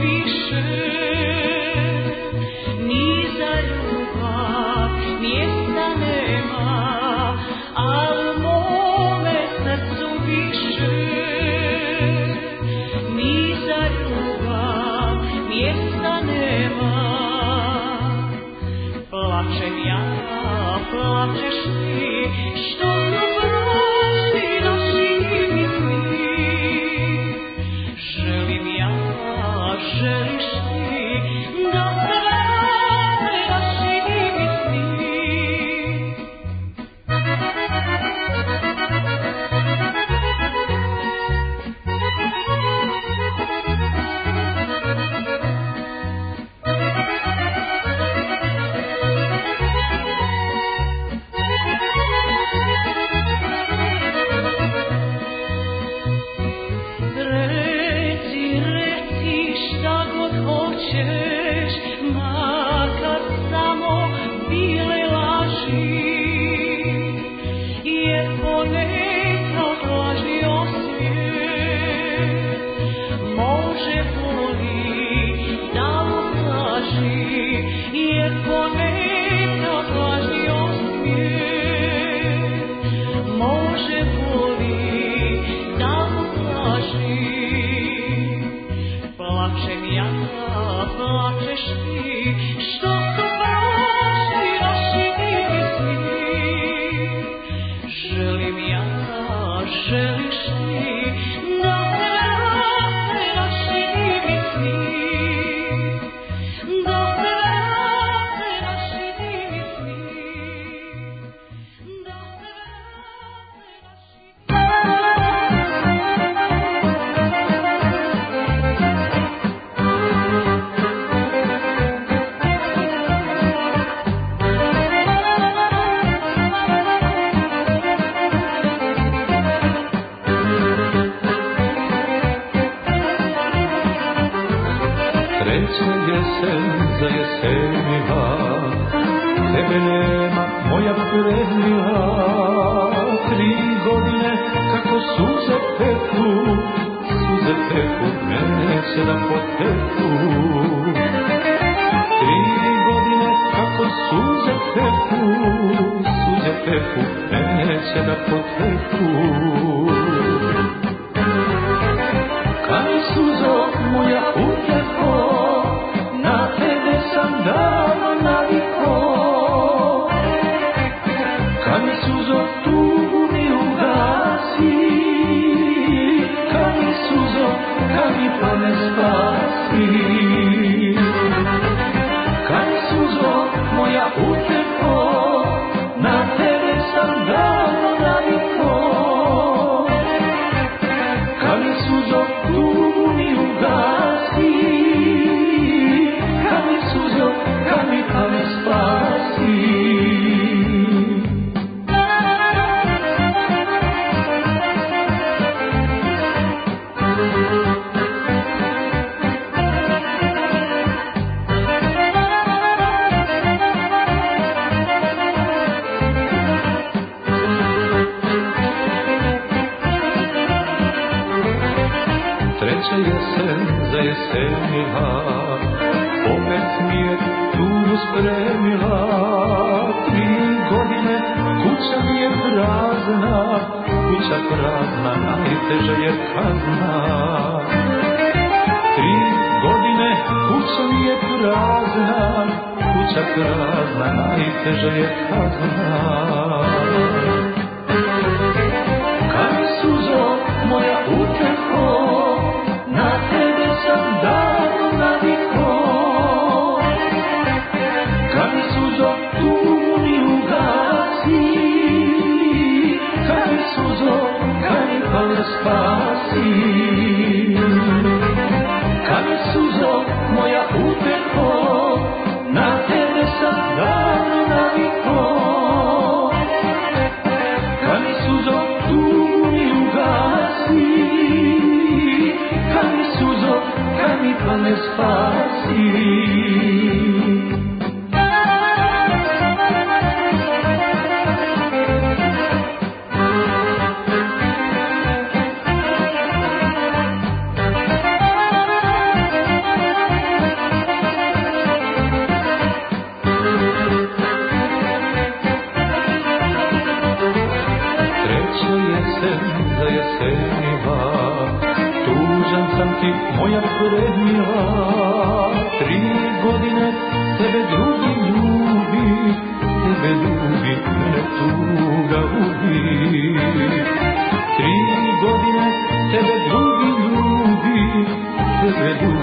S10: više, ni za ljubav mjesta nema, al mome srcu više, ni za ljubav mjesta nema. Plačem ja, plačeš ti, što su prošli naši misli. Želim ja, želiš ti, da se vrate naši misli.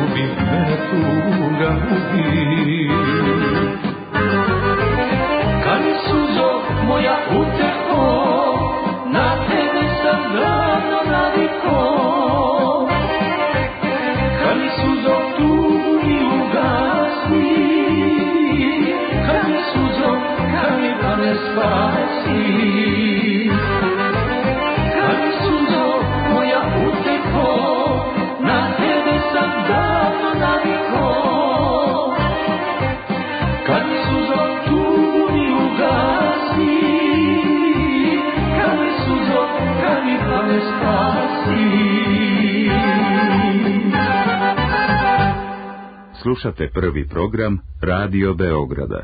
S5: ljubi, mene tuga ubi. Kad mi suzo moja uteho, na tebe sam davno navikao. Kad mi suzo tugu mi ugasni, kad mi suzo, kad mi pa ne spasi. Kad mi suzo moja uteho, na tebe sam davno navikao. Kad mi suzo tugu mi ugasni, kad mi suzo, kad mi pa ne spasi.
S8: Slušate prvi program Radio Beograda.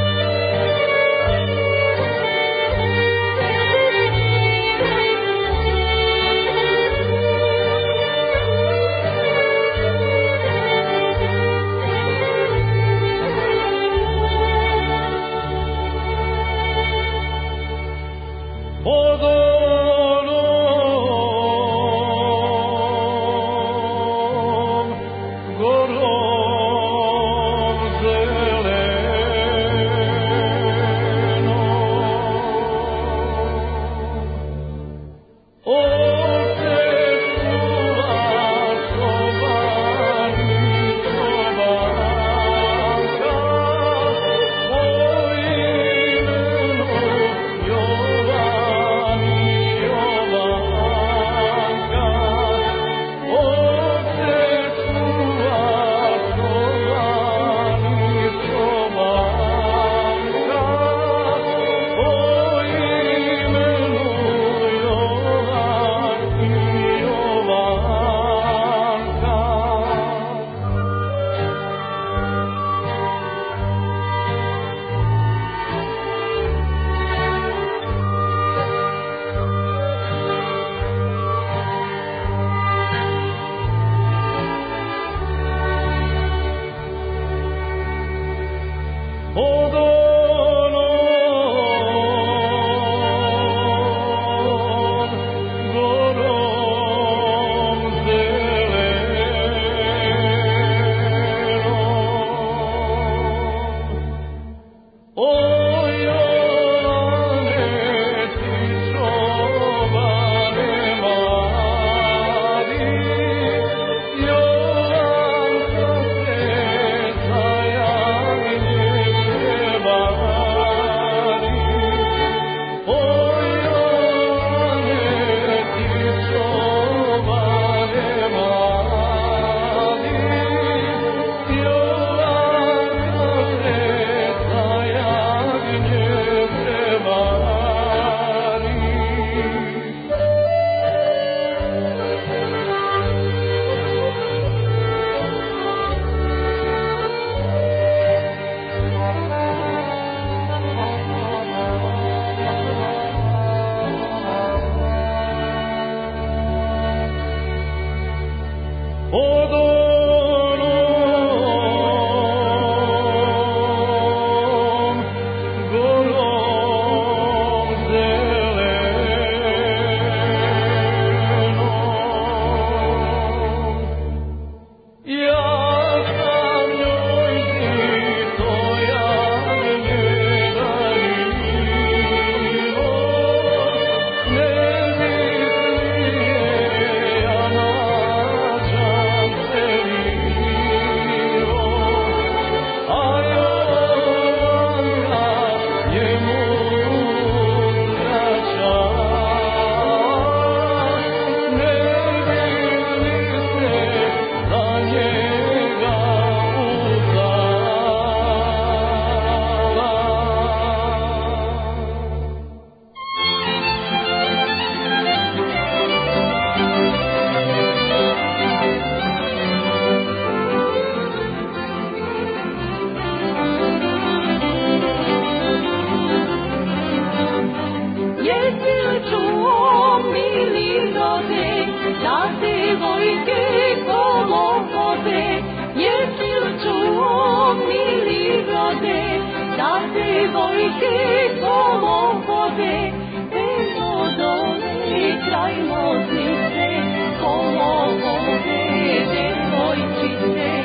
S10: devojke kolo vode, peno dole kraj Loznice, kolo vode devojčice.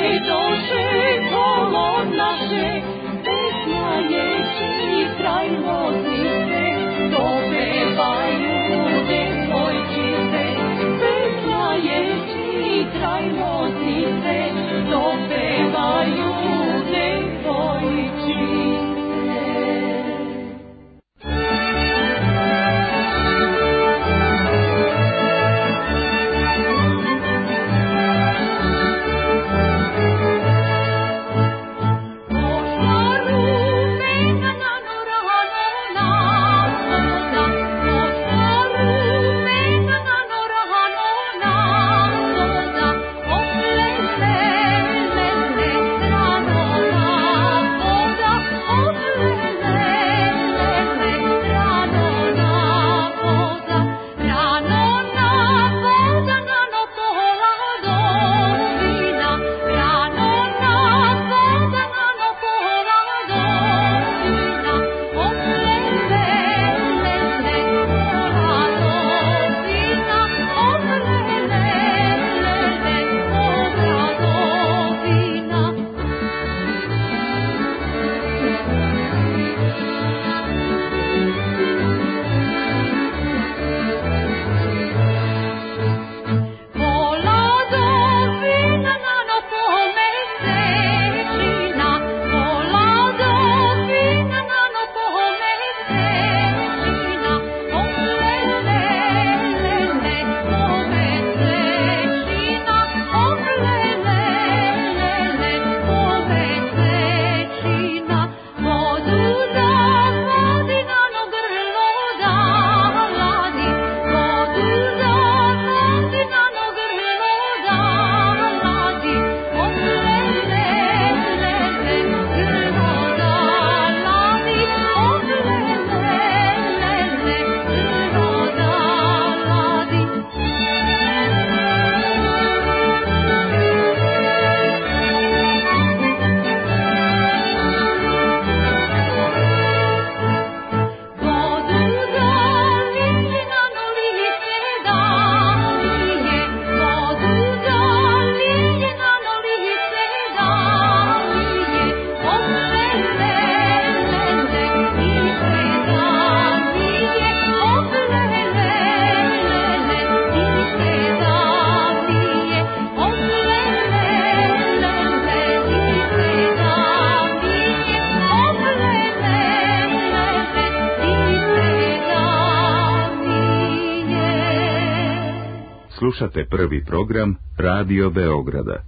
S8: Slušate prvi program Radio Beograda.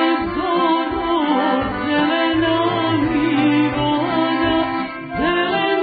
S10: Zelena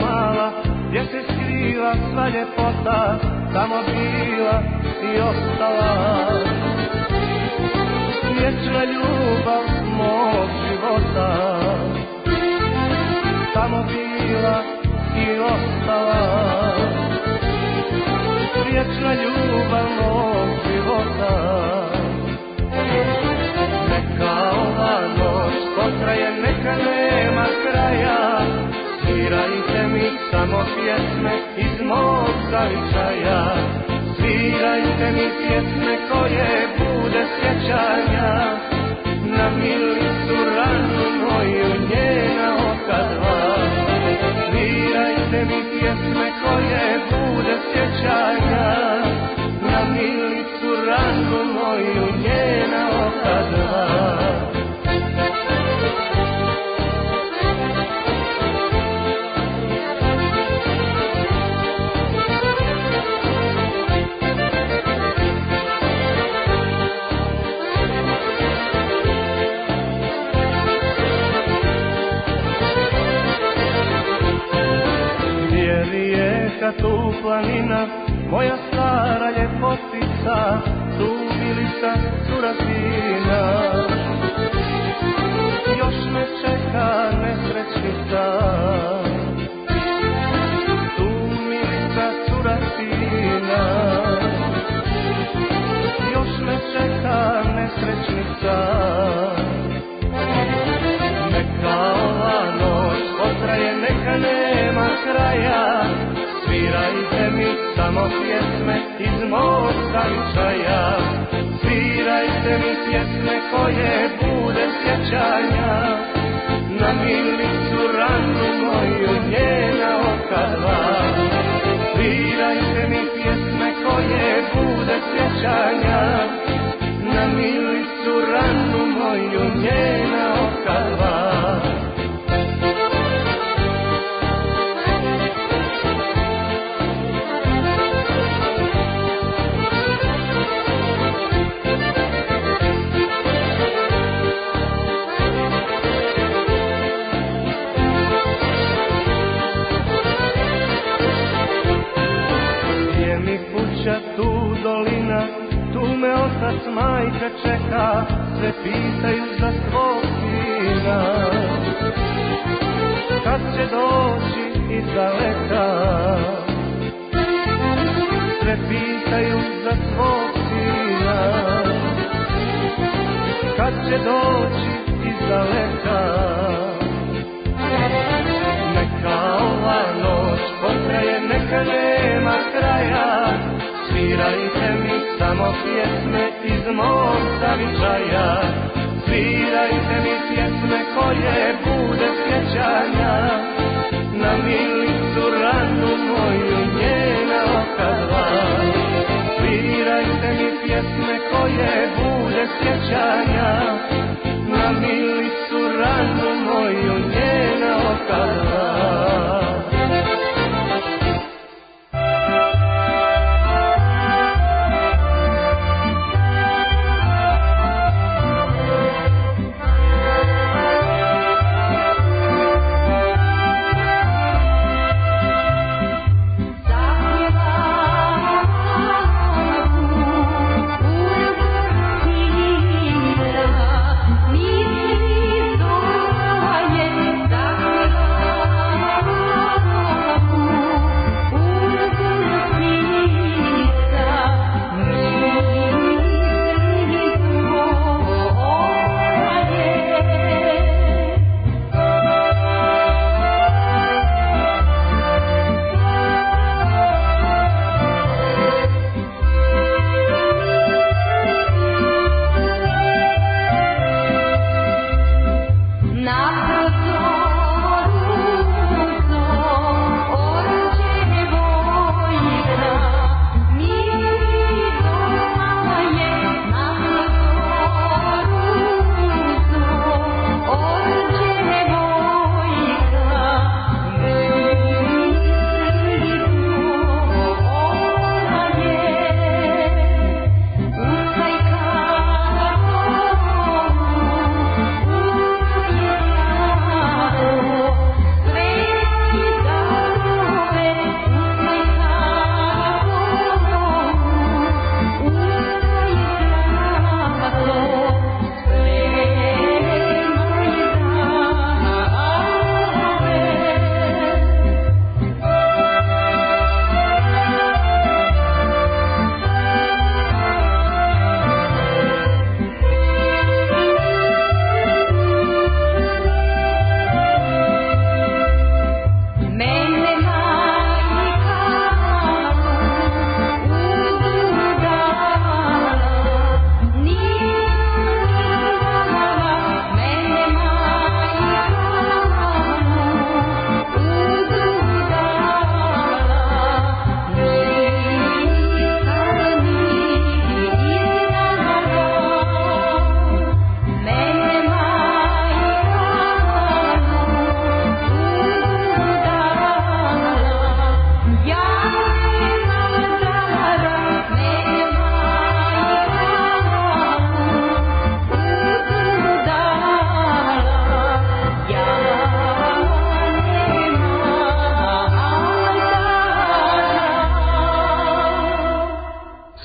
S5: mala, gdje se skriva sva ljepota, tamo bila i ostala. Vječna ljubav mog života, tamo bila i ostala. Vječna ljubav mog života. Neka ova noć potraje, neka nema kraja, svirajte mi samo pjesme iz mog zavičaja. Svirajte mi pjesme koje bude sjećanja na Milicu ranu moju, njena oka dva. Svirajte mi pjesme koje bude sjećanja na Milicu ranu moju, njena oka dva. Tu planina, moja stara ljepotica, tu Milica cura sina. Još me čeka nesrećnica, tu Milica cura sina. Još me čeka nesrećnica. Neka ova noć potraje, neka nema kraja, svirajte mi samo pjesme iz mog zavičaja. Svirajte mi pjesme koje bude sjećanja na Milicu ranu moju, njena oka dva. Svirajte mi pjesme koje bude sjećanja na Milicu ranu moju, njena oka dva. Tu dolina, tu me otac majka čeka, sve pitaju za svog sina. Kad će doći iz daleka, sve pitaju za svog sina. Kad će doći iz daleka, neka ova noć potraje, neka nema kraja, svirajte mi samo pjesme iz mog zavičaja. Svirajte mi pjesme koje bude sjećanja na Milicu ranu moju, njena oka dva. Svirajte mi pjesme koje bude sjećanja na Milicu ranu moju, njena oka dva.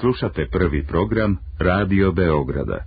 S8: Slušate prvi program Radio Beograda.